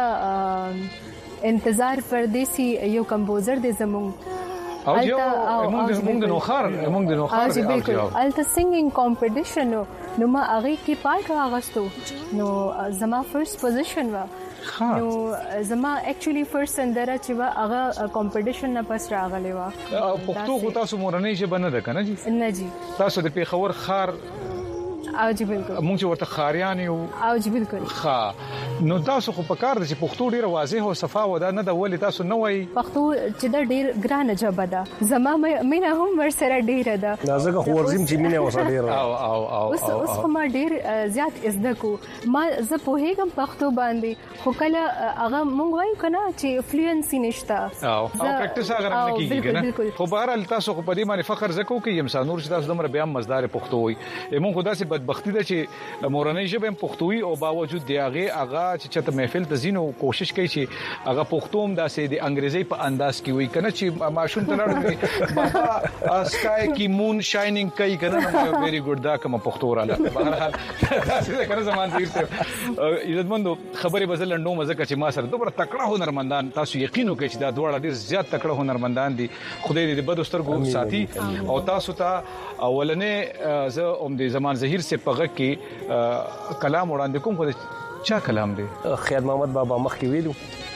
الته انتظار پردیسی یو کمپوزر دی زمونږ او موږ د نوخار بالکل الته سنگینګ کمپټیشن نو ما هغه کې پارت واغستو نو زما فرست پوزیشن وا نو زما اکچولی فرست سندره چې وا هغه کمپټیشن نه پس راغلی وا پښتو خو تاسو مورنۍ ژبه نه ده کنه جی نه جی تاسو د پیښور خار او جی بالکل موږ ورته خاریان یو او جی بالکل نو تاسو خو په کار د پښتو ډیره واضح او صفا و دا نه د ولې تاسو نه وای پښتو چې دا ډیر ګرانه ژبه ده زما مینه هم ورسره ډیره ده نازګه خو ورزم چې مینه وسره ډیره اوس خو ما ډیر زیات زده کو ما زه په هیګم پښتو باندې خو کله هغه مونږ وایو کنه چې فلوئنسي نشته او پریکټیس هغه نه کیږي کنه خو بهر تاسو خو په دې باندې فخر زکو کې یم سانور چې تاسو دمر بیا مزدار پښتو وي مونږ خدا سي بدبختی ده چې مورنۍ ژبه پښتوي او باوجود دی هغه چې چته محفل ته زینو کوشش کوي چې هغه پښتوم داسې د انګریزي په انداز کې وي کنه چې ماشوم ته راړو بابا اسکای کی مون شاینینګ کوي کنه ویری ګډ دا کوم پښتو رااله بهر حال تاسو کنه زمان ډیر عزتمندو خبره بدل نو مزه چې ما سره دومره تکړه هنرمندان تاسو یقین وکړئ چې دا دوه ډیر زیات تکړه هنرمندان دي خدای دې بد سترګو ساتي او تاسو ته اولنې زه د زمان ظهیر سے پغه کې کلام وړاندې کوم خو چا کلام دی خیر محمد بابا مخکې ویلو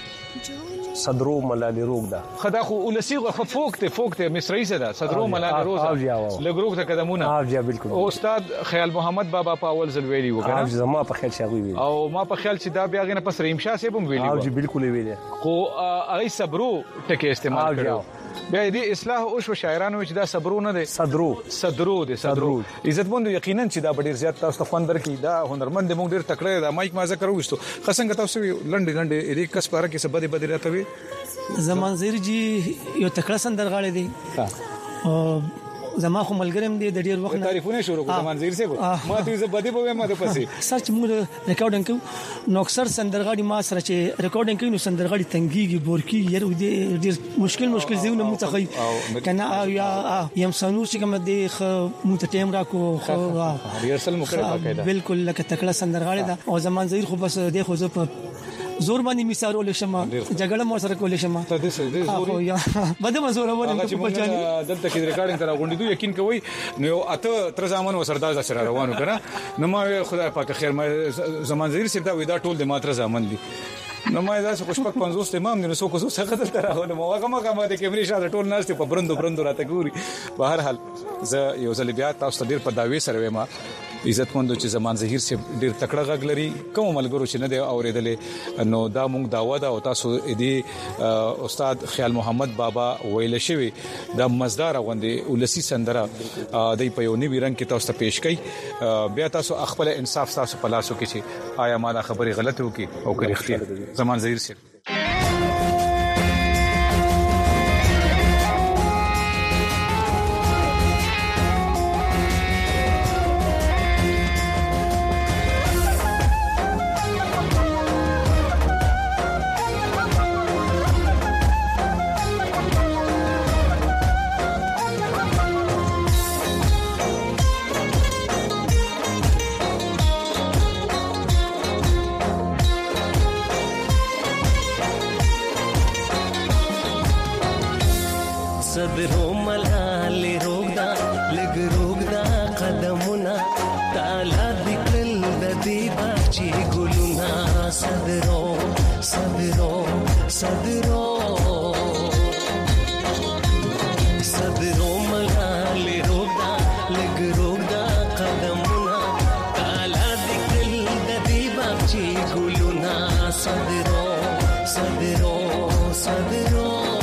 صدرو ملال روغ ده خدا خو ولسی فوکته مصری سره صدرو ملال روزه لګروغ ته قدمونه بالکل او استاد خیال محمد بابا په اول ځل ویلی وګړه زما په خیال شاوی ویلی او ما په خیال چې دا بیا غنه پس رحیم شاه صاحب هم ویلی او بالکل ویلی خو هغه صبرو ټکی استعمال کړو بیا دې اصلاح او شو شاعرانو چې دا صبرونه دي صدرو عزتمند یقینا چې دا ډیر زیات تاسو ته فن درکې دا هنرمند موږ ډیر تکړه دا مایک ما ذکر وستو خصنګ تاسو لنډ دې کس پاره کې سبا دې بدرته وي زمان زیر جی یو تکړه سندرغاړی دی او زما خو ملګریم دی د ډیر وخت تعریفونه شروع کوم زمان زیر سے ما ته زه بده په ما ته پسې سرچ موږ ریکارډینګ کوو نو اکثر سندرغاړي ما سره چې ریکارډینګ کوي نو سندرغاړي تنګيږي بورکی یره ډیر مشکل زیونه متخی کنه یا یم سنور چې کوم دی مو ته ټیم راکو خو ریهرسل مو کړی باقاعده بالکل لکه تکړه سندرغاړي دا او زمان زیر خو بس دی خو زه په زور باندې مثال ولې شمه جګړه مو سره کولې شمه ته دې زوري یا بده مزور ولې په پچاني دلته کې ریکارډینګ تر غونډې دوی یقین کوي نو اته تر زمان وسرداز سره روانو کنه نو ما خدای پاک خیر ما زمان زیر سره دا ودا ټول د ماتره زمان دي نو ما دا څه خوشبخت 50 امام نو څوک څه څنګه تر راغله ما هغه د کیمرې شاته ټول ناس په برندو راته ګوري په هر حال زه یو ځل بیا تاسو ډیر په داوی سره ما عزتمند چې زمان زهیر سي ډیر تکړه غږ لري کوم ملګرو چې نه دی اوریدلې نو دا مونږ داوا دا او تاسو دې استاد خیال محمد بابا ویل شوی دا مزدار غوندي ولسی سندره د په یو نیوی رنگ کې تاسو ته پیش کړي بیا تاسو خپل انصاف تاسو په لاسو کې چې آیا ما دا خبره غلطه وکي او که اختیار زمان زهیر سي صدرو ملال روغدا لګ روغدا قدمونه تعالی دکل د دې باچی ګلونا صدرو صدرو صدرو صدرو ملال روغدا لګ روغدا قدمونه تعالی دکل د دې باچی ګلونا صدرو صدرو صدرو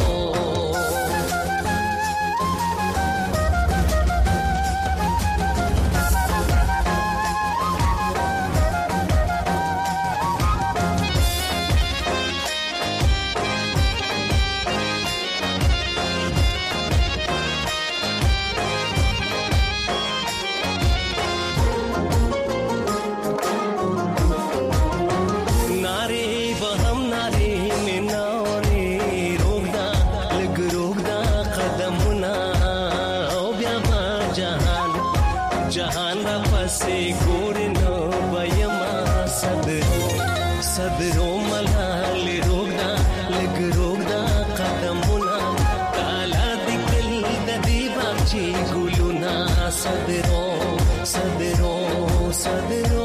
صدرو ملال روغدا لګ روغدا قدمونه تعالی دکل د دې باچی ګلونا صدرو صدرو صدرو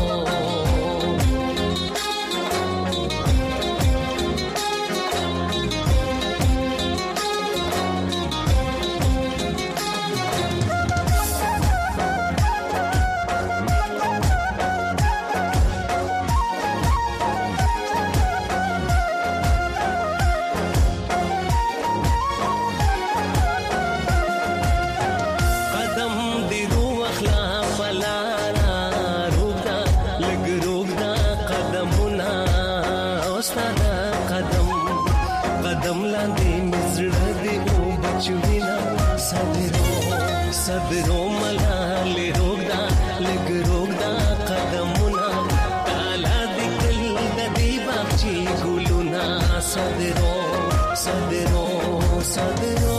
صدرو ملال روغدا لګ روغدا قدمونه تعالی دکل د دې باچی ګلونا صدرو صدرو صدرو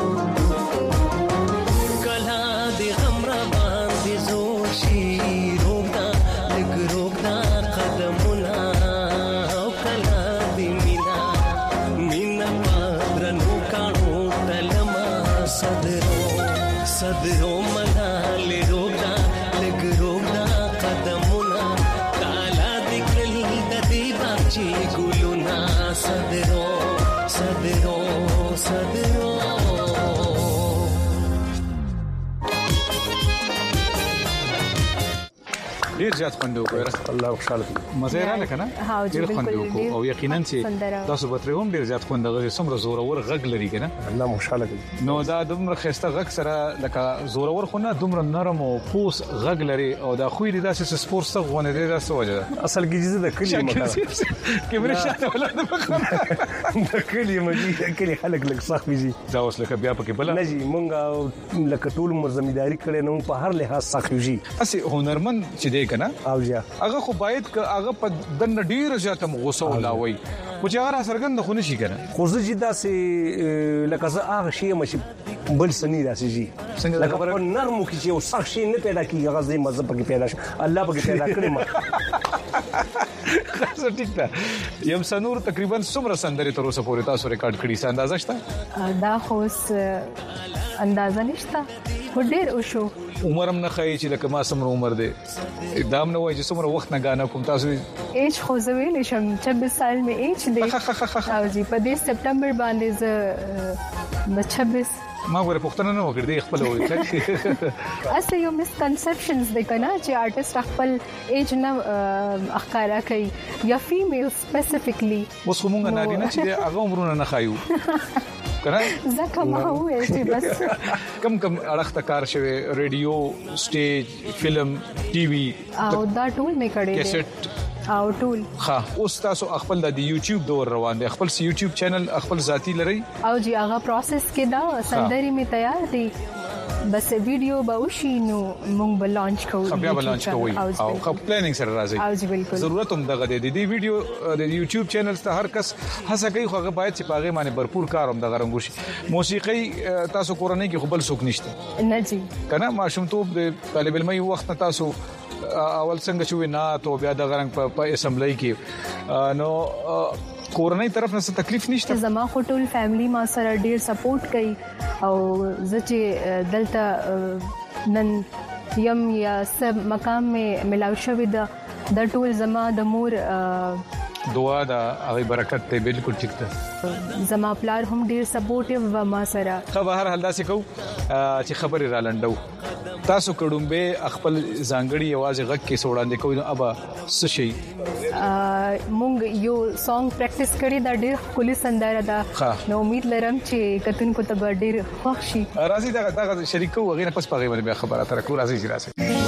کلا د غمر باندې زور شي ډیر زیات خوند وکړ. الله خوشاله مزه را لکنه ډیر خوند وکړ او یقینا چې تاسو به تر هم ډیر زیات خوند غوښتل سمره زورور غږ لري کنه. الله خوشاله کړي. نو دا دومره خسته غږ سره لکه زورور خو نه دومره نرم او پوس غږ لري او دا خو دې داسې سپورت څخه غونه دي دا سوجه اصل کې جزء د کلی مکه کیمره شاته ولادت د کلی مګي کلی خلک لک صح ویږي دا اوس لکه بیا پکې بل نه جی مونږه لکه ټول مرزمداري کړي نو په هر لحاظ صح ویږي. اسی هنرمن چې دی کنه او جا هغه خو باید هغه په دنه ډیر زیاته غوسه ولاوي خو چې هغه سرګند خو نشي کنه. خو زه جدا سي لکه زه هغه شی مشي بل سنی راسي جی لکه په نرمو کې چې یو صح شي نه پیدا کیږي غزي مزه پکې پیدا شي الله پکې پیدا کړی ما خاصه ټیک ده. یم سنور تقریبا څومره سندري تر اوسه پورې تاسو ریکارډ کړی څه اندازه شته؟ دا خو اندازه نشته خو ډیر وشو. عمرم نه خای چې لکه ما سمره عمر دی دام نه وای چې څومره وخت نه غانا کوم تاسو ایج خو زه ویل شم 26 سال می ایج دی او جی په دې سپټمبر باندې زه 26 ما غوړې پښتنه نه وکړ دې خپل وای اصل یو مسکنسپشنز د کنه چې آرټیست خپل ایج نه اخکارا کوي یا فیمیل سپیسیفیکلی اوس کومه نارینه چې هغه عمرونه نه خایو کنه زکه ما وې چې بس کم اړخته کار شوی ریډیو سټیج فلم ټي وي او دا ټول می کړی کیسټ او ټول ها اوس تاسو خپل د یوټیوب دور روان دي خپل یوټیوب چینل خپل ذاتی لري او جی هغه پروسس کې دا سندري می تیار دي بس ویډیو به وشي نو مونږ به لانچ کوو بیا به لانچ کوو او خو پلانینګ سره راځي او جی بالکل ضرورت هم دغه دی د ویډیو د یوټیوب چینل ته هر کس هڅه کوي خو هغه باید چې پاغه باندې भरपूर کار هم دغه رنګ شي. موسیقي تاسو کورنۍ کې خپل څوک نشته نه جی کنه ماشومتوب د طالب علمي وخت تاسو اول څنګه شوې نه ته بیا د غرنګ په اسمبلی کې نو کورنۍ طرف نه څه تکلیف نشته. زما خو ټول فیملی ما سره ډیر سپورټ کوي او زه چې دلته نن یم یا سب مقام می ملاو شوی د ټول زما د مور دعا دا هغه برکت ته بالکل ټیک ده. زما پلار هم ډیر سپورټیو و ما سره. خو بهر حال داسې کو چې خبرې را لنډو تاسو کډومبه خپل ځانګړي आवाज غږ کې سوړاندې کوي نو ابا څه شي مونږ یو سانګ پریکټیس کړی دا ډیر کلی سندره ده نو امید لرم چې کتن کو ته ډیر خوښ شي. راځي دا شریکو وغیرہ پس پغې باندې خبره تر کو راځي چې راځي.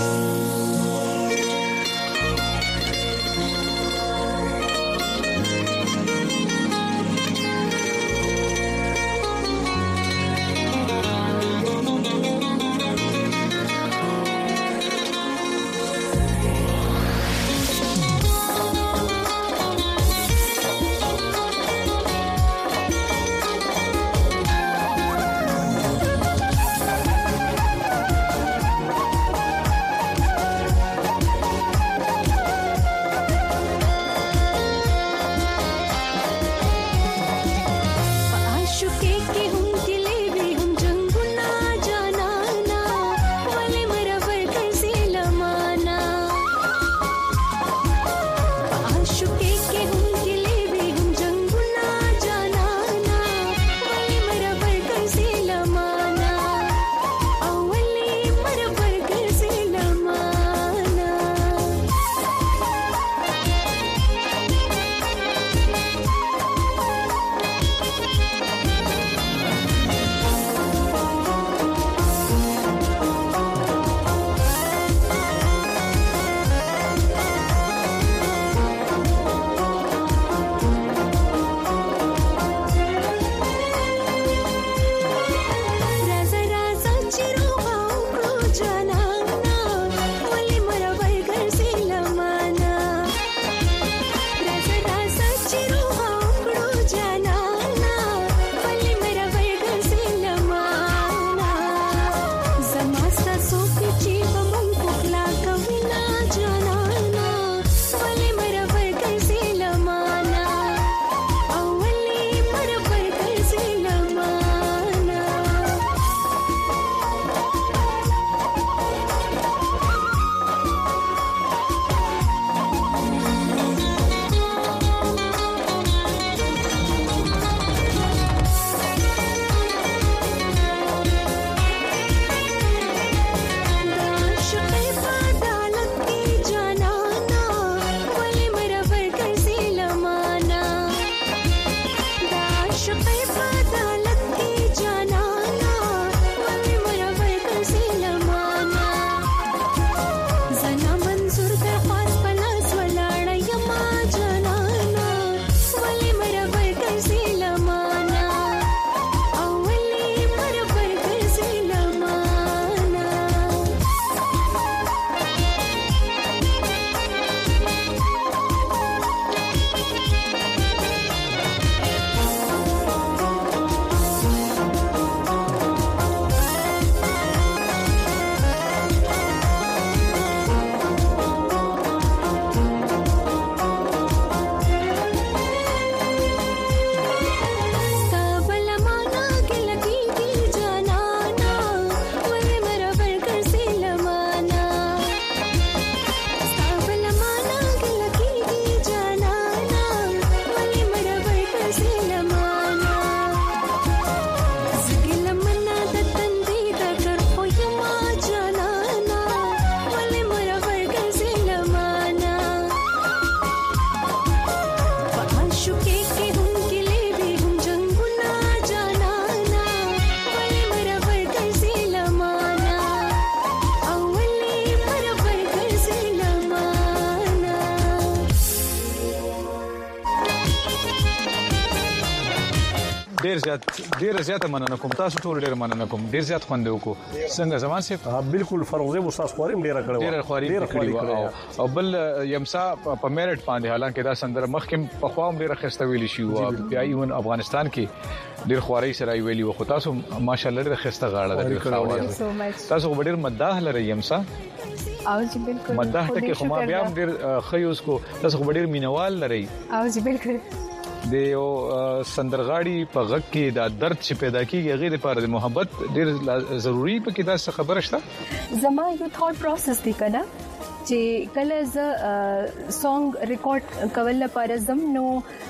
ډیر زیات مننه کوم تاسو ټول ډیر مننه کوم ډیر زیات خوند وکړو څنګه زمان صاحب بالکل فروغ استاد خوریم ډیر کړو او بل یمسا په میرټ باندې حالانکه دا سندره مخکې په خوام ډیر خسته ویلی شي او بیا ایون افغانستان کې ډیر خواري سره ویلی و خو تاسو ماشاءالله ډیر خسته غاړه ده ډیر خاوه تاسو ډیر مداح لري یمسا او جی بالکل مداح ته خو ما بیا ډیر خیوس کو تاسو ډیر مینوال لري او جی بالکل د یو سندرغاړي په غږ کې دا درد چې پیدا کیږي غیر لپاره د محبت ډیر ضروری په کې دا څه خبره شته زما یو ثاټ پروسس دی کنه چې کله ز سونګ ریکارډ کول لپاره زم نو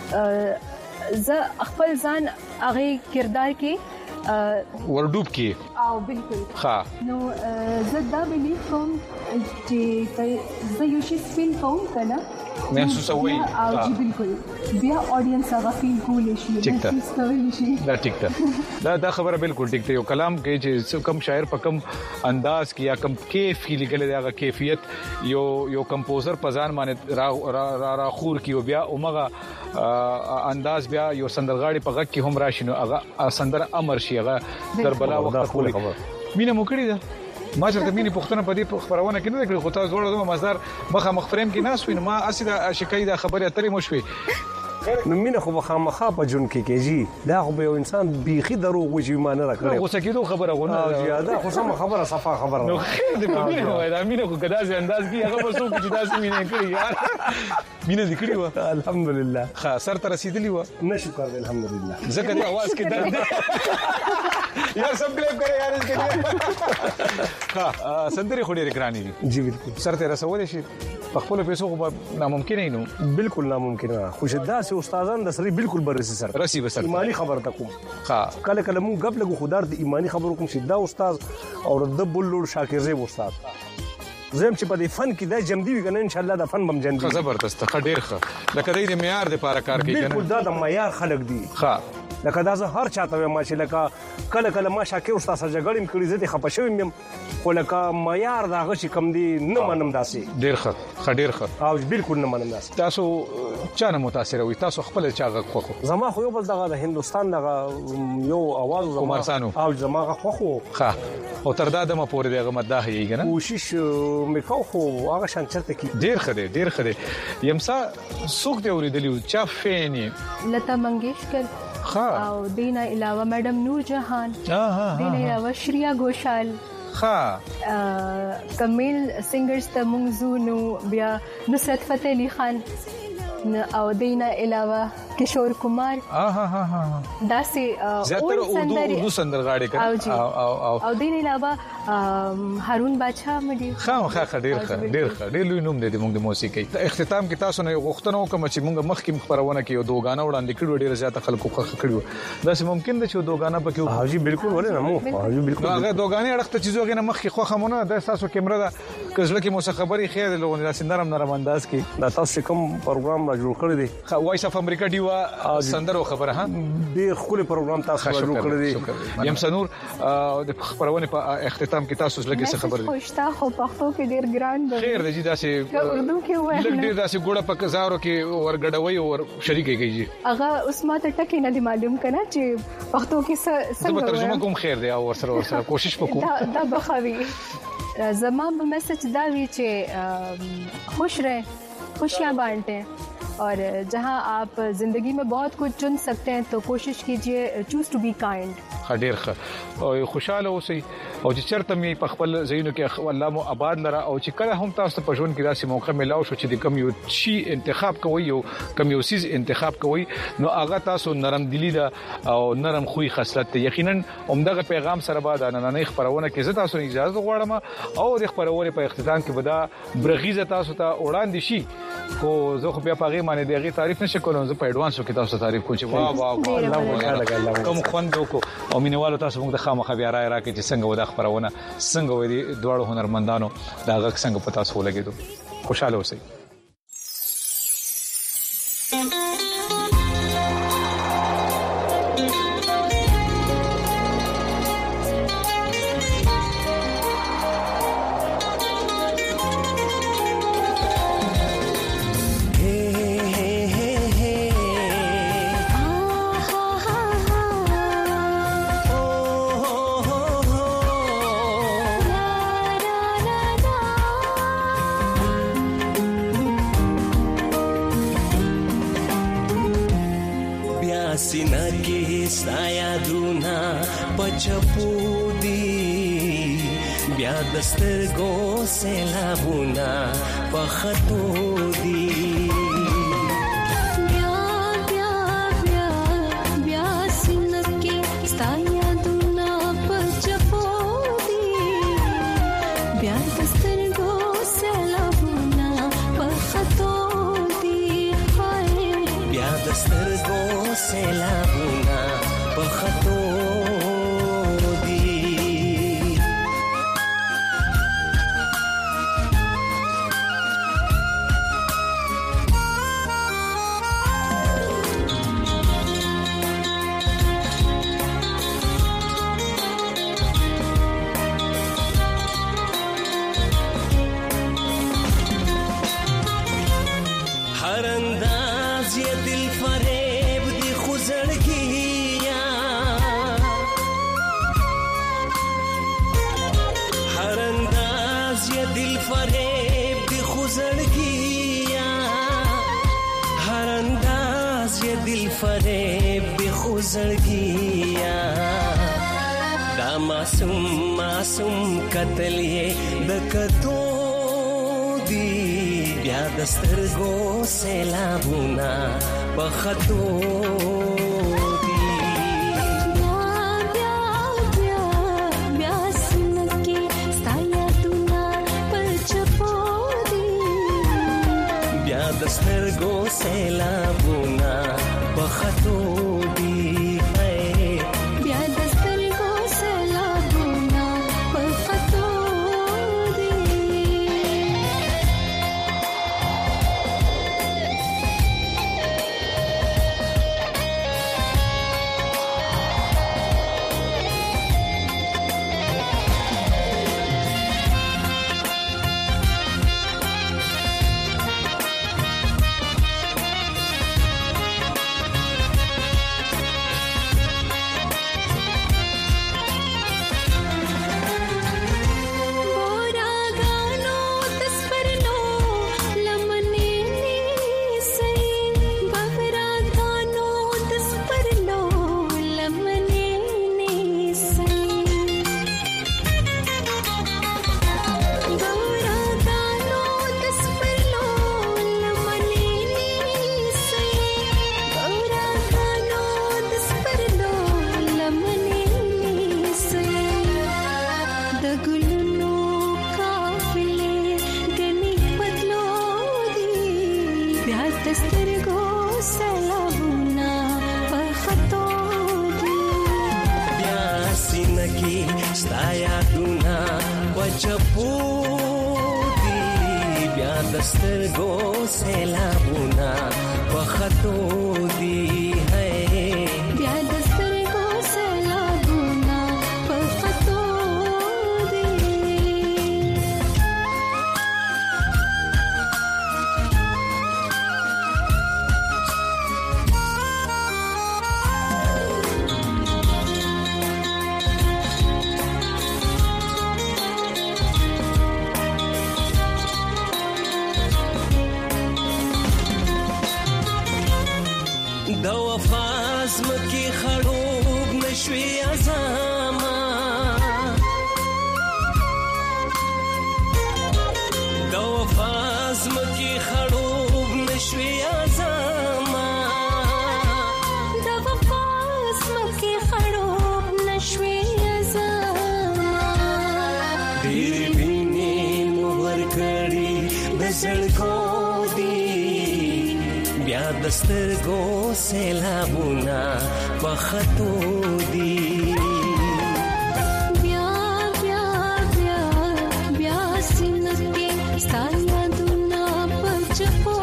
ز خپل ځان هغه کردار کې وردوب کې او بالکل ها نو زه دا بلیف کوم چې زه یو شی فیل کوم کنه محسوسوي او جی بالکل بیا اډینس هغه فیل کولی شي محسوس کولی شي دا ټیک ده دا خبره بالکل ټیک ده یو کلام کې چې کم شاعر په کم انداز کې یا کم کیف کې لګل دی هغه کیفیت یو کمپوزر په ځان باندې را خور کې بیا اومغه انداز بیا یو سندرغاړي په غږ کې هم راشي نو هغه سندر امر شي هغه دربلا وخت کولی مینه مو کړی ده ما چرته مینه پښتنه په دې خبرونه کې نه کړې خو تاسو ورته مزدار مخه مخفرم کې ناس وینم ما اسیدا شکایت د خبره اترې مو شوي نو مینه خو خامخا په جون کې کېږي دا خو به یو انسان بيخي دروغ وي چې ما نه راکړي خو سکیدو خبره غونه زیاده خو سم خبره صفه خبره نو خیر دې مینه وای دا مینه خو کداځي انداز کې هغه وسو چې داسې مینه کړی یار مینه دې کړی و الحمدلله ښه سر ته رسیدلی و نه شکر الحمدلله زکه دې आवाज کې درد यार सब क्लेम करे यार इसके लिए ها سندري خو ډېر ګرانې دي جی بالکل سر ته رسول شي په خپل پیسو خو ناممکن نه نو بالکل ناممکن نه خو شدا سه استادان د سری بالکل برسي سر رسی بسر ایمانی خبر تکوم ها کله کله مون غب لګو خدار د ایمانی خبرو کوم شدا استاد او د بلور شاکر زیب استاد زم چې په دې فن کې د جمدی وي کنه ان شاء الله د فن بم جن زبردست ډېر ښه لکه د معیار د پاره کار کوي کنه بالکل دا د معیار خلق دي ها لکه دا زه هر چاته ما چې لکه کله ما شاکر استاد سره جګړم کړی زه ته خپشوم يم خو لکه معیار دا غشي کم دي نه منم داسي ډېر ښه ډېر ښه او بالکل نه منم داسي تاسو چا نه متاثر وي تاسو خپل چا غږ خوخو زما خو یو بل دغه د هندستان دغه یو आवाज زما کومارسانو او زما خوخو ښه او تر دا د مپور دغه مداح یې کنه کوشش میکاو خو هغه شان چرته کی ډېر خده یمسا سوق دی اوریدلی چا فینی لتا منگیشکر او دینا علاوه میڈم نور جهان دینا علاوه شریا گوشال کمیل سنگرز ته مونږ نو بیا نصرت فتح علی خان او دینا علاوه کشور کمار داسې اردو سندرغاړي کړه او دینا علاوه هارون بادشاہ مډي ډېر لوی نوم دی موږ د موسیقي اختتام کې تاسو نه غوښتنه وکم چې موږ مخکې خبرونه کې یو دوغانه وړاندې کړو ډېر زیات خلکو کړو دا ممکن ده چې دوغانه پکې حاجی بالکل ولې نه مو حاجی بالکل هغه دوغانه اړخته چیزو کې نه مخکې خو خمونه د تاسو کیمرا دا کزله کې مو خبري خیر له داسې نرم انداز کې دا تاسو کوم پروګرام جوړ کړی دی وایس اف امریکا دی سندرو خبره ها ډېر خولي پروګرام تاسو جوړ کړی دی یم سنور د خبرونه په اختتام کې تاسو لکه څه خبر دي خوشتا خو پښتو کې ډېر ګران دی خیر دی داسې اردو کې وایي ډېر داسې ګوړه په کزارو کې ورګډوي او شریکي کوي هغه اوس ماته ټکی نه دی معلوم کنه چې پښتو کې څه ترجمه کوم خیر دی او ورسره کوشش وکړو دا بخوي زما په میسج دا وی چې خوش رहे खुशियाँ बांटें और जहाँ आप जिंदगी में बहुत कुछ चुन सकते हैं तो कोशिश कीजिए चूज टू बी काइंड ډېر ښه او خوشاله اوسئ او چې چرته می په خپل زینو کې الله مو آباد لره او چې کله هم تاسو په ژوند کې داسې موقع ملاو شو چې د کم یو شی انتخاب کوئ یو کم یو سیز انتخاب کوئ نو هغه تاسو نرم دلی ده او نرم خوې خصلت یقینا همدغه پیغام سره بعد نن خبرونه کې زه تاسو اجازه غواړم او د خبرونه په اختتام کې ودا برغیزه تاسو ته وړاندې شي خو زه خو بیا پاغي باندې دغه تعریف نشه کوم زه په ایڈوانس کې تاسو تعریف کوم چې واه کوم خوند وکړو او مینوالو تاسو موږ د خامخا بیا راکې چې څنګه ودا خبرونه څنګه ودی دواړو هنرمندانو دا غږ څنګه پتا سو لګیدو خوشاله اوسئ پچپودي بیا دسترګو سیلابونه پخاتو دي سیلابونه پخاتو هر انداز یې دل فریب دی خزړګیا هر انداز یې دل فریب دی خزړګیا هر انداز یې دل فریب دی خزړګیا دا معصوم معصوم قتل یې د کتو دی بیا دسترګو سیلابونه پخاتو دي بیا سنکي ستایا دنا پچپو دي بیا دسترګو سیلابونه پخاتو دي بیا دسترګو سیلابونه پخاتو چپودي بیا دسترګو سیلابونه پخاتو دي بیا دسترګو سیلابونه پخاتو دي د وفاز مکی خړوب نشوي ازما د وفاز مکی خړوب نشوي ازما د وفاز مکی خړوب نشوي ازما ډېر ویني مور کړي بسړکو دی بیا دسترګو سیلابونه پخاتو دي بیا سینکي ستایا دنا پچپو